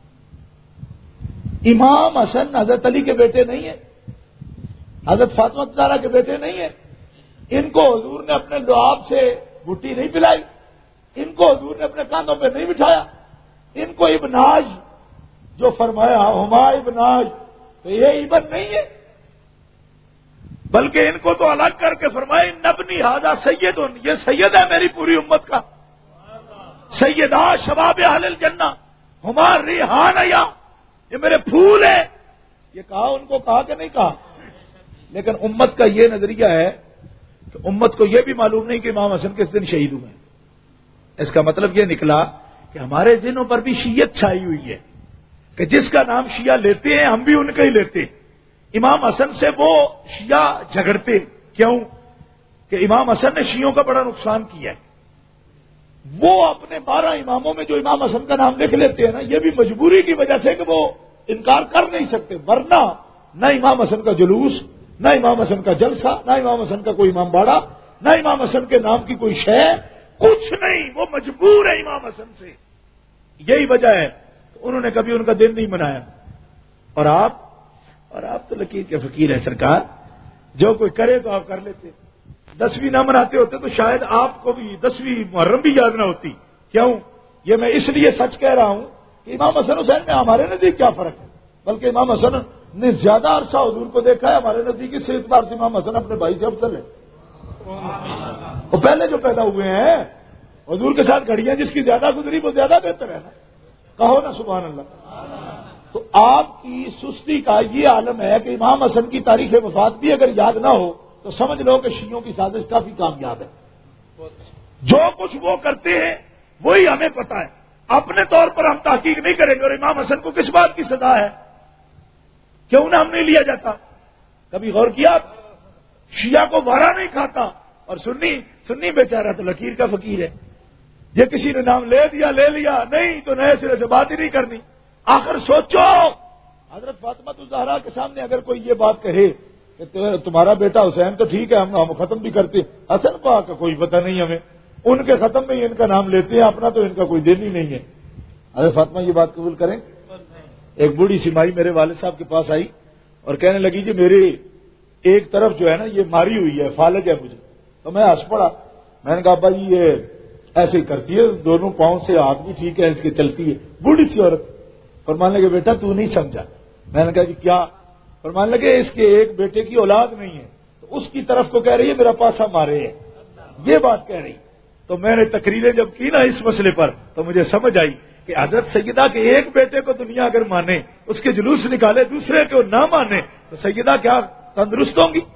[SPEAKER 3] امام حسن حضرت علی کے بیٹے نہیں ہیں، حضرت فاطمہ زہرا کے بیٹے نہیں ہیں. ان کو حضور نے اپنے لعاب سے بھٹی نہیں پلائی، ان کو حضور نے اپنے کاندھوں پہ نہیں بٹھایا. ان کو ابناج جو فرمایا ہما ابناج، تو یہ ابن نہیں ہے، بلکہ ان کو تو الگ کر کے فرمائے نبنی ہذا سید، یہ سید ہے میری پوری امت کا. سیدہ شباب اہل الجنہ ہما ریحان یا، یہ میرے پھول ہیں. یہ کہا ان کو، کہا کہ نہیں کہا. لیکن امت کا یہ نظریہ ہے کہ امت کو یہ بھی معلوم نہیں کہ امام حسن کس دن شہید ہوئے. اس کا مطلب یہ نکلا کہ ہمارے ذہنوں پر بھی شیعت چھائی ہوئی ہے کہ جس کا نام شیعہ لیتے ہیں ہم بھی ان کا ہی لیتے ہیں. امام حسن سے وہ شیعہ جھگڑتے کیوں کہ امام حسن نے شیعوں کا بڑا نقصان کیا ہے. وہ اپنے بارہ اماموں میں جو امام حسن کا نام لکھ لیتے ہیں نا، یہ بھی مجبوری کی وجہ سے کہ وہ انکار کر نہیں سکتے، ورنہ نہ امام حسن کا جلوس، نہ امام حسن کا جلسہ، نہ امام حسن کا کوئی امام باڑہ، نہ امام حسن کے نام کی کوئی شے، کچھ نہیں. وہ مجبور ہے امام حسن سے. یہی وجہ ہے انہوں نے کبھی ان کا دن نہیں منایا. اور آپ اور آپ تو لکیر کے فقیر ہیں سرکار، جو کوئی کرے تو آپ کر لیتے. دسویں نہ مناتے ہوتے تو شاید آپ کو بھی دسویں محرم بھی یاد نہ ہوتی. کیوں؟ یہ میں اس لیے سچ کہہ رہا ہوں کہ امام حسن حسین میں ہمارے نزدیک کیا فرق ہے، بلکہ امام حسن نے زیادہ عرصہ حضور کو دیکھا ہے. ہمارے نزدیک اس اعتبار سے امام حسن اپنے بھائی سے افضل ہے. وہ پہلے جو پیدا ہوئے ہیں حضور کے ساتھ گھڑیاں جس کی زیادہ گزری وہ زیادہ بہتر ہے نا. کہو نا سبحان اللہ. تو آپ کی سستی کا یہ عالم ہے کہ امام حسن کی تاریخ وفات بھی اگر یاد نہ ہو تو سمجھ لو کہ شیعوں کی سازش کافی کامیاب ہے. جو کچھ وہ کرتے ہیں وہی ہمیں پتا ہے، اپنے طور پر ہم تحقیق نہیں کریں گے. اور امام حسن کو کس بات کی سزا ہے، کیوں نہ ہم نہیں لیا جاتا؟ کبھی غور کیا؟ شیعہ کو وارا نہیں کھاتا، اور سنی سنی بیچارہ تو لکیر کا فقیر ہے. یہ کسی نے نام لے دیا لے لیا، نہیں تو نئے سرے سے بات ہی نہیں کرنی. آخر سوچو، حضرت فاطمہ الزہرا کے سامنے اگر کوئی یہ بات کہے کہ تمہارا بیٹا حسین تو ٹھیک ہے ہم ہم ختم بھی کرتے، حسن پاک کا کوئی پتہ نہیں ہمیں، ان کے ختم میں ہی ان کا نام لیتے ہیں، اپنا تو ان کا کوئی دین ہی نہیں ہے. حضرت فاطمہ یہ بات قبول کریں؟ ایک بوڑھی سی مائی میرے والد صاحب کے پاس آئی اور کہنے لگی جی میری ایک طرف جو ہے نا یہ ماری ہوئی ہے، فالج ہے مجھے. تو میں ہنس پڑا. میں نے کہا ابا جی یہ ایسے ہی کرتی ہے، دونوں پاؤں سے ہاتھ بھی ٹھیک ہے اس کے چلتی ہے. بوڑھی سی عورت. فرمانے لگے بیٹا تو نہیں سمجھا. میں نے کہا کہ کیا؟ فرمانے لگے اس کے ایک بیٹے کی اولاد نہیں ہے تو اس کی طرف کو کہہ رہی ہے میرا پاسا مارے ہے، یہ بات کہہ رہی. تو میں نے تقریریں جب کی نا اس مسئلے پر تو مجھے سمجھ آئی کہ حضرت سیدہ کے ایک بیٹے کو دنیا اگر مانے، اس کے جلوس نکالے، دوسرے کو نہ مانے، تو سیدہ کیا تندرست ہوں گی؟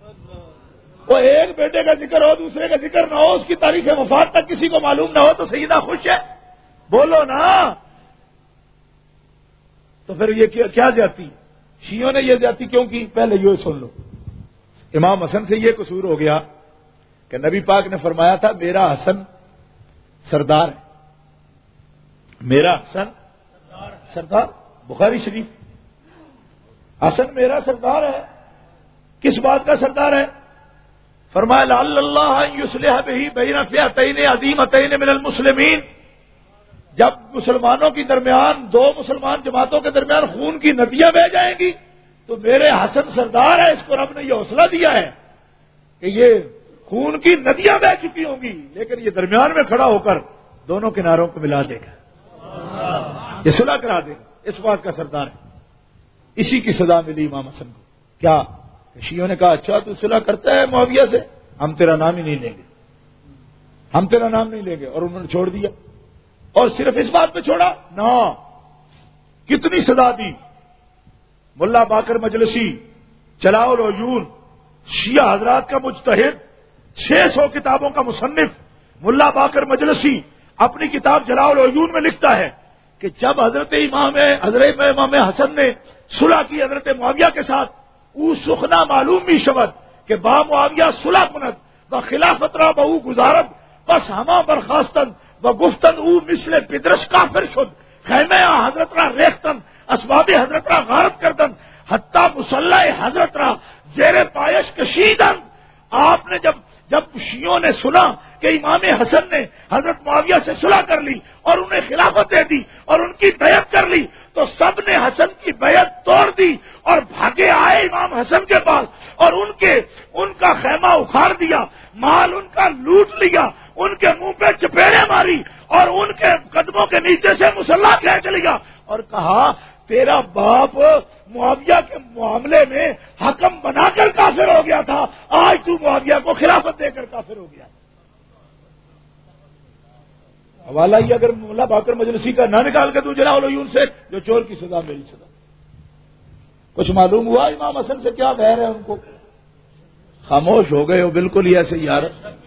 [SPEAKER 3] وہ ایک بیٹے کا ذکر ہو دوسرے کا ذکر نہ ہو، اس کی تاریخ وفات تک کسی کو معلوم نہ ہو تو سیدہ خوش ہے؟ بولو نا. تو پھر یہ کیا زیادتی؟ شیعوں نے یہ زیادتی کیوں کی؟ پہلے یہ سن لو. امام حسن سے یہ قصور ہو گیا کہ نبی پاک نے فرمایا تھا میرا حسن سردار ہے، میرا حسن سردار. بخاری شریف. حسن میرا سردار ہے. کس بات کا سردار ہے؟ فرمایا لعل اللہ ان یصلح بہ بین فئتین عظیمتین من المسلمین. جب مسلمانوں کے درمیان، دو مسلمان جماعتوں کے درمیان خون کی ندیاں بہ جائیں گی تو میرے حسن سردار ہے، اس کو رب نے یہ حوصلہ دیا ہے کہ یہ خون کی ندیاں بہ چکی ہوں گی لیکن یہ درمیان میں کھڑا ہو کر دونوں کناروں کو ملا دے گا، یہ صلح کرا دے گا. اس بات کا سردار ہے. اسی کی سزا ملی امام حسن کو. کیا؟ شیعوں نے کہا اچھا تو صلح کرتا ہے معاویہ سے، ہم تیرا نام ہی نہیں لیں گے، ہم تیرا نام نہیں لیں گے. اور انہوں نے چھوڑ دیا. اور صرف اس بات پہ چھوڑا نہ، کتنی سزا دی. ملا باقر مجلسی جلاء العیون شیعہ حضرات کا مجتہد، چھ سو کتابوں کا مصنف ملا باقر مجلسی اپنی کتاب جلاء العیون میں لکھتا ہے کہ جب حضرت امام حضرت امام حسن نے صلح کی حضرت معاویہ کے ساتھ، او سخنا معلوم بھی شبد کہ با معاویہ صلح کند و خلافت را بہو گزارد، بس ہما برخاستن و گفتن او مثل پدرش کافر شد، خیمہ حضرت را ریختن، اسباب حضرت را غارت کردن، حتی مسلح حضرت را زیر پایش کشیدن۔ آپ نے جب جب شیعوں نے سنا کہ امام حسن نے حضرت معاویہ سے صلح کر لی اور انہیں خلافت دے دی اور ان کی بیعت کر لی، تو سب نے حسن کی بیعت توڑ دی اور بھاگے آئے امام حسن کے پاس اور ان کے ان کا خیمہ اکھاڑ دیا، مال ان کا لوٹ لیا، ان کے منہ پہ چپیڑے ماری اور ان کے قدموں کے نیچے سے مسلح کھینچ لیا اور کہا تیرا باپ معاویہ کے معاملے میں حکم بنا کر کافر ہو گیا تھا، آج تو معاویہ کو خلافت دے کر کافر ہو گیا۔ حوالہ یہ اگر ملا باقر مجلسی کا نہ نکال کے تو جلاء العیون سے، جو چور کی سزا میری سزا۔ کچھ معلوم ہوا امام حسن سے کیا غیر ہے ان کو؟ خاموش ہو گئے ہو بالکل ہی ایسے یار۔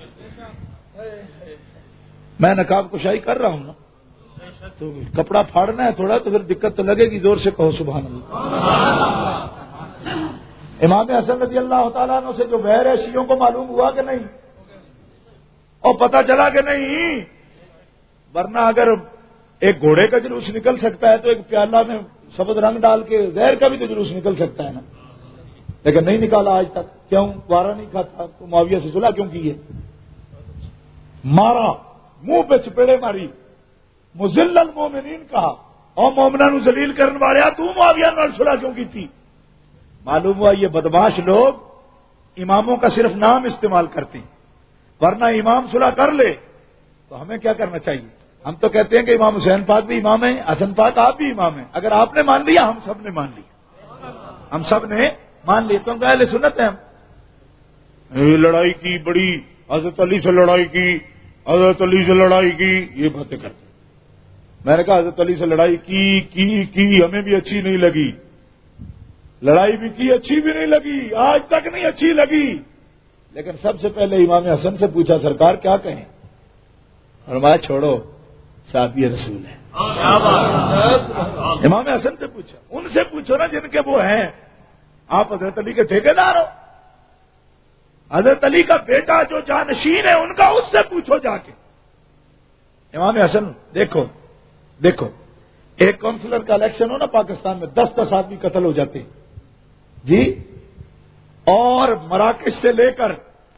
[SPEAKER 3] میں نقاب کشائی کر رہا ہوں نا، تو کپڑا پھاڑنا ہے تھوڑا تو پھر دقت تو لگے گی، زور سے کہو سبحان اللہ۔ امام حسن رضی اللہ تعالیٰ عنہ سے جو بحر ہے شیعوں کو معلوم ہوا کہ نہیں؟ اور پتہ چلا کہ نہیں؟ ورنہ اگر ایک گھوڑے کا جلوس نکل سکتا ہے تو ایک پیالہ میں سبز رنگ ڈال کے زہر کا بھی تو جلوس نکل سکتا ہے نا، لیکن نہیں نکالا آج تک۔ کیوں؟ وارا نہیں کھاتا تو معاویہ سے صلح کیوں کی ہے؟ مارا، منہ پہ چپیڑے ماری، مذل المومنین کہا، اور مومنہ نو ذلیل کرنے والے تو معاویہ نال صلح کیوں کی تھی؟ معلوم ہوا یہ بدماش لوگ اماموں کا صرف نام استعمال کرتے ہیں، ورنہ امام صلح کر لے تو ہمیں کیا کرنا چاہیے؟ ہم تو کہتے ہیں کہ امام حسین پاک بھی امام ہیں، حسن پاک آپ بھی امام ہیں۔ اگر آپ نے مان لیا ہم سب نے مان لیا، ہم سب نے مان لیا۔ تو اہل سنت ہیں ہم۔ لڑائی کی بڑی، حضرت علی سے لڑائی کی، حضرت علی سے لڑائی کی، یہ باتیں کرتے ہیں۔ میں نے کہا حضرت علی سے لڑائی کی کی کی ہمیں بھی اچھی نہیں لگی، لڑائی بھی کی اچھی بھی نہیں لگی، آج تک نہیں اچھی لگی، لیکن سب سے پہلے امام حسن سے پوچھا سرکار کیا کہیں؟ فرمایا چھوڑو، صحابی رسول ہے۔ امام حسن سے پوچھا، ان سے پوچھو نا جن کے وہ ہیں، آپ حضرت علی کے ٹھیکیدار ہو، حضرت علی کا بیٹا جو جانشین ہے ان کا اس سے پوچھو جا کے۔ امام حسن دیکھو دیکھو ایک کونسلر کا الیکشن ہو نا پاکستان میں، دس دس آدمی قتل ہو جاتے جی، اور مراکش سے لے کر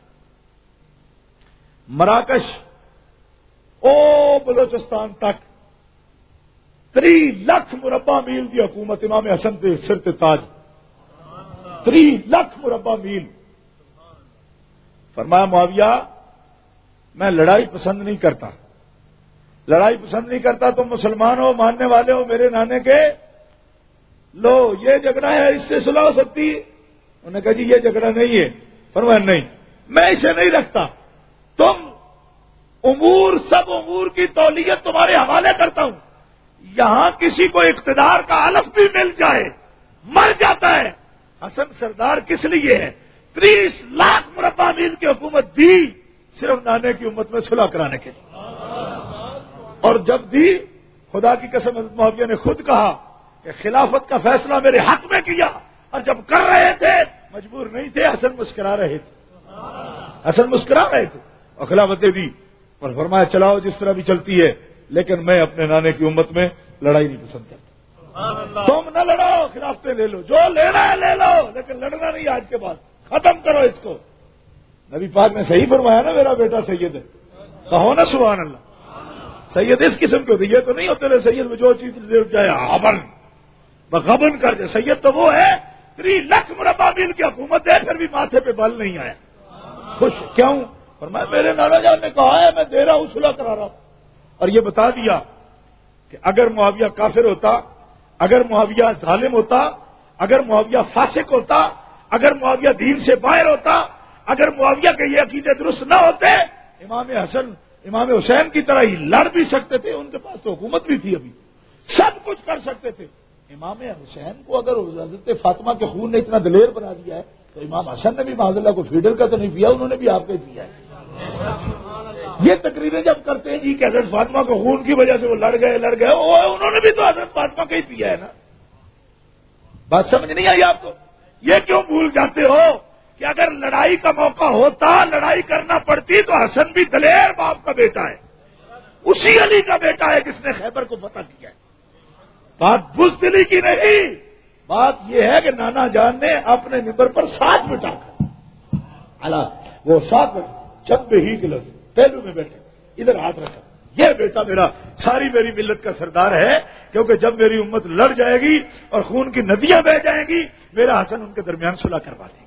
[SPEAKER 3] مراکش او بلوچستان تک تری لکھ مربع میل دی حکومت امام حسن کے سر تے تاج، تری لکھ مربع میل۔ فرمایا معاویہ میں لڑائی پسند نہیں کرتا، لڑائی پسند نہیں کرتا، تم مسلمان ہو، ماننے والے ہو میرے نانے کے، لو یہ جھگڑا ہے اس سے صلح ہو سکتی ہے؟ انہوں نے کہا جی یہ جھگڑا نہیں ہے۔ فرمایا نہیں میں اسے نہیں رکھتا، تم امور سب امور کی تولیت تمہارے حوالے کرتا ہوں، یہاں کسی کو اقتدار کا علف بھی مل جائے مر جاتا ہے، حسن سردار کس لیے ہے؟ تیس لاکھ مربع میل کی حکومت دی صرف نانے کی امت میں صلح کرانے کے لیے، اور جب دی خدا کی قسم حضرت معاویہ نے خود کہا کہ خلافت کا فیصلہ میرے حق میں کیا، اور جب کر رہے تھے مجبور نہیں تھے، حسن مسکرا رہے تھے، حسن مسکرا رہے تھے اور خلافت دے دی، اور فرمایا چلاؤ جس طرح بھی چلتی ہے، لیکن میں اپنے نانے کی امت میں لڑائی نہیں پسند کرتا، تم نہ لڑاؤ، خلافتیں لے لو، جو لینا ہے لے لو، لیکن لڑنا نہیں، آج کے بعد ختم کرو اس کو۔ نبی پاک نے صحیح فرمایا نا میرا بیٹا سید ہے، کہو نا سبحان اللہ۔ سید اس قسم کے ہوتے، یہ تو نہیں ہوتے رہے سید میں جو چیز لے جائے غبن بغبن کر دے، سید تو وہ ہے تری لکھ مربع میل کی حکومت ہے پھر بھی ماتھے پہ بل نہیں آیا، خوش کیوں؟ فرمایا میرے نانا جان نے کہا ہے میں دے رہا ہوں، صلح کرا رہا ہوں، اور یہ بتا دیا کہ اگر معاویہ کافر ہوتا، اگر معاویہ ظالم ہوتا، اگر معاویہ فاسق ہوتا، اگر معاویہ دین سے باہر ہوتا، اگر معاویہ کے یہ عقیدے درست نہ ہوتے، امام حسن امام حسین کی طرح ہی لڑ بھی سکتے تھے، ان کے پاس تو حکومت بھی تھی، ابھی سب کچھ کر سکتے تھے۔ امام حسین کو اگر حضرت فاطمہ کے خون نے اتنا دلیر بنا دیا ہے تو امام حسن نے بھی معاذ اللہ کو فیڈر کا تو نہیں پیا، انہوں نے بھی آپ کا ہی پیا ہے۔ یہ تقریریں جب کرتے ہیں جی کہ حضرت فاطمہ کے خون کی وجہ سے وہ لڑ گئے لڑ گئے وہ انہوں نے بھی تو حضرت فاطمہ کا ہی پیا ہے نا۔ بات سمجھ نہیں آئی آپ کو؟ یہ کیوں بھول جاتے ہو کہ اگر لڑائی کا موقع ہوتا، لڑائی کرنا پڑتی تو حسن بھی دلیر باپ کا بیٹا ہے، اسی علی کا بیٹا ہے جس نے خیبر کو فتح کیا ہے۔ بات بزدلی کی نہیں، بات یہ ہے کہ نانا جان نے اپنے ممبر پر ساتھ بٹھا کر اللہ وہ ساتھ چند ہی کے لفظ پہلو میں بیٹھے ادھر ہاتھ رکھا، یہ بیٹا میرا ساری میری ملت کا سردار ہے، کیونکہ جب میری امت لڑ جائے گی اور خون کی ندیاں بہ جائیں گی میرا حسن ان کے درمیان صلح کروا دے گا۔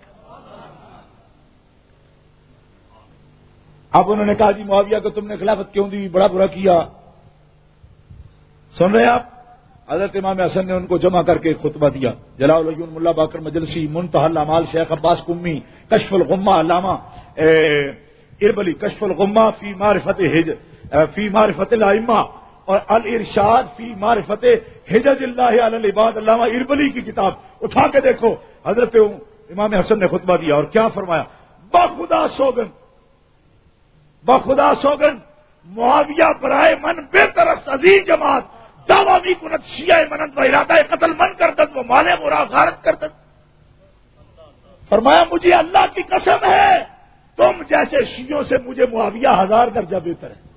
[SPEAKER 3] اب انہوں نے کہا جی معاویہ کو تم نے خلافت کیوں دی، بڑا برا کیا۔ سن رہے ہیں آپ؟ حضرت امام حسن نے ان کو جمع کر کے خطبہ دیا، جلال العیون ملا باقر مجلسی، منتہی الاعمال شیخ عباس قمی، کشف الغمہ علامہ اربلی، کشف الغمہ فی معرفت حج فی معرفت الائمہ، اور الارشاد فی معرفت حجج اللہ علی العباد علامہ اربلی کی کتاب اٹھا کے دیکھو۔ حضرت امام حسن نے خطبہ دیا اور کیا فرمایا؟ بخدا سوگن بخدا سوگن معاویہ برائے من بے ترس عزیز جماعت دعوی بھی کنت شیعہ منت و ارادہ قتل من کردت و مال مرا غارت کردت۔ فرمایا مجھے اللہ کی قسم ہے تم جیسے شیعوں سے مجھے معاویہ ہزار درجہ بہتر ہے۔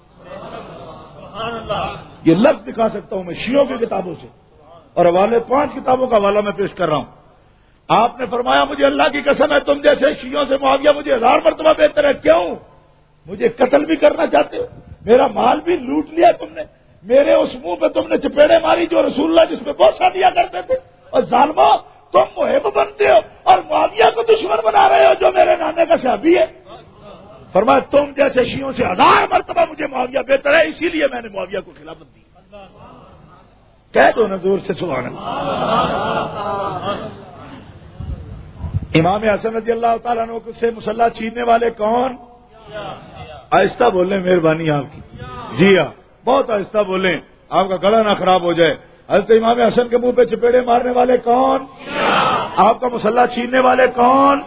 [SPEAKER 3] یہ لفظ دکھا سکتا ہوں میں شیعوں کی کتابوں سے، اور حوالے پانچ کتابوں کا حوالہ میں پیش کر رہا ہوں۔ آپ نے فرمایا مجھے اللہ کی قسم ہے تم جیسے شیعوں سے معاویہ مجھے ہزار مرتبہ بہتر ہے۔ کیوں؟ مجھے قتل بھی کرنا چاہتے ہو، میرا مال بھی لوٹ لیا تم نے، میرے اس منہ پہ تم نے چپیڑے ماری جو رسول اللہ جس پہ بوسہ دیا کرتے تھے، اور ظالمو تم محب بنتے ہو اور معاویہ کو دشمن بنا رہے ہو جو میرے نانے کا صحابی ہے۔ فرمایا تم جیسے شیعوں سے ہزار مرتبہ مجھے معاویہ بہتر ہے، اسی لیے میں نے معاویہ کو خلافت دی۔ کہہ دو نا زور سے سبحان اللہ۔ امام حسن رضی اللہ تعالیٰ عنہ سے مسلح چھیننے والے کون؟ آہستہ بولیں مہربانی آپ کی، جی ہاں بہت آہستہ بولیں آپ کا گلا نہ خراب ہو جائے۔ حضرت امام حسن کے منہ پہ چپیڑے مارنے والے کون؟ آپ کا مسلح چھیننے والے کون؟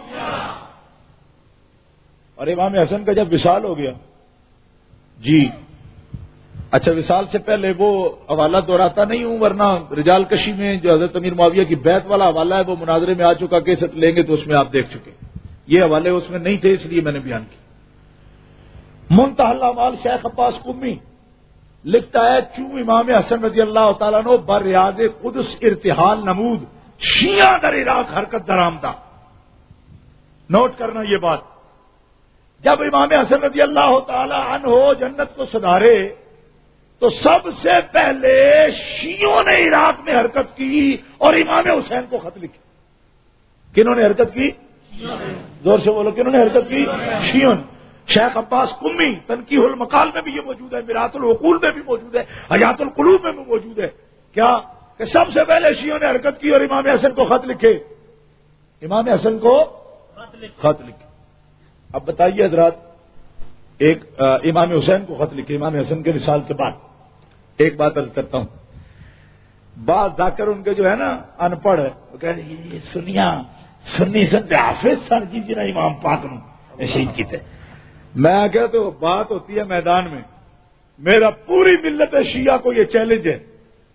[SPEAKER 3] اور امام حسن کا جب وصال ہو گیا، جی اچھا وصال سے پہلے وہ حوالہ دہراتا نہیں ہوں، ورنہ رجال کشی میں جو حضرت امیر معاویہ کی بیعت والا حوالہ ہے وہ مناظرے میں آ چکا، کیسٹ لیں گے تو اس میں آپ دیکھ چکے، یہ حوالے اس میں نہیں تھے اس لیے میں نے بیان کیا۔ منتہی الاعمال شیخ عباس قمی لکھتا ہے چوں امام حسن رضی اللہ تعالیٰ عنہ بریاض قدس ارتحال نمود شیعہ در عراق حرکت درآمدہ۔ نوٹ کرنا یہ بات، جب امام حسن رضی اللہ تعالی عنہ جنت کو سدھارے تو سب سے پہلے شیعوں نے عراق میں حرکت کی اور امام حسین کو خط لکھے۔ کنہوں نے حرکت کی؟ زور سے بولو، کنہوں نے حرکت کی؟ شیعوں نے۔ شیخ عباس قمی تنقیح المقال میں بھی یہ موجود ہے، میرات العقول میں بھی موجود ہے، حیات القلوب میں بھی موجود ہے، کیا کہ سب سے پہلے شیعوں نے حرکت کی اور امام حسن کو خط لکھے، امام حسن کو خط لکھے۔ اب بتائیے حضرات، ایک امام حسین کو خط لکھے امام حسن کے وصال کے بعد۔ ایک بات عرض کرتا ہوں، بعض ذاکر ان کے جو ہے نا ان پڑھ ہے وہ کہہ رہے یہ سنیا سنی سن حافظ سن جی جنا امام پاک نو شہید کیتے۔ میں کہتا ہوں بات ہوتی ہے میدان میں، میرا پوری ملت شیعہ کو یہ چیلنج ہے،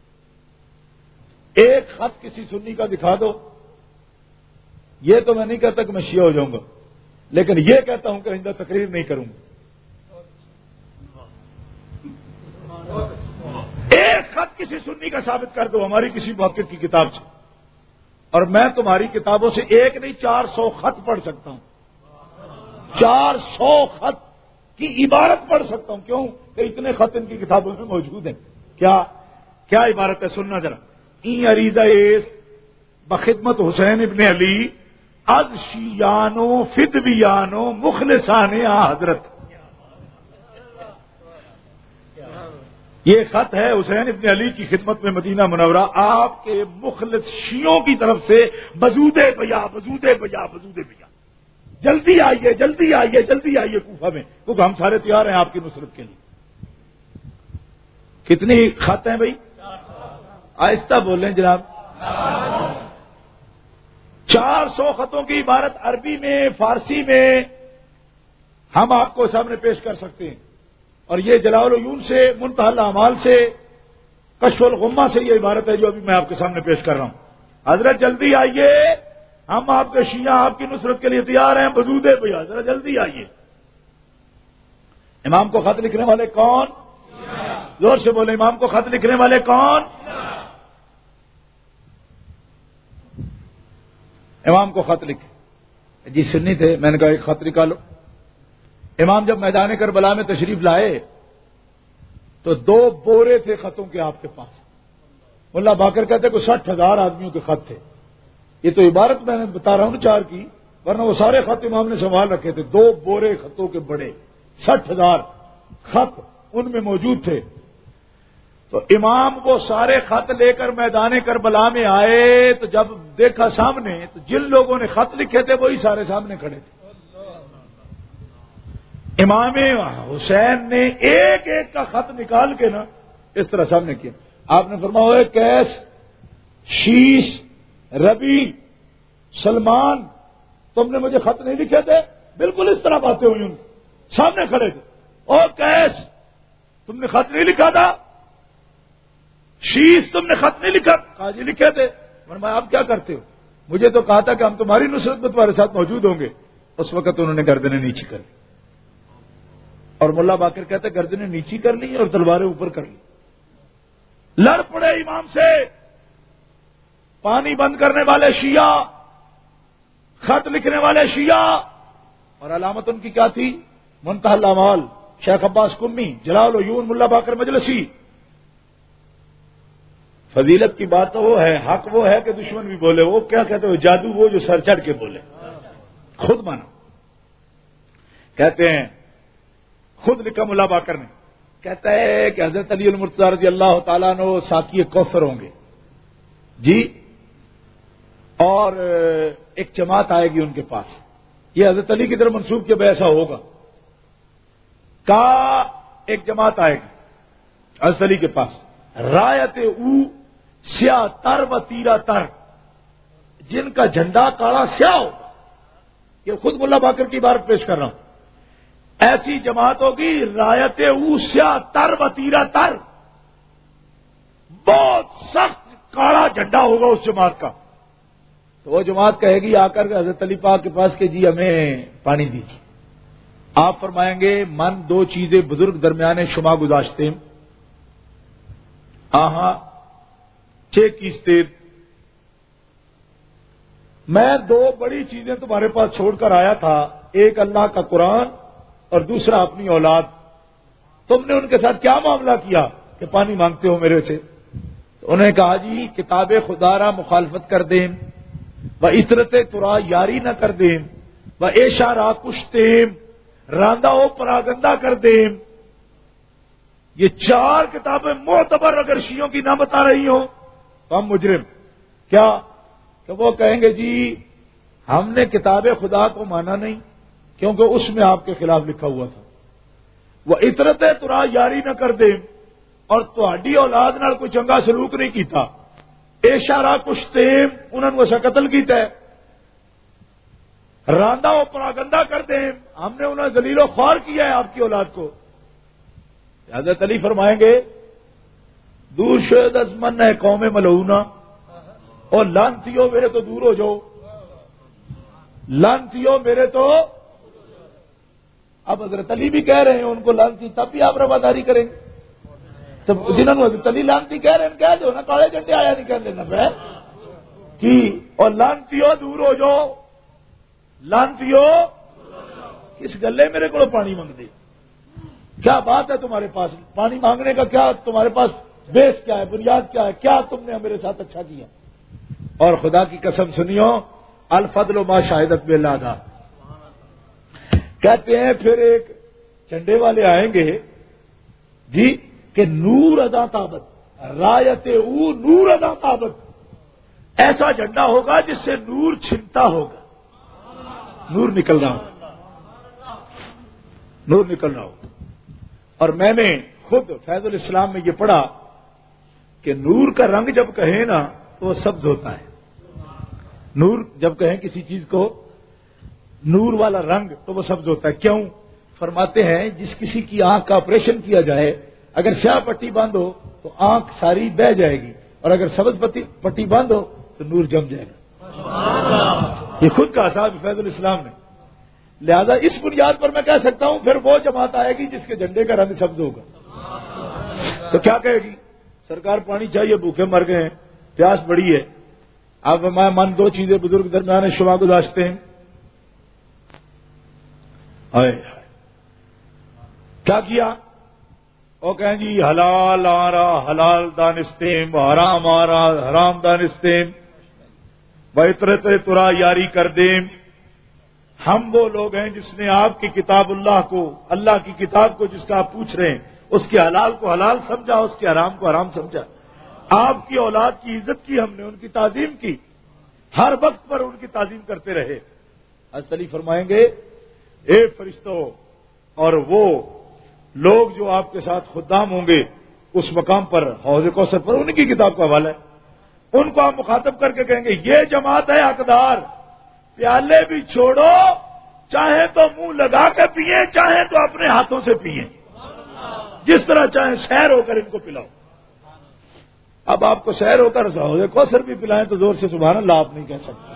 [SPEAKER 3] ایک خط کسی سنی کا دکھا دو، یہ تو میں نہیں کہتا کہ میں شیعہ ہو جاؤں گا، لیکن یہ کہتا ہوں کہ آئندہ تقریر نہیں کروں گا۔ ایک خط کسی سنی کا ثابت کر دو ہماری کسی محقق کی کتاب سے، اور میں تمہاری کتابوں سے ایک نہیں چار سو خط پڑھ سکتا ہوں، چار سو خط کی عبارت پڑھ سکتا ہوں۔ کیوں کہ اتنے خط ان کی کتابوں میں موجود ہیں۔ کیا کیا عبارت ہے؟ سننا ذرا۔ این عریضہ ایس بخدمت حسین ابن علی از شیعانو فدویانو مخلصان آ حضرت۔ یہ خط ہے حسین ابن علی کی خدمت میں مدینہ منورہ آپ کے مخلص شیعوں کی طرف سے، بزود بیا بزود بیا بزود بیا، جلدی آئیے جلدی آئیے جلدی آئیے کوفہ میں، کیونکہ ہم سارے تیار ہیں آپ کی نصرت کے لیے۔ کتنی خط ہیں بھائی؟ آہستہ بولیں جناب، چار سو خطوں کی عبارت عربی میں، فارسی میں ہم آپ کو سامنے پیش کر سکتے ہیں، اور یہ جلال العیون سے، منتہی الاعمال سے، کشف الغمہ سے یہ عبارت ہے جو ابھی میں آپ کے سامنے پیش کر رہا ہوں۔ حضرت جلدی آئیے، ہم آپ کے شیعہ آپ کی نصرت کے لیے تیار ہیں، وجود ہے بھیا، ذرا جلدی آئیے۔ امام کو خط لکھنے والے کون؟ زور سے بولے، امام کو خط لکھنے والے کون؟ امام کو خط لکھے جی، سنی تھے، میں نے کہا ایک خط نکالو۔ امام جب میدان کربلا میں تشریف لائے تو دو بورے تھے خطوں کے آپ کے پاس۔ ملا باقر کہتے کہ سٹھ ہزار آدمیوں کے خط تھے۔ یہ تو عبارت میں نے بتا رہا ہوں نا چار کی، ورنہ وہ سارے خط امام نے سنبھال رکھے تھے، دو بورے خطوں کے بڑے، سٹھ ہزار خط ان میں موجود تھے۔ تو امام وہ سارے خط لے کر میدان کربلا میں آئے تو جب دیکھا سامنے تو جن لوگوں نے خط لکھے تھے وہی سارے سامنے کھڑے تھے۔ امام حسین نے ایک ایک کا خط نکال کے نا اس طرح سامنے کیا۔ آپ نے فرمایا کیس، شیش، ربی، سلمان، تم نے مجھے خط نہیں لکھے تھے؟ بالکل اس طرح باتیں ہوئی، ان سامنے کھڑے تھے۔ اور کیس، تم نے خط نہیں لکھا تھا؟ شیش، تم نے خط نہیں لکھا؟ کہا جی لکھے تھے۔ فرمایا آپ کیا کرتے ہو؟ مجھے تو کہا تھا کہ ہم تمہاری نصرت میں تمہارے ساتھ موجود ہوں گے۔ اس وقت انہوں نے گردنیں نیچی کر لی، اور ملا باقر کہتے گردنیں نیچی کر لی اور تلواریں اوپر کر لی۔ لڑ پڑے امام سے، پانی بند کرنے والے شیعہ، خط لکھنے والے شیعہ، اور علامت ان کی کیا تھی؟ منتہی الاعمال، شیخ عباس قمی، جلال العیون، ملا باقر مجلسی۔ فضیلت کی بات تو وہ ہے، حق وہ ہے کہ دشمن بھی بولے۔ وہ کیا کہتے ہیں؟ جادو وہ جو سر چڑھ کے بولے، خود مانا۔ کہتے ہیں خود لکھا ملا باقر نے، کہتا ہے کہ حضرت علی المرتضی رضی اللہ تعالیٰ عنہ ساقی کوثر ہوں گے جی، اور ایک جماعت آئے گی ان کے پاس، یہ حضرت علی کی طرف منسوب کیا ایسا ہوگا۔ کا ایک جماعت آئے گی حضرت علی کے پاس، رایت او سیاہ تر و تیرا تر، جن کا جھنڈا کالا سیاہ ہوگا۔ یہ خود ملا باقر کی بات پیش کر رہا ہوں۔ ایسی جماعت ہوگی رایت او سیاہ تر و تیرا تر، بہت سخت کالا جھنڈا ہوگا اس جماعت کا۔ تو وہ جماعت کہے گی آ کر کے حضرت علی پاک کے پاس کہ جی ہمیں پانی دیجیے۔ آپ فرمائیں گے من دو چیزیں بزرگ درمیانے شما گزاشتے آہاں چھ کیستے، میں دو بڑی چیزیں تمہارے پاس چھوڑ کر آیا تھا، ایک اللہ کا قرآن اور دوسرا اپنی اولاد۔ تم نے ان کے ساتھ کیا معاملہ کیا کہ پانی مانگتے ہو میرے سے؟ تو انہوں نے کہا جی کتاب خدا را مخالفت کر دیں، و عطرت ترا یاری نہ کر دیں، و ایشا را کشتیم، راندہ و پراگندہ کر دیں۔ یہ چار کتابیں معتبر اگر شیعوں کی نہ بتا رہی ہوں تو ہم مجرم۔ کیا کہ وہ کہیں گے جی ہم نے کتاب خدا کو مانا نہیں کیونکہ اس میں آپ کے خلاف لکھا ہوا تھا، وہ عطرت ترا یاری نہ کر دے، اور تہاڈی اولاد نال کوئی چنگا سلوک نہیں کیتا، اشارہ کشتیم انہوں نے اسے قتل کیتا ہے، راندہ و پراگندہ کر دیں، ہم نے انہیں ذلیل و خوار کیا ہے آپ کی اولاد کو۔ حضرت علی فرمائیں گے دور شد از من ہے قوم ملعونہ، اور لانتیو میرے تو دور ہو جاؤ، لانتیو میرے تو۔ اب حضرت علی بھی کہہ رہے ہیں ان کو لانتی، تب بھی آپ رواداری کریں گے؟ تو جنہوں نے حضرت علی لانتی کہہ رہے ہیں کہہ دو نا، کالے جھنڈے آیا نہیں کہہ لینا پہ کی، اور لانتیو دور ہو جاؤ، لانتیو کس گلے میرے کو پانی مانگ دے؟ کیا بات ہے تمہارے پاس پانی مانگنے کا؟ کیا تمہارے پاس بیس کیا ہے، بنیاد کیا ہے؟ کیا تم نے میرے ساتھ اچھا کیا؟ اور خدا کی قسم سنیو، الفضل ما شاہدت باللہ تھا۔ کہتے ہیں پھر ایک جھنڈے والے آئیں گے جی کہ نور ادا تابت، رایت او نور ادا تابت، ایسا جھنڈا ہوگا جس سے نور چھنتا ہوگا، نور نکل رہا ہوگا، نور نکل رہا ہوگا۔ اور میں نے خود فیض الاسلام میں یہ پڑھا کہ نور کا رنگ جب کہیں نا تو وہ سبز ہوتا ہے. نور جب کہیں کسی چیز کو نور والا رنگ تو وہ سبز ہوتا ہے. کیوں؟ فرماتے ہیں جس کسی کی آنکھ کا آپریشن کیا جائے اگر سیاہ پٹی بند ہو تو آنکھ ساری بہ جائے گی, اور اگر سبز پٹی بند ہو تو نور جم جائے گا. یہ خود کہا صاحب فیض الاسلام نے. لہذا اس بنیاد پر میں کہہ سکتا ہوں پھر وہ جماعت آئے گی جس کے جھنڈے کا رنگ سبز ہوگا. تو کیا کہے گی؟ سرکار پانی چاہیے, بھوکے مر گئے ہیں, پیاس بڑی ہے. اب میں من دو چیزیں بزرگ درمیان شما گزاشتے ہیں. آئے کیا کیا؟ وہ کہیں جی حلال آ رہا حلال دانستیم, حرام آ رہا حرام دانستیم, بہتر ترا یاری کر دیم. ہم وہ لوگ ہیں جس نے آپ کی کتاب اللہ کو, اللہ کی کتاب کو جس کا آپ پوچھ رہے ہیں, اس کے حلال کو حلال سمجھا, اس کے حرام کو حرام سمجھا. آپ کی اولاد کی عزت کی ہم نے, ان کی تعظیم کی, ہر وقت پر ان کی تعظیم کرتے رہے. حضرت علی فرمائیں گے اے فرشتوں اور وہ لوگ جو آپ کے ساتھ خدام ہوں گے اس مقام پر حوض کوثر پر, ان کی کتاب کا حوالہ ہے. ان کو آپ مخاطب کر کے کہیں گے یہ جماعت ہے حقدار, پیالے بھی چھوڑو, چاہے تو منہ لگا کے پیئیں, چاہے تو اپنے ہاتھوں سے پیئیں, جس طرح چاہیں سیر ہو کر ان کو پلاؤ. اب آپ کو سیر ہو کر حوض کوثر بھی پلائیں تو زور سے سبحان اللہ آپ نہیں کہہ سکتے.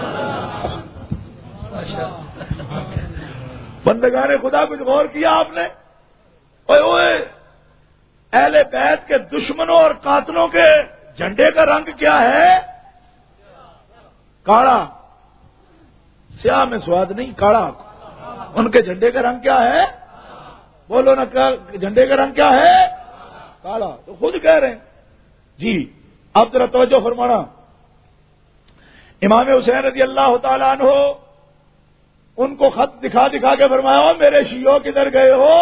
[SPEAKER 3] بندگان خدا کچھ غور کیا آپ نے؟ اوئے اوئے اہل بیت کے دشمنوں اور قاتلوں کے جھنڈے کا رنگ کیا ہے؟ کاڑا. سیاہ میں سواد نہیں, کاڑا. ان کے جھنڈے کا رنگ کیا ہے؟ بولو نا, جھنڈے کا رنگ کیا ہے؟ کاڑا. تو خود کہہ رہے ہیں جی. اب ذرا توجہ فرمانا. امام حسین رضی اللہ تعالیٰ عنہ ان کو خط دکھا دکھا کے فرمایا میرے شیعوں کدھر گئے ہو,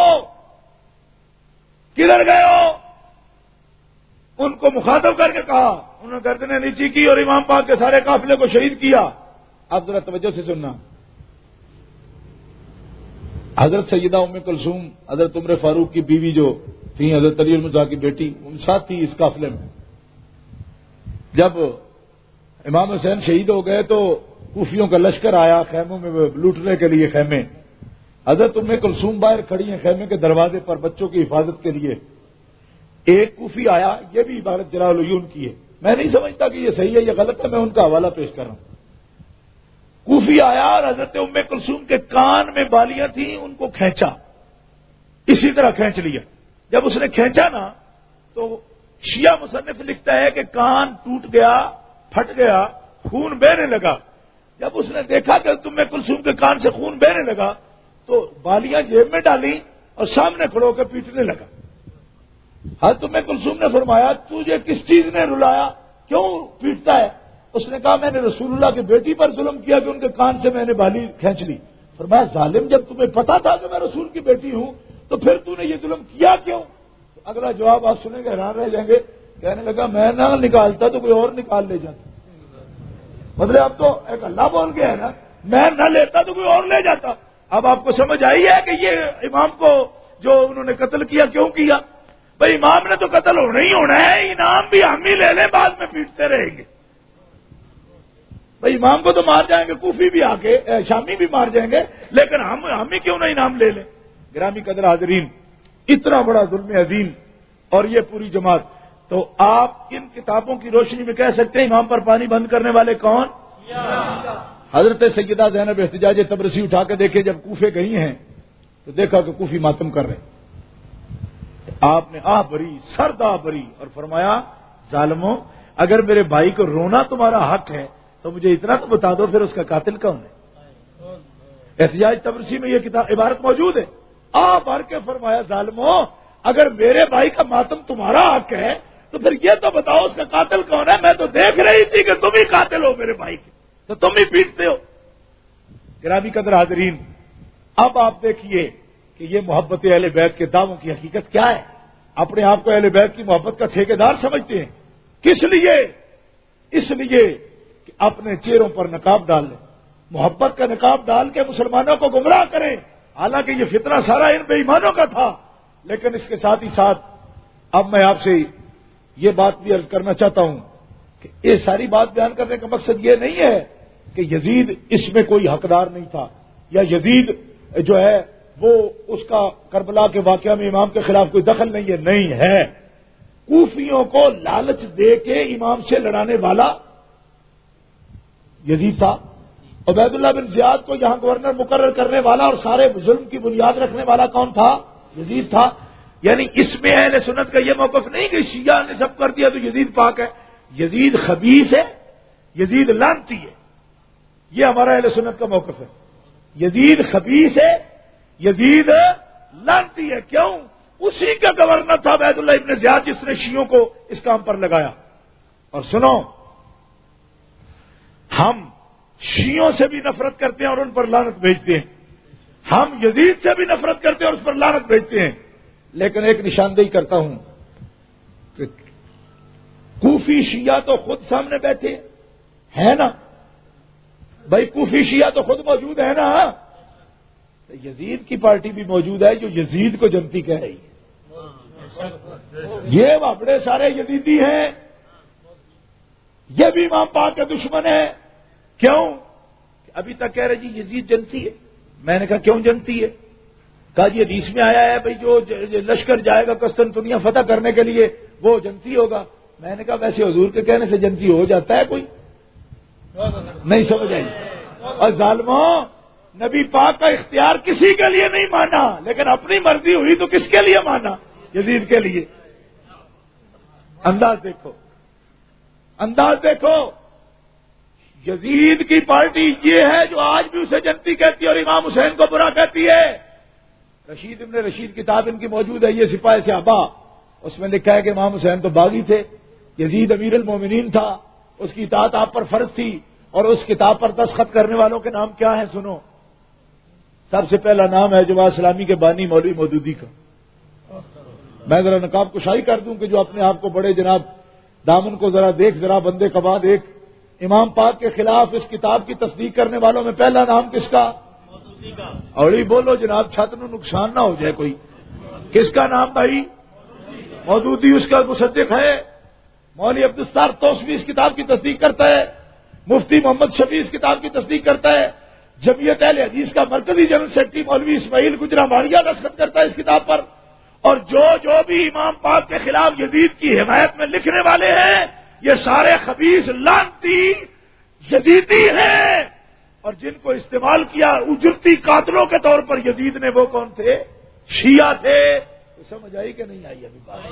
[SPEAKER 3] کدھر گئے ہو؟ ان کو مخاطب کر کے کہا, انہوں نے گردنیں نیچی کی اور امام پاک کے سارے قافلے کو شہید کیا. اب ذرا توجہ سے سننا. حضرت سیدہ ام کلثوم حضرت عمر فاروق کی بیوی جو تھی, حضرت علی المرتضیٰ کی بیٹی, ان ساتھ تھی اس قافلے میں. جب امام حسین شہید ہو گئے تو کوفیوں کا لشکر آیا خیموں میں لوٹنے کے لیے خیمے. حضرت ام کلثوم باہر کھڑی ہیں خیمے کے دروازے پر بچوں کی حفاظت کے لیے. ایک کوفی آیا, یہ بھی عبارت جلال العیون کی ہے, میں نہیں سمجھتا کہ یہ صحیح ہے یا غلط ہے, میں ان کا حوالہ پیش کر رہا ہوں. کوفی آیا اور حضرت ام کلثوم کے کان میں بالیاں تھیں, ان کو کھینچا, اسی طرح کھینچ لیا. جب اس نے کھینچا نا تو شیعہ مصنف لکھتا ہے کہ کان ٹوٹ گیا, پھٹ گیا, خون بہنے لگا. جب اس نے دیکھا کہ ام کلثوم کے کان سے خون بہنے لگا تو بالیاں جیب میں ڈالی اور سامنے کھڑو کے پیٹنے لگا. حضرت ام کلثوم نے فرمایا تجھے کس چیز نے رلایا, کیوں پیٹتا ہے؟ اس نے کہا میں نے رسول اللہ کی بیٹی پر ظلم کیا کہ ان کے کان سے میں نے بالی کھینچ لی. فرمایا ظالم, جب تمہیں پتا تھا کہ میں رسول کی بیٹی ہوں تو پھر تو نے یہ ظلم کیا کیوں؟ اگلا جواب آپ سنیں گے حیران رہ جائیں گے. کہنے لگا میں نہ نکالتا تو کوئی اور نکال لے جاتا. مطلب اب تو ایک اللہ بول گیا ہے نا, میں نہ لیتا تو کوئی اور لے جاتا. اب آپ کو سمجھ آئی ہے کہ یہ امام کو جو انہوں نے قتل کیا کیوں کیا؟ بھائی امام نے تو قتل ہونا ہی ہونا ہے, انعام بھی ہم ہی لے لیں, بعد میں پیٹتے رہیں گے. بھائی امام کو تو مار جائیں گے, کوفی بھی آ کے شامی بھی مار جائیں گے, لیکن ہم ہم ہی کیوں نہ انعام لے لیں. گرامی قدر حاضرین, اتنا بڑا ظلم عظیم اور یہ پوری جماعت. تو آپ ان کتابوں کی روشنی میں کہہ سکتے ہیں امام پر پانی بند کرنے والے کون؟ حضرت سیدہ زینب احتجاج تبرسی اٹھا کے دیکھے, جب کوفے گئی ہیں تو دیکھا کہ کوفی ماتم کر رہے ہیں. آپ نے آہ بری, سرد آہ بری اور فرمایا ظالموں, اگر میرے بھائی کو رونا تمہارا حق ہے تو مجھے اتنا تو بتا دو پھر اس کا قاتل کون ہے. احتجاج تبرسی میں یہ کتاب عبارت موجود ہے. آ بھر کے فرمایا ظالموں, اگر میرے بھائی کا ماتم تمہارا حق ہے تو پھر یہ تو بتاؤ اس کا قاتل کون ہے. میں تو دیکھ رہی تھی کہ تم ہی قاتل ہو میرے بھائی کے, تو تم ہی پیٹتے ہو. گرامی قدر حاضرین, اب آپ دیکھیے کہ یہ محبت اہل بیت کے دعووں کی حقیقت کیا ہے. اپنے آپ کو اہل بیت کی محبت کا ٹھیکیدار سمجھتے ہیں. کس لیے؟ اس لیے کہ اپنے چہروں پر نقاب ڈال لیں, محبت کا نقاب ڈال کے مسلمانوں کو گمراہ کریں. حالانکہ یہ فتنہ سارا ان بے ایمانوں کا تھا, لیکن اس کے ساتھ ہی ساتھ اب میں آپ سے یہ بات بھی عرض کرنا چاہتا ہوں کہ یہ ساری بات بیان کرنے کا مقصد یہ نہیں ہے کہ یزید اس میں کوئی حقدار نہیں تھا، یا یزید جو ہے وہ اس کا کربلا کے واقعہ میں امام کے خلاف کوئی دخل نہیں ہے، نہیں ہے۔ کوفیوں کو لالچ دے کے امام سے لڑانے والا یزید تھا، عبید اللہ بن زیاد کو یہاں گورنر مقرر کرنے والا اور سارے ظلم کی بنیاد رکھنے والا کون تھا؟ یزید تھا۔ یعنی اس میں اہل سنت کا یہ موقف نہیں کہ شیعہ نے سب کر دیا تو یزید پاک ہے، یزید خبیث ہے، یزید لعنتی ہے، یہ ہمارا اہل سنت کا موقف ہے۔ یزید خبیث ہے، یزید لعنتی ہے، کیوں؟ اسی کا گورنر تھا عبید اللہ ابن زیاد جس نے شیعوں کو اس کام پر لگایا۔ اور سنو، ہم شیعوں سے بھی نفرت کرتے ہیں اور ان پر لعنت بھیجتے ہیں، ہم یزید سے بھی نفرت کرتے ہیں اور اس پر لعنت بھیجتے ہیں، لیکن ایک نشاندہی کرتا ہوں کہ کوفی شیعہ تو خود سامنے بیٹھے ہیں نا، بھائی کوفی شیعہ تو خود موجود ہے نا، یزید کی پارٹی بھی موجود ہے جو یزید کو جنتی کہہ رہی ہے، یہ وہ بڑے سارے یزیدی ہیں، یہ بھی امام پاک کے دشمن ہے۔ کیوں؟ ابھی تک کہہ رہے جی یزید جنتی ہے۔ میں نے کہا کیوں جنتی ہے؟ کہا جی حدیث میں آیا ہے بھائی جو لشکر جائے گا قسطنطنیہ فتح کرنے کے لیے وہ جنتی ہوگا۔ میں نے کہا ویسے حضور کے کہنے سے جنتی ہو جاتا ہے کوئی؟ نہیں سمجھ آئی؟ اور ظالموں، نبی پاک کا اختیار کسی کے لیے نہیں مانا، لیکن اپنی مرضی ہوئی تو کس کے لیے مانا؟ یزید کے لیے۔ انداز دیکھو، انداز دیکھو، یزید کی پارٹی یہ ہے جو آج بھی اسے جنتی کہتی ہے اور امام حسین کو برا کہتی ہے۔ رشید ابن رشید کتاب ان کی موجود ہے، یہ سپاہی صحابہ، اس میں لکھا ہے کہ امام حسین تو باغی تھے، یزید امیر المومنین تھا، اس کی اطاعت آپ پر فرض تھی، اور اس کتاب پر دستخط کرنے والوں کے نام کیا ہیں سنو۔ سب سے پہلا نام ہے جماعت اسلامی کے بانی مولوی مودودی کا۔ میں ذرا نقاب کشائی کر دوں کہ جو اپنے آپ کو بڑے جناب دامن کو ذرا دیکھ، ذرا بندے کا بعد ایک، امام پاک کے خلاف اس کتاب کی تصدیق کرنے والوں میں پہلا نام کس کا؟ مودودی کا۔ اور یہ بولو جناب چھت نو نقصان نہ ہو جائے کوئی، کس کا نام بھائی؟ مودودی اس کا مصدق ہے۔ مولوی عبدالستار توسوی اس کتاب کی تصدیق کرتا ہے، مفتی محمد شفیع اس کتاب کی تصدیق کرتا ہے، جمعیت اہل حدیث کا مرکزی جنرل سیکرٹری مولوی اسماعیل گجرانوالیہ دستخط کرتا ہے اس کتاب پر، اور جو جو بھی امام پاک کے خلاف یزید کی حمایت میں لکھنے والے ہیں یہ سارے خبیث لعنتی یزیدی ہیں، اور جن کو استعمال کیا اجرتی قاتلوں کے طور پر یزید نے، وہ کون تھے؟ شیعہ تھے۔ تو سمجھ آئی کہ نہیں آئی ابھی بات؟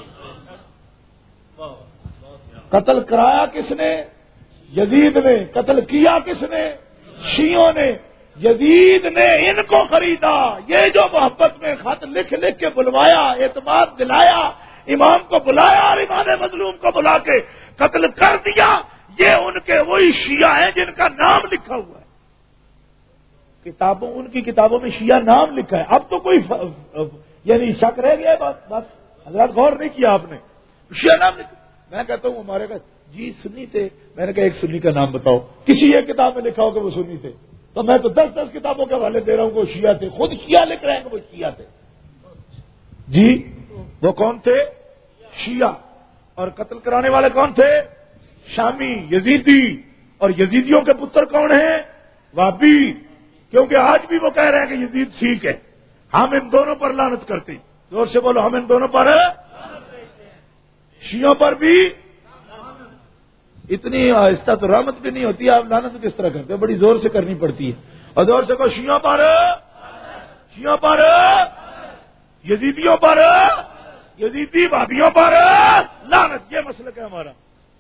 [SPEAKER 3] قتل کرایا کس نے؟ یزید نے۔ قتل کیا کس نے؟ شیعوں نے۔ یزید نے ان کو خریدا، یہ جو محبت میں خط لکھ لکھ کے بلوایا، اعتماد دلایا، امام کو بلایا اور امام مظلوم کو بلا کے قتل کر دیا، یہ ان کے وہی شیعہ ہیں جن کا نام لکھا ہوا ہے کتابوں، ان کی کتابوں میں شیعہ نام لکھا ہے۔ اب تو کوئی ف... یعنی شک رہ گیا ہے، بات بات حضرات غور نہیں کیا آپ نے، شیعہ نام لکھا۔ میں کہتا ہوں ہمارے کا جی سنی تھے، میں نے کہا ایک سنی کا نام بتاؤ، کسی ایک کتاب میں لکھا ہو کہ وہ سنی تھے، تو میں تو دس دس کتابوں کے حوالے دے رہا ہوں کہ وہ شیعہ تھے، خود شیعہ لکھ رہے ہیں کہ وہ شیعہ تھے۔ جی وہ کون تھے؟ شیعہ۔ اور قتل کرانے والے کون تھے؟ شامی یزیدی۔ اور یزیدیوں کے پتر کون ہیں؟ وابی، کیونکہ آج بھی وہ کہہ رہے ہیں کہ یزید ٹھیک ہے، ہم ان دونوں پر لعنت کرتے ہیں۔ زور سے بولو، ہم ان دونوں پر، شیعوں پر بھی اتنی آہستہ تو رحمت بھی نہیں ہوتی، آپ لعنت کس طرح کرتے ہیں؟ بڑی زور سے کرنی پڑتی ہے۔ اور زور سے کہو شیعوں پر، شیعوں پر، یزیدیوں پر، یزیدی بھابھیوں پر لعنت، یہ مسلک ہے ہمارا۔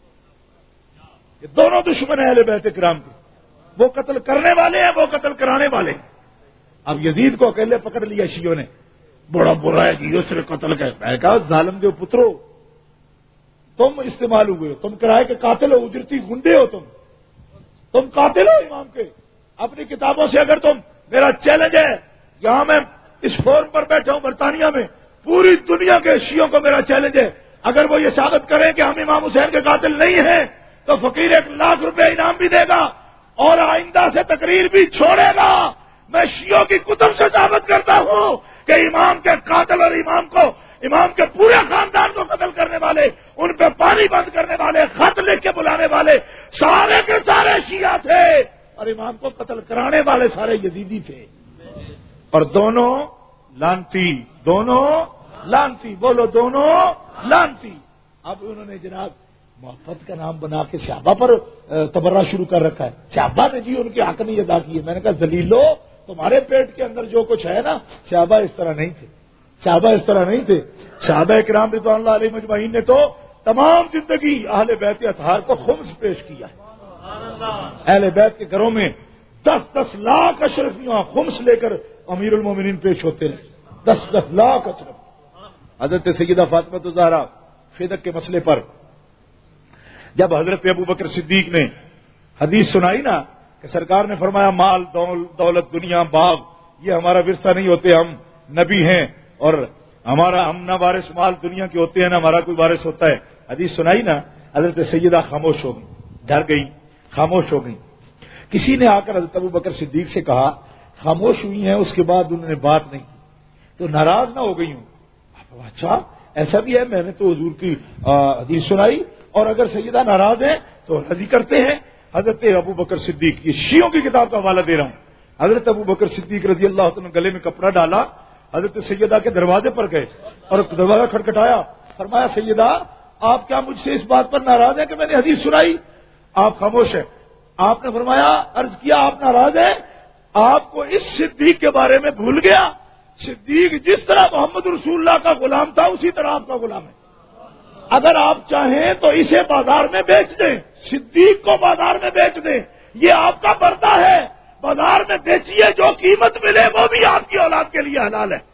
[SPEAKER 3] یہ دونوں دشمن ہیں اہل بیت کرام کے، وہ قتل کرنے والے ہیں، وہ قتل کرانے والے ہیں۔ اب یزید کو اکیلے پکڑ لیا شیعوں نے، بڑا برا ہے جی اس نے قتل کر، میں کہا ظالم جو پترو، تم استعمال ہوئے ہو، تم کرائے کے قاتل ہو، اجرتی گنڈے ہو، تم تم قاتل ہو امام کے۔ اپنی کتابوں سے اگر تم، میرا چیلنج ہے، یہاں میں اس فورم پر بیٹھا ہوں برطانیہ میں، پوری دنیا کے شیعوں کو میرا چیلنج ہے، اگر وہ یہ ثابت کریں کہ ہم امام حسین کے قاتل نہیں ہیں تو فقیر ایک لاکھ روپے انعام بھی دے گا اور آئندہ سے تقریر بھی چھوڑے گا۔ میں شیعوں کی کتب سے ثابت کرتا ہوں کہ امام کے قاتل اور امام کو امام کے پورے خاندان کو قتل کرنے والے، ان پہ پانی بند کرنے والے، خط لکھ کے بلانے والے سارے کے سارے شیعہ تھے، اور امام کو قتل کرانے والے سارے یزیدی تھے، اور دونوں لانتی، دونوں لانتی، بولو دونوں لانتی۔ اب انہوں نے جناب محبت کا نام بنا کے صحابہ پر تبرہ شروع کر رکھا ہے، صحابہ نے جی ان کے حق نہیں ادا کیے۔ میں نے کہا ذلیلو، تمہارے پیٹ کے اندر جو کچھ ہے نا، صحابہ اس طرح نہیں تھے، صحابہ اس طرح نہیں تھے۔ صحابہ کرام رضوان اللہ علیہ مجمعین نے تو تمام زندگی اہل بیت اطہار کو خمس پیش کیا ہے۔ اہل بیت کے گھروں میں دس دس لاکھ اشرفیاں خمس لے کر امیر المومنین پیش ہوتے ہیں، دس دس لاکھ اشرف۔ حضرت سیدہ فاطمہ الزہرا فدق کے مسئلے پر جب حضرت ابو بکر صدیق نے حدیث سنائی نا کہ سرکار نے فرمایا مال دولت دنیا باغ یہ ہمارا ورثہ نہیں ہوتے، ہم نبی ہیں اور ہمارا ہم نہ وارث مال دنیا کے ہوتے ہیں نہ ہمارا کوئی وارث ہوتا ہے، حدیث سنائی نا، حضرت سیدہ خاموش ہو گئی، ڈر گئی، خاموش ہو گئی۔ کسی نے آ کر حضرت ابو بکر صدیق سے کہا خاموش ہوئی ہیں، اس کے بعد انہوں نے بات نہیں کی تو ناراض نہ ہو گئی ہوں؟ اچھا ایسا بھی ہے، میں نے تو حضور کی حدیث سنائی اور اگر سیدہ ناراض ہیں تو راضی کرتے ہیں۔ حضرت ابو بکر صدیق، یہ شیعوں کی کتاب کا حوالہ دے رہا ہوں، حضرت ابو بکر صدیق رضی اللہ عنہ گلے میں کپڑا ڈالا، حضرت سیدہ کے دروازے پر گئے اور دروازہ کھٹکھٹایا، فرمایا سیدہ آپ کیا مجھ سے اس بات پر ناراض ہیں کہ میں نے حدیث سنائی؟ آپ خاموش ہیں۔ آپ نے فرمایا، عرض کیا آپ ناراض ہیں؟ آپ کو اس صدیق کے بارے میں بھول گیا؟ صدیق جس طرح محمد رسول اللہ کا غلام تھا اسی طرح آپ کا غلام ہے، اگر آپ چاہیں تو اسے بازار میں بیچ دیں، صدیق کو بازار میں بیچ دیں، یہ آپ کا پردہ ہے، بازار میں بیچیے، جو قیمت ملے وہ بھی آپ کی اولاد کے لیے حلال ہے۔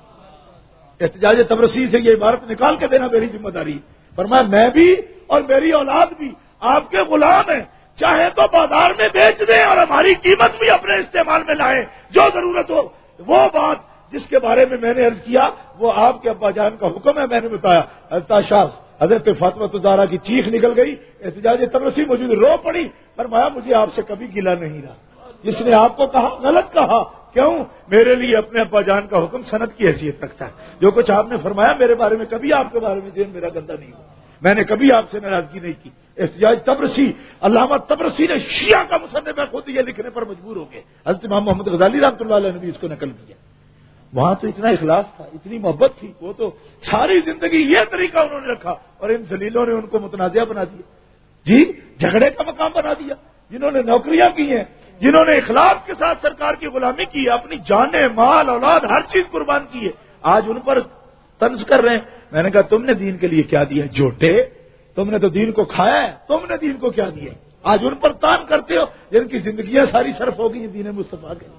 [SPEAKER 3] احتجاج تبرسی سے یہ عبارت نکال کے دینا میری ذمہ داری، فرمایا میں بھی اور میری اولاد بھی آپ کے غلام ہیں، چاہے تو بازار میں بیچ دیں اور ہماری قیمت بھی اپنے استعمال میں لائیں، جو ضرورت ہو۔ وہ بات جس کے بارے میں میں نے عرض کیا وہ آپ کے ابا جان کا حکم ہے، میں نے بتایا۔ حضرت شاہ حضرت فاطمہ الزہرا کی چیخ نکل گئی، احتجاج تبرسی موجود رو پڑی، فرمایا مجھے آپ سے کبھی گلہ نہیں رہا، جس نے آپ کو کہا غلط کہا، کیوں؟ میرے لیے اپنے ابا جان کا حکم سند کی حیثیت رکھتا ہے، جو کچھ آپ نے فرمایا میرے بارے میں کبھی آپ کے بارے میں ذہن میرا گندا نہیں ہوا، میں نے کبھی آپ سے ناراضگی نہیں کی۔ احتجاج تبرسی، علامہ تبرسی نے شیعہ کا مصنف ہے، خود یہ لکھنے پر مجبور ہو گئے، حضرت امام محمد غزالی رحمۃ اللہ علیہ نے بھی اس کو نقل کیا۔ وہاں تو اتنا اخلاص تھا، اتنی محبت تھی، وہ تو ساری زندگی یہ طریقہ انہوں نے رکھا اور ان ذلیلوں نے ان کو متنازع بنا دیا، جی جھگڑے کا مقام بنا دیا۔ جنہوں نے نوکریاں کی ہیں، جنہوں نے اخلاص کے ساتھ سرکار کی غلامی کی ہے، اپنی جانیں مال اولاد ہر چیز قربان کی ہے، آج ان پر طنز کر رہے ہیں۔ میں نے کہا تم نے دین کے لیے کیا دیا جھوٹے، تم نے تو دین کو کھایا ہے، تم نے دین کو کیا دیا؟ آج ان پر تان کرتے ہو جن کی زندگیاں ساری صرف ہو گئی دین مصطفیٰ کے۔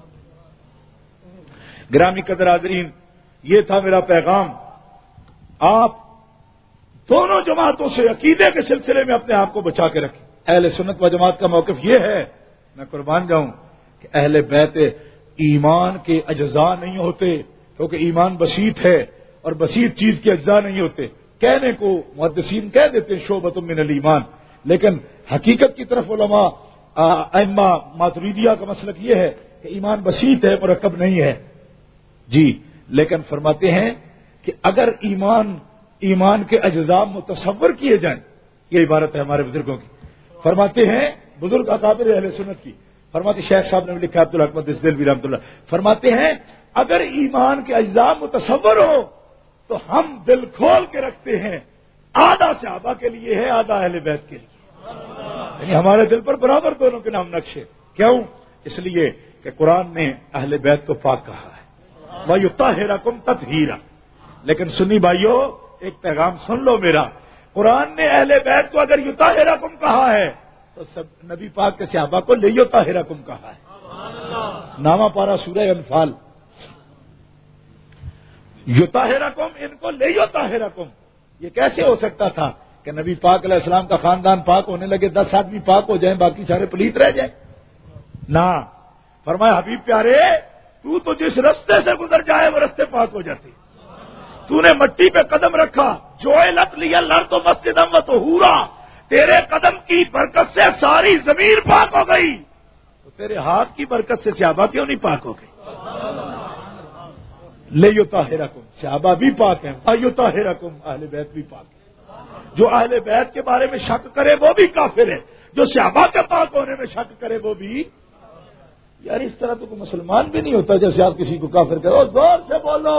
[SPEAKER 3] گرامی قدر حاضرین، یہ تھا میرا پیغام۔ آپ دونوں جماعتوں سے عقیدے کے سلسلے میں اپنے آپ کو بچا کے رکھیں۔ اہل سنت و جماعت کا موقف یہ ہے، میں قربان جاؤں، کہ اہل بیت ایمان کے اجزاء نہیں ہوتے، کیونکہ ایمان بسیط ہے اور بسیط چیز کے اجزاء نہیں ہوتے۔ کہنے کو محدثین کہہ دیتے ہیں شعبۃ من الایمان، لیکن حقیقت کی طرف علماء ائمہ ماتریدیہ کا مسلک یہ ہے کہ ایمان بسیط ہے، مرکب نہیں ہے جی، لیکن فرماتے ہیں کہ اگر ایمان ایمان کے اجزاء متصور کیے جائیں، یہ عبارت ہے ہمارے بزرگوں کی، فرماتے ہیں بزرگ اکابر اہل سنت کی، فرماتے شیخ صاحب نے بھی لکھا عبد الحق مدثر دہلوی رحمۃ اللہ، فرماتے ہیں اگر ایمان کے اجزاء متصور ہو تو ہم دل کھول کے رکھتے ہیں، آدھا صحابہ کے لیے ہے، آدھا اہل بیت کے لیے، یعنی ہمارے دل پر برابر دونوں کے نام نقشے۔ کیوں؟ اس لیے کہ قرآن نے اہل بیت کو پاک کہا ہے، وَيُطَهِّرَكُمْ تَطْهِيرًا۔ لیکن سنی بھائیو ایک پیغام سن لو میرا، قرآن نے اہل بیت کو اگر یطہرکم کہا ہے تو سب نبی پاک کے صحابہ کو لیطہرکم کہا ہے۔ نامہ پارا سورہ انفال، یطہرکم ان کو لیطہرکم، یہ کیسے ہو سکتا تھا کہ نبی پاک علیہ السلام کا خاندان پاک ہونے لگے، دس آدمی پاک ہو جائیں باقی سارے پلیت رہ جائیں؟ نہ، فرمایا حبیب پیارے تو تو جس رستے سے گزر جائے وہ رستے پاک ہو جاتے، تو نے مٹی پہ قدم رکھا، جوعلت لیا الارض مسجدا وطہورا، تیرے قدم کی برکت سے ساری زمین پاک ہو گئی، تو تیرے ہاتھ کی برکت سے صحابہ کیوں نہیں پاک ہو گئی؟ لیطہرکم، صحابہ بھی پاک ہیں، ویطہرکم، اہل بیت بھی پاک ہیں۔ جو اہل بیت کے بارے میں شک کرے وہ بھی کافر ہے، جو صحابہ کے پاک ہونے میں شک کرے وہ بھی۔ یار اس طرح تو کوئی مسلمان بھی نہیں ہوتا جیسے آپ کسی کو کافر کرو، زور سے بولو،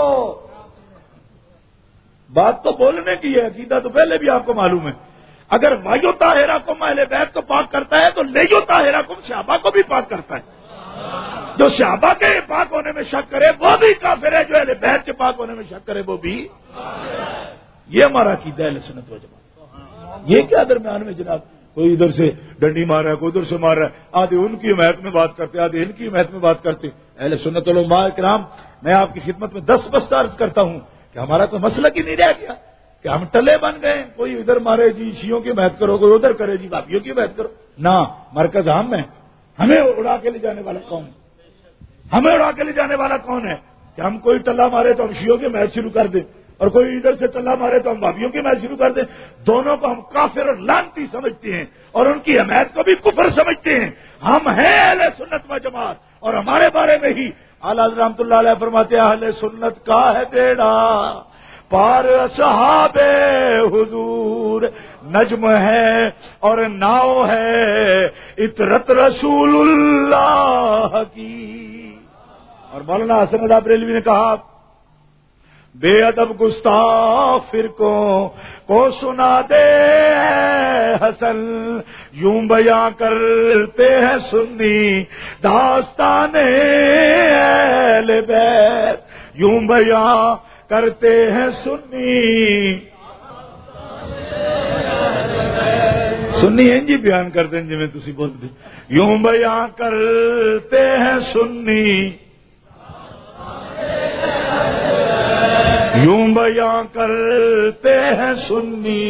[SPEAKER 3] بات تو بولنے کی ہے، عقیدہ تو پہلے بھی آپ کو معلوم ہے۔ اگر ویطہرکم اہل بیت کو پاک کرتا ہے تو لیطہرکم صحابہ کو بھی پاک کرتا ہے۔ جو صحابہ کے پاک ہونے میں شک کرے وہ بھی کافر ہے، جو اہل بیت کے پاک ہونے میں شک کرے وہ بھی۔ یہ ہمارا عقیدہ ہے اہل سنت و جماعت۔ یہ کیا درمیان میں جناب کوئی ادھر سے ڈنڈی مار رہا ہے، کوئی ادھر سے مار رہا ہے، آدھے ان کی حمایت میں بات کرتے، آدھے ان کی حمایت میں بات کرتے۔ اہل سنت علماء کرام، میں آپ کی خدمت میں دس بستہ عرض کرتا ہوں کہ ہمارا تو مسئلہ کی نہیں رہ گیا کہ ہم ٹلے بن گئے، کوئی ادھر مارے جی شیعوں کی حمایت کرو، کوئی ادھر کرے جی بھابھیوں کی حمایت کرو۔ نہ، مرکز ہم ہے، ہمیں اڑا کے لے جانے والا کون ہے؟ ہمیں اڑا کے لے جانے والا کون ہے کہ ہم کوئی ٹلہ مارے تو ہم شیعوں کی حمایت شروع کر دیں، اور کوئی ادھر سے ٹلہ مارے تو ہم بھابھیوں کی حمایت شروع کر دیں؟ دونوں کو ہم کافر اور لعنتی سمجھتے ہیں، اور ان کی حمایت کو بھی کفر سمجھتے ہیں۔ ہم ہیں اہل سنت و جماعت، اور ہمارے بارے میں ہی اعلیٰ حضرت رحمۃ اللہ علیہ فرماتے ہیں اہل سنت کا ہے بیڑا پار اصحاب حضور، نجم ہے اور ناؤ ہے اطرت رسول اللہ کی۔ اور مولانا حسن اللہ بریلوی نے کہا بے ادب گستاخ فرقوں کو سنا دے حسن، یوں بیاں کرتے ہیں سنی داستان اہل بیت، یوں بیاں کرتے ہیں سنی سنی ہیں جی بیان کرتے ہیں جی میں تسی بولتے، یوں بیاں کرتے ہیں سنی، یوں بیاں کرتے ہیں سنی۔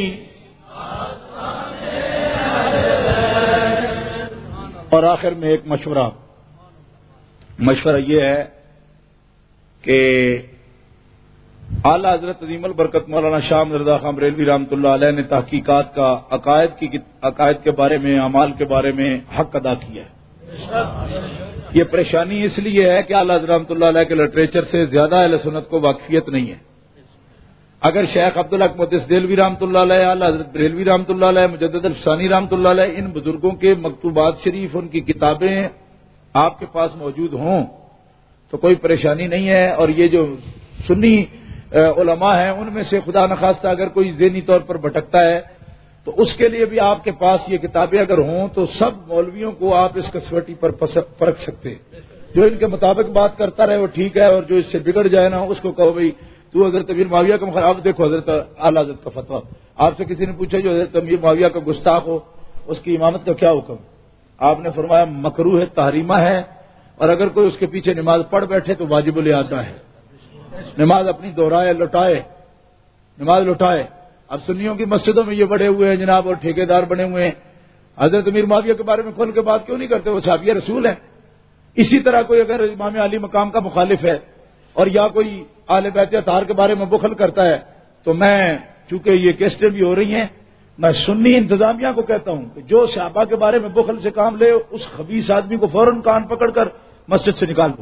[SPEAKER 3] اور آخر میں ایک مشورہ مشورہ یہ ہے کہ اعلیٰ حضرت عظیم البرکت مولانا شاہ رضا خان بریلوی رحمۃ اللہ علیہ نے تحقیقات کا عقائد کی عقائد کے بارے میں، اعمال کے بارے میں حق ادا کیا ہے۔ یہ پریشانی اس لیے ہے کہ اعلیٰ حضرت رحمۃ اللہ علیہ کے لٹریچر سے زیادہ اہل سنت کو واقفیت نہیں ہے۔ اگر شیخ عبدالحق محدث دہلوی رحمۃ اللہ علیہ، اعلیٰ حضرت بریلوی رحمۃ اللہ علیہ، مجدد الفسانی رحمۃ اللہ علیہ، ان بزرگوں کے مکتوبات شریف، ان کی کتابیں آپ کے پاس موجود ہوں تو کوئی پریشانی نہیں ہے۔ اور یہ جو سنی علماء ہیں ان میں سے خدا نخواستہ اگر کوئی ذہنی طور پر بھٹکتا ہے تو اس کے لیے بھی آپ کے پاس یہ کتابیں اگر ہوں تو سب مولویوں کو آپ اس کسوٹی پر پرکھ سکتے ہیں۔ جو ان کے مطابق بات کرتا رہے وہ ٹھیک ہے، اور جو اس سے بگڑ جائے نا اس کو کہو بھائی تو حضرت امیر معاویہ کا مخالف۔ دیکھو حضرت اعلیٰ حضرت کا فتویٰ، آپ سے کسی نے پوچھا جو حضرت امیر معاویہ کا گستاخ ہو اس کی امامت کا کیا حکم؟ آپ نے فرمایا مکروہ ہے، تحریمہ ہے، اور اگر کوئی اس کے پیچھے نماز پڑھ بیٹھے تو واجب الادا ہے، نماز اپنی دہرائے لوٹائے، نماز لوٹائے۔ اب سنیوں کی مسجدوں میں یہ بڑے ہوئے ہیں جناب اور ٹھیکیدار بنے ہوئے ہیں، حضرت امیر معاویہ کے بارے میں کھول کے بات کیوں نہیں کرتے؟ وہ صحابی رسول ہیں۔ اسی طرح کوئی اگر امام علی مقام کا مخالف ہے اور یا کوئی اہل بیت اطہار کے بارے میں بخل کرتا ہے تو میں، چونکہ یہ کیسٹیں بھی ہو رہی ہیں، میں سنی انتظامیہ کو کہتا ہوں کہ جو صحابہ کے بارے میں بخل سے کام لے اس خبیث آدمی کو فوراً کان پکڑ کر مسجد سے نکال دو۔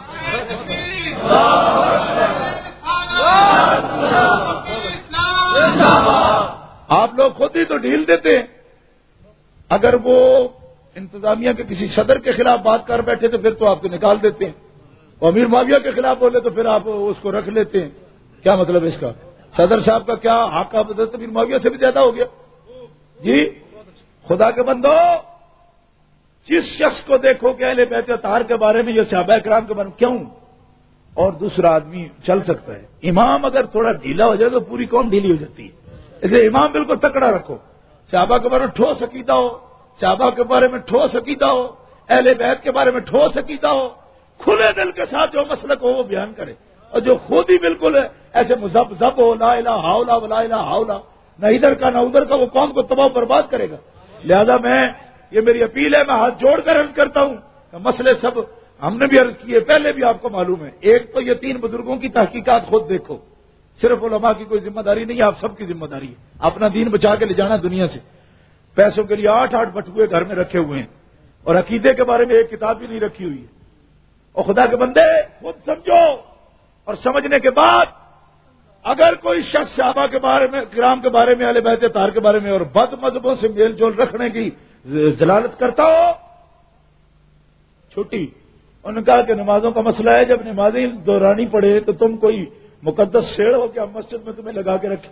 [SPEAKER 3] آپ لوگ خود ہی تو ڈھیل دیتے ہیں، اگر وہ انتظامیہ کے کسی صدر کے خلاف بات کر بیٹھے تو پھر تو آپ کو نکال دیتے ہیں، اور امیر معاویہ کے خلاف بولے تو پھر آپ اس کو رکھ لیتے ہیں۔ کیا مطلب اس کا؟ صدر صاحب کا کیا حق حضرت امیر معاویہ سے بھی زیادہ ہو گیا؟ جی خدا کے بندو، جس شخص کو دیکھو کہ اہل بیت اطہار کے بارے میں یا صحابہ کرام کے بارے میں کیوں، اور دوسرا آدمی چل سکتا ہے۔ امام اگر تھوڑا ڈھیلا ہو جائے تو پوری قوم ڈھیلی ہو جاتی ہے، اس لیے امام بالکل تکڑا رکھو، صحابہ کے بارے میں ٹھوس عقیدہ ہو، صحابہ کے بارے میں ٹھوس عقیدہ ہو، اہل بیت کے بارے میں ٹھوس عقیدہ ہو، کھلے دل کے ساتھ جو مسلک ہو وہ بیان کرے، اور جو خود ہی بالکل ایسے مذبذب ہو، لا الہ الا اللہ ولا الہ الا اللہ، نہ ادھر کا نہ ادھر کا، وہ قوم کو تباہ و برباد کرے گا۔ لہذا میں، یہ میری اپیل ہے، میں ہاتھ جوڑ کر عرض کرتا ہوں کہ مسئلے سب ہم نے بھی عرض کیے، پہلے بھی آپ کو معلوم ہے۔ ایک تو یہ تین بزرگوں کی تحقیقات خود دیکھو، صرف علماء کی کوئی ذمہ داری نہیں ہے، آپ سب کی ذمہ داری ہے اپنا دین بچا کے لے جانا دنیا سے۔ پیسوں کے لیے آٹھ آٹھ بٹوئے گھر میں رکھے ہوئے ہیں اور عقیدے کے بارے میں ایک کتاب بھی نہیں رکھی ہوئی ہے۔ اور خدا کے بندے خود سمجھو اور سمجھنے کے بعد اگر کوئی شخص صحابہ کے بارے میں کرام کے بارے میں اہل بیت اطہار کے بارے میں اور بد مذہبوں سے میل جول رکھنے کی دلالت کرتا ہو چھٹی. انہوں نے کہا کہ نمازوں کا مسئلہ ہے, جب نمازیں دورانی پڑے تو تم کوئی مقدس شیڑ ہو کہ ہم مسجد میں تمہیں لگا کے رکھیں.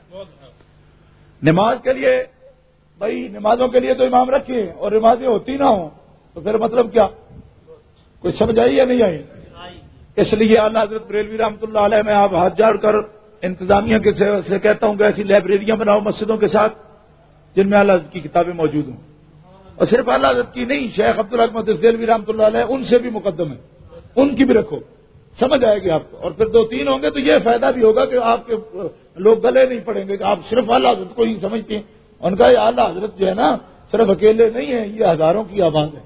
[SPEAKER 3] نماز کے لیے بھائی نمازوں کے لیے تو امام رکھیں اور نمازیں ہوتی نہ ہوں تو پھر مطلب کیا؟ کوئی سمجھ آئی یا نہیں آئی؟ اس لیے اعلیٰ حضرت بریلوی رحمۃ اللہ علیہ میں آپ ہاتھ جاڑ کر انتظامیہ کے سے کہتا ہوں کہ ایسی لائبریریاں بناؤ مسجدوں کے ساتھ جن میں اعلیٰ حضرت کی کتابیں موجود ہوں, اور صرف اعلیٰ حضرت کی نہیں, شیخ عبدالحق محدث دہلوی رحمۃ اللہ علیہ ان سے بھی مقدم ہے, ان کی بھی رکھو, سمجھ آئے گی آپ کو. اور پھر دو تین ہوں گے تو یہ فائدہ بھی ہوگا کہ آپ کے لوگ گلے نہیں پڑیں گے کہ آپ صرف اعلیٰ حضرت کو ہی سمجھتے ہیں. ان کا یہ اعلیٰ حضرت جو ہے نا صرف اکیلے نہیں ہے, یہ ہزاروں کی آواز ہے,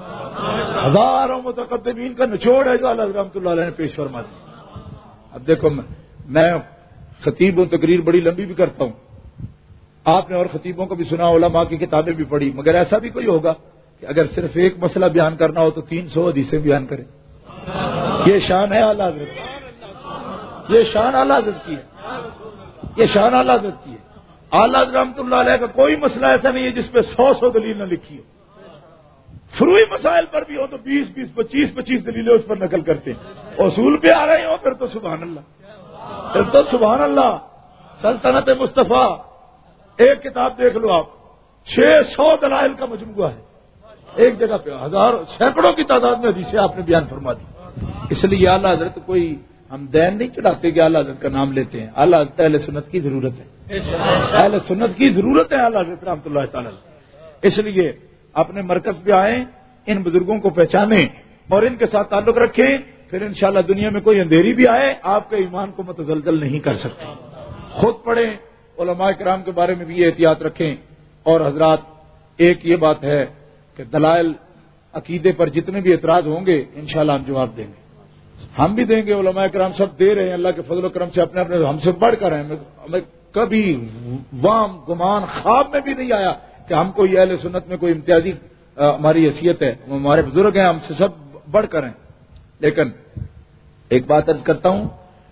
[SPEAKER 3] ہزاروں متقدمین کا نچوڑ ہے جو اعلیٰ حضرت رحمۃ اللہ علیہ نے پیش فرما دی. اب دیکھو میں خطیب ہوں, تقریر بڑی لمبی بھی کرتا ہوں, آپ نے اور خطیبوں کو بھی سنا, علماء کی کتابیں بھی پڑھی, مگر ایسا بھی کوئی ہوگا کہ اگر صرف ایک مسئلہ بیان کرنا ہو تو تین سو حدیثیں بیان کریں. یہ شان ہے اعلیٰ حضرت, یہ شان اعلیٰ حضرت کی ہے, یہ شان اعلیٰ حضرت کی ہے. اعلیٰ حضرت رحمۃ اللہ علیہ کا کوئی مسئلہ ایسا نہیں ہے جس پہ سو سو دلیل نہ لکھی ہو. فروعی مسائل پر بھی ہو تو بیس بیس پچیس پچیس دلیلیں اس پر نقل کرتے ہیں. اصول پہ آ رہے ہو پھر تو سبحان اللہ, پھر تو سبحان اللہ. سلطنت مصطفیٰ ایک کتاب دیکھ لو آپ, چھ سو دلائل کا مجموعہ ہے, ایک جگہ پہ ہزار سینکڑوں کی تعداد میں حدیثیں آپ نے بیان فرما دی. اس لیے اعلیٰ حضرت کوئی ہم دین نہیں چڑھاتے کہ اعلیٰ حضرت کا نام لیتے ہیں. اعلیٰ حضرت اہل سنت کی ضرورت ہے, اہل سنت کی ضرورت ہے اعلیٰ حضرت رحمۃ اللہ تعالی. اس لیے اپنے مرکز پہ آئیں, ان بزرگوں کو پہچانیں اور ان کے ساتھ تعلق رکھیں, پھر انشاءاللہ دنیا میں کوئی اندھیری بھی آئے آپ کے ایمان کو متزلزل نہیں کر سکتے. خود پڑھیں, علماء کرام کے بارے میں بھی یہ احتیاط رکھیں. اور حضرات ایک یہ بات ہے کہ دلائل عقیدے پر جتنے بھی اعتراض ہوں گے انشاءاللہ ہم جواب دیں گے, ہم بھی دیں گے, علماء کرام سب دے رہے ہیں اللہ کے فضل و کرم سے, اپنے اپنے ہم سے بڑھ کر ہیں. ہمیں کبھی وام گمان خواب میں بھی نہیں آیا کہ ہم کو یہ اہل سنت میں کوئی امتیازی ہماری حیثیت ہے, ہمارے بزرگ ہیں, ہم سے سب بڑھ کر ہیں. لیکن ایک بات عرض کرتا ہوں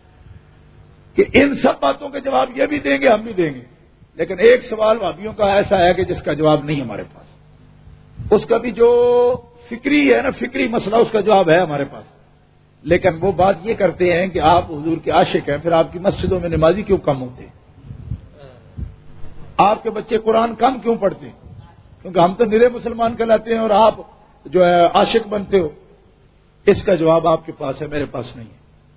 [SPEAKER 3] کہ ان سب باتوں کے جواب یہ بھی دیں گے, ہم بھی دیں گے, لیکن ایک سوال وہابیوں کا ایسا ہے کہ جس کا جواب نہیں ہمارے پاس. اس کا بھی جو فکری ہے نا, فکری مسئلہ, اس کا جواب ہے ہمارے پاس. لیکن وہ بات یہ کرتے ہیں کہ آپ حضور کے عاشق ہیں, پھر آپ کی مسجدوں میں نمازی کیوں کم ہوتے ہیں, آپ کے بچے قرآن کم کیوں پڑھتے ہیں, کیونکہ ہم تو نرے مسلمان کہلاتے ہیں اور آپ جو ہے عاشق بنتے ہو. اس کا جواب آپ کے پاس ہے, میرے پاس نہیں ہے.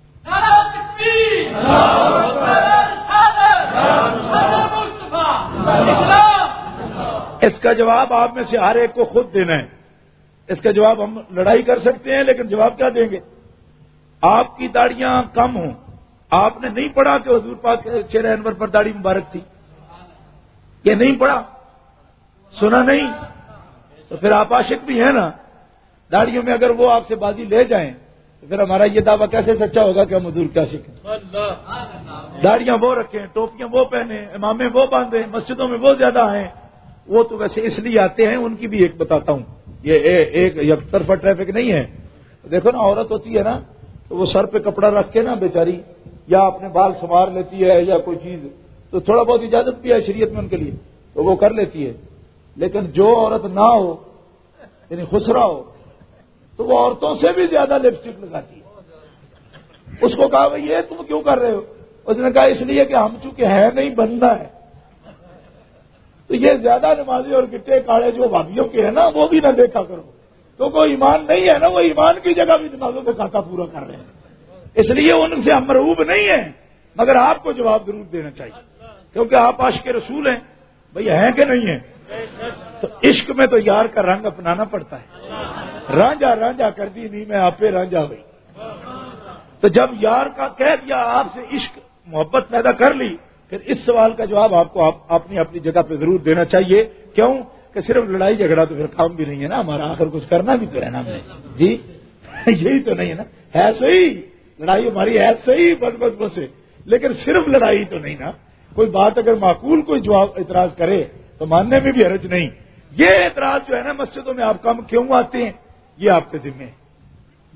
[SPEAKER 3] اس کا جواب آپ میں سے ہر ایک کو خود دینا ہے. اس کا جواب ہم لڑائی کر سکتے ہیں, لیکن جواب کیا دیں گے؟ آپ کی داڑیاں کم ہوں, آپ نے نہیں پڑھا کہ حضور پاک چہرہ انور پر داڑھی مبارک تھی, یہ نہیں پڑھا, سنا نہیں, تو پھر آپ عاشق بھی ہیں نا. داڑیوں میں اگر وہ آپ سے بازی لے جائیں تو پھر ہمارا یہ دعویٰ کیسے سچا ہوگا کہ ہم حضور کے عاشق ہیں؟ داڑیاں وہ رکھیں, ٹوپیاں وہ پہنیں, امامیں وہ باندھیں, مسجدوں میں وہ زیادہ ہیں. وہ تو ویسے اس لیے آتے ہیں, ان کی بھی ایک بتاتا ہوں, یہ ایک یک طرفہ ٹریفک نہیں ہے. دیکھو نا, عورت ہوتی ہے نا تو وہ سر پہ کپڑا رکھ کے نا بیچاری یا اپنے بال سنوار لیتی ہے یا کوئی چیز, تو تھوڑا بہت اجازت بھی ہے شریعت میں ان کے لیے, تو وہ کر لیتی ہے. لیکن جو عورت نہ ہو یعنی خسرا ہو تو وہ عورتوں سے بھی زیادہ لپسٹک لگاتی ہے. اس کو کہا بھائی یہ تم کیوں کر رہے ہو؟ اس نے کہا اس لیے کہ ہم چونکہ ہے نہیں, بننا ہے. تو یہ زیادہ نمازی اور گٹے کاڑے جو بھابھیوں کے ہیں نا وہ بھی نہ دیکھا کرو, تو کوئی ایمان نہیں ہے نا, وہ ایمان کی جگہ بھی نمازوں کا کھاتا پورا کر رہے ہیں. اس لیے ان سے ہم مرعوب نہیں ہیں, مگر آپ کو جواب ضرور دینا چاہیے کیونکہ آپ عاشق رسول ہیں. بھئی ہیں کہ نہیں ہیں؟ تو عشق میں تو یار کا رنگ اپنانا پڑتا ہے. رانجھا رانجھا کر دی نہیں میں آپ پہ رانجھا ہوئی. تو جب یار کا کہہ دیا, آپ سے عشق محبت پیدا کر لی, پھر اس سوال کا جواب آپ کو اپنی اپنی جگہ پہ ضرور دینا چاہیے. کیوں کہ صرف لڑائی جھگڑا تو پھر کام بھی نہیں ہے نا ہمارا, آخر کچھ کرنا بھی تو ہے نا ہم نے. جی یہی تو نہیں ہے نا, ہے صحیح لڑائی ہماری ہے صحیح بس بس بس, لیکن صرف لڑائی تو نہیں نا. کوئی بات اگر معقول کوئی جواب اعتراض کرے تو ماننے میں بھی حرج نہیں. یہ اعتراض جو ہے نا مسجدوں میں آپ کم کیوں آتے ہیں, یہ آپ کے ذمہ ہے. جی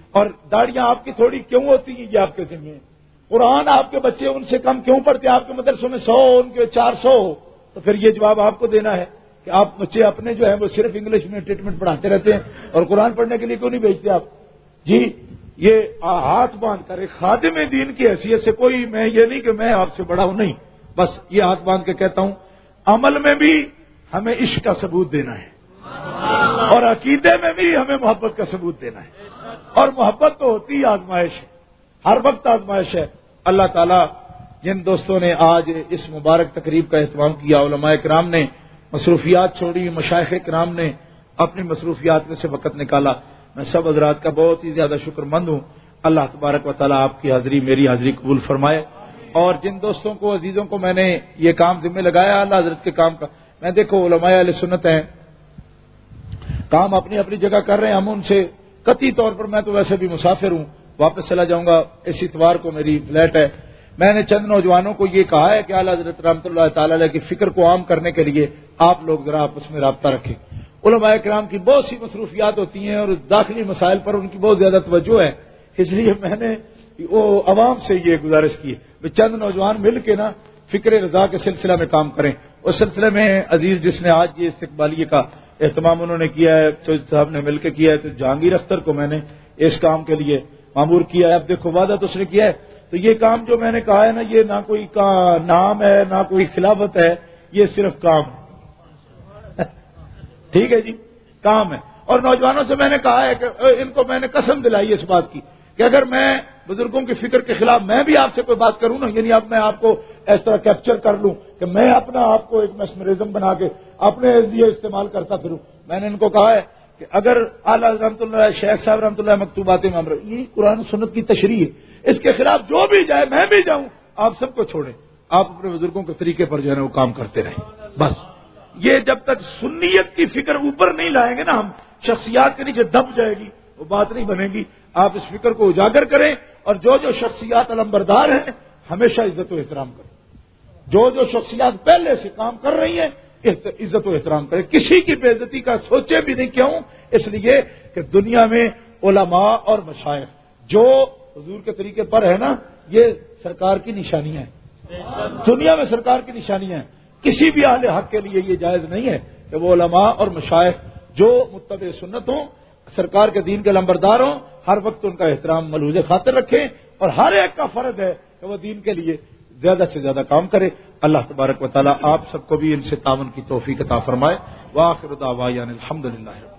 [SPEAKER 3] اور داڑیاں آپ کی تھوڑی کیوں ہوتی ہیں یہ آپ کے ذمہ ہے. قرآن آپ کے بچے ان سے کم کیوں پڑھتے ہیں؟ آپ کے مدرسوں میں سو ان کے چار سو ہو تو پھر یہ جواب آپ کو دینا ہے کہ آپ بچے اپنے جو ہیں وہ صرف انگلش میں ٹریٹمنٹ پڑھاتے رہتے ہیں اور قرآن پڑھنے کے لیے کیوں نہیں بھیجتے آپ؟ جی یہ ہاتھ باندھ کر ایک خادم دین کی حیثیت سے کوئی میں یہ نہیں کہ میں آپ سے بڑا ہوں، نہیں، بس یہ ہاتھ باندھ کے کہتا ہوں عمل میں بھی ہمیں عشق کا ثبوت دینا ہے اور عقیدے میں بھی ہمیں محبت کا ثبوت دینا ہے. اور محبت تو ہوتی ہی آزمائش ہے، ہر وقت آزمائش ہے. اللہ تعالیٰ جن دوستوں نے آج اس مبارک تقریب کا اہتمام کیا، علماء کرام نے مصروفیات چھوڑی، مشائخ کرام نے اپنی مصروفیات میں سے وقت نکالا، میں سب حضرات کا بہت ہی زیادہ شکر مند ہوں. اللہ تبارک و تعالیٰ آپ کی حاضری میری حاضری قبول فرمائے. اور جن دوستوں کو عزیزوں کو میں نے یہ کام ذمہ لگایا اللہ حضرت کے کام کا، میں دیکھو علماء اہل سنت ہیں، کام اپنی اپنی جگہ کر رہے ہیں، ہم ان سے قطعی طور پر، میں تو ویسے بھی مسافر ہوں، واپس چلا جاؤں گا، اس اتوار کو میری فلائٹ ہے. میں نے چند نوجوانوں کو یہ کہا ہے کہ اعلیٰ حضرت رحمۃ اللہ تعالی علیہ کی فکر کو عام کرنے کے لیے آپ لوگ ذرا آپس میں رابطہ رکھیں. علماء کرام کی بہت سی مصروفیات ہوتی ہیں اور داخلی مسائل پر ان کی بہت زیادہ توجہ ہے، اس لیے میں نے وہ عوام سے یہ گزارش کی ہے چند نوجوان مل کے نا فکر رضا کے سلسلہ میں کام کریں. اس سلسلے میں عزیز جس نے آج یہ استقبالیے کا اہتمام انہوں نے کیا ہے تو صاحب نے مل کے کیا ہے، تو جہانگیر اختر کو میں نے اس کام کے لیے معمور کیا ہے. اب دیکھو وعدہ تو اس نے کیا ہے، تو یہ کام جو میں نے کہا ہے نا، یہ نہ کوئی کا نام ہے نہ کوئی خلافت ہے، یہ صرف کام ہے. ٹھیک ہے جی، کام ہے. اور نوجوانوں سے میں نے کہا ہے کہ ان کو میں نے قسم دلائی اس بات کی کہ اگر میں بزرگوں کی فکر کے خلاف میں بھی آپ سے کوئی بات کروں نا، یعنی اب میں آپ کو اس طرح کیپچر کر لوں کہ میں اپنا آپ کو ایک میسمرزم بنا کے اپنے لیے استعمال کرتا پھروں، میں نے ان کو کہا ہے کہ اگر اعلیٰ رحمۃ اللہ شیخ صاحب رحمۃ اللہ مکتوبات میں امر یہ قرآن سنت کی تشریح ہے، اس کے خلاف جو بھی جائے میں بھی جاؤں، آپ سب کو چھوڑیں، آپ اپنے بزرگوں کے طریقے پر جو ہے وہ کام کرتے رہیں. بس یہ جب تک سنیت کی فکر اوپر نہیں لائیں گے نا ہم، شخصیات کے نیچے دب جائے گی، وہ بات نہیں بنے گی. آپ اس فکر کو اجاگر کریں اور جو جو شخصیات علمبردار ہیں ہمیشہ عزت و احترام کریں. جو جو شخصیات پہلے سے کام کر رہی ہیں عزت و احترام کریں، کسی کی بے عزتی کا سوچے بھی نہیں. کیوں؟ اس لیے کہ دنیا میں علماء اور مشائخ جو حضور کے طریقے پر ہے نا، یہ سرکار کی نشانیاں ہیں، دنیا میں سرکار کی نشانیاں ہیں. کسی بھی اہل حق کے لیے یہ جائز نہیں ہے کہ وہ علماء اور مشائخ جو متبع سنت ہوں، سرکار کے دین کے لمبردار ہوں، ہر وقت ان کا احترام ملحوظ خاطر رکھیں. اور ہر ایک کا فرض ہے کہ وہ دین کے لیے زیادہ سے زیادہ کام کرے. اللہ تبارک و تعالیٰ آپ سب کو بھی ان سے تعاون کی توفیق عطا فرمائے. وآخر دعوانا الحمدللہ.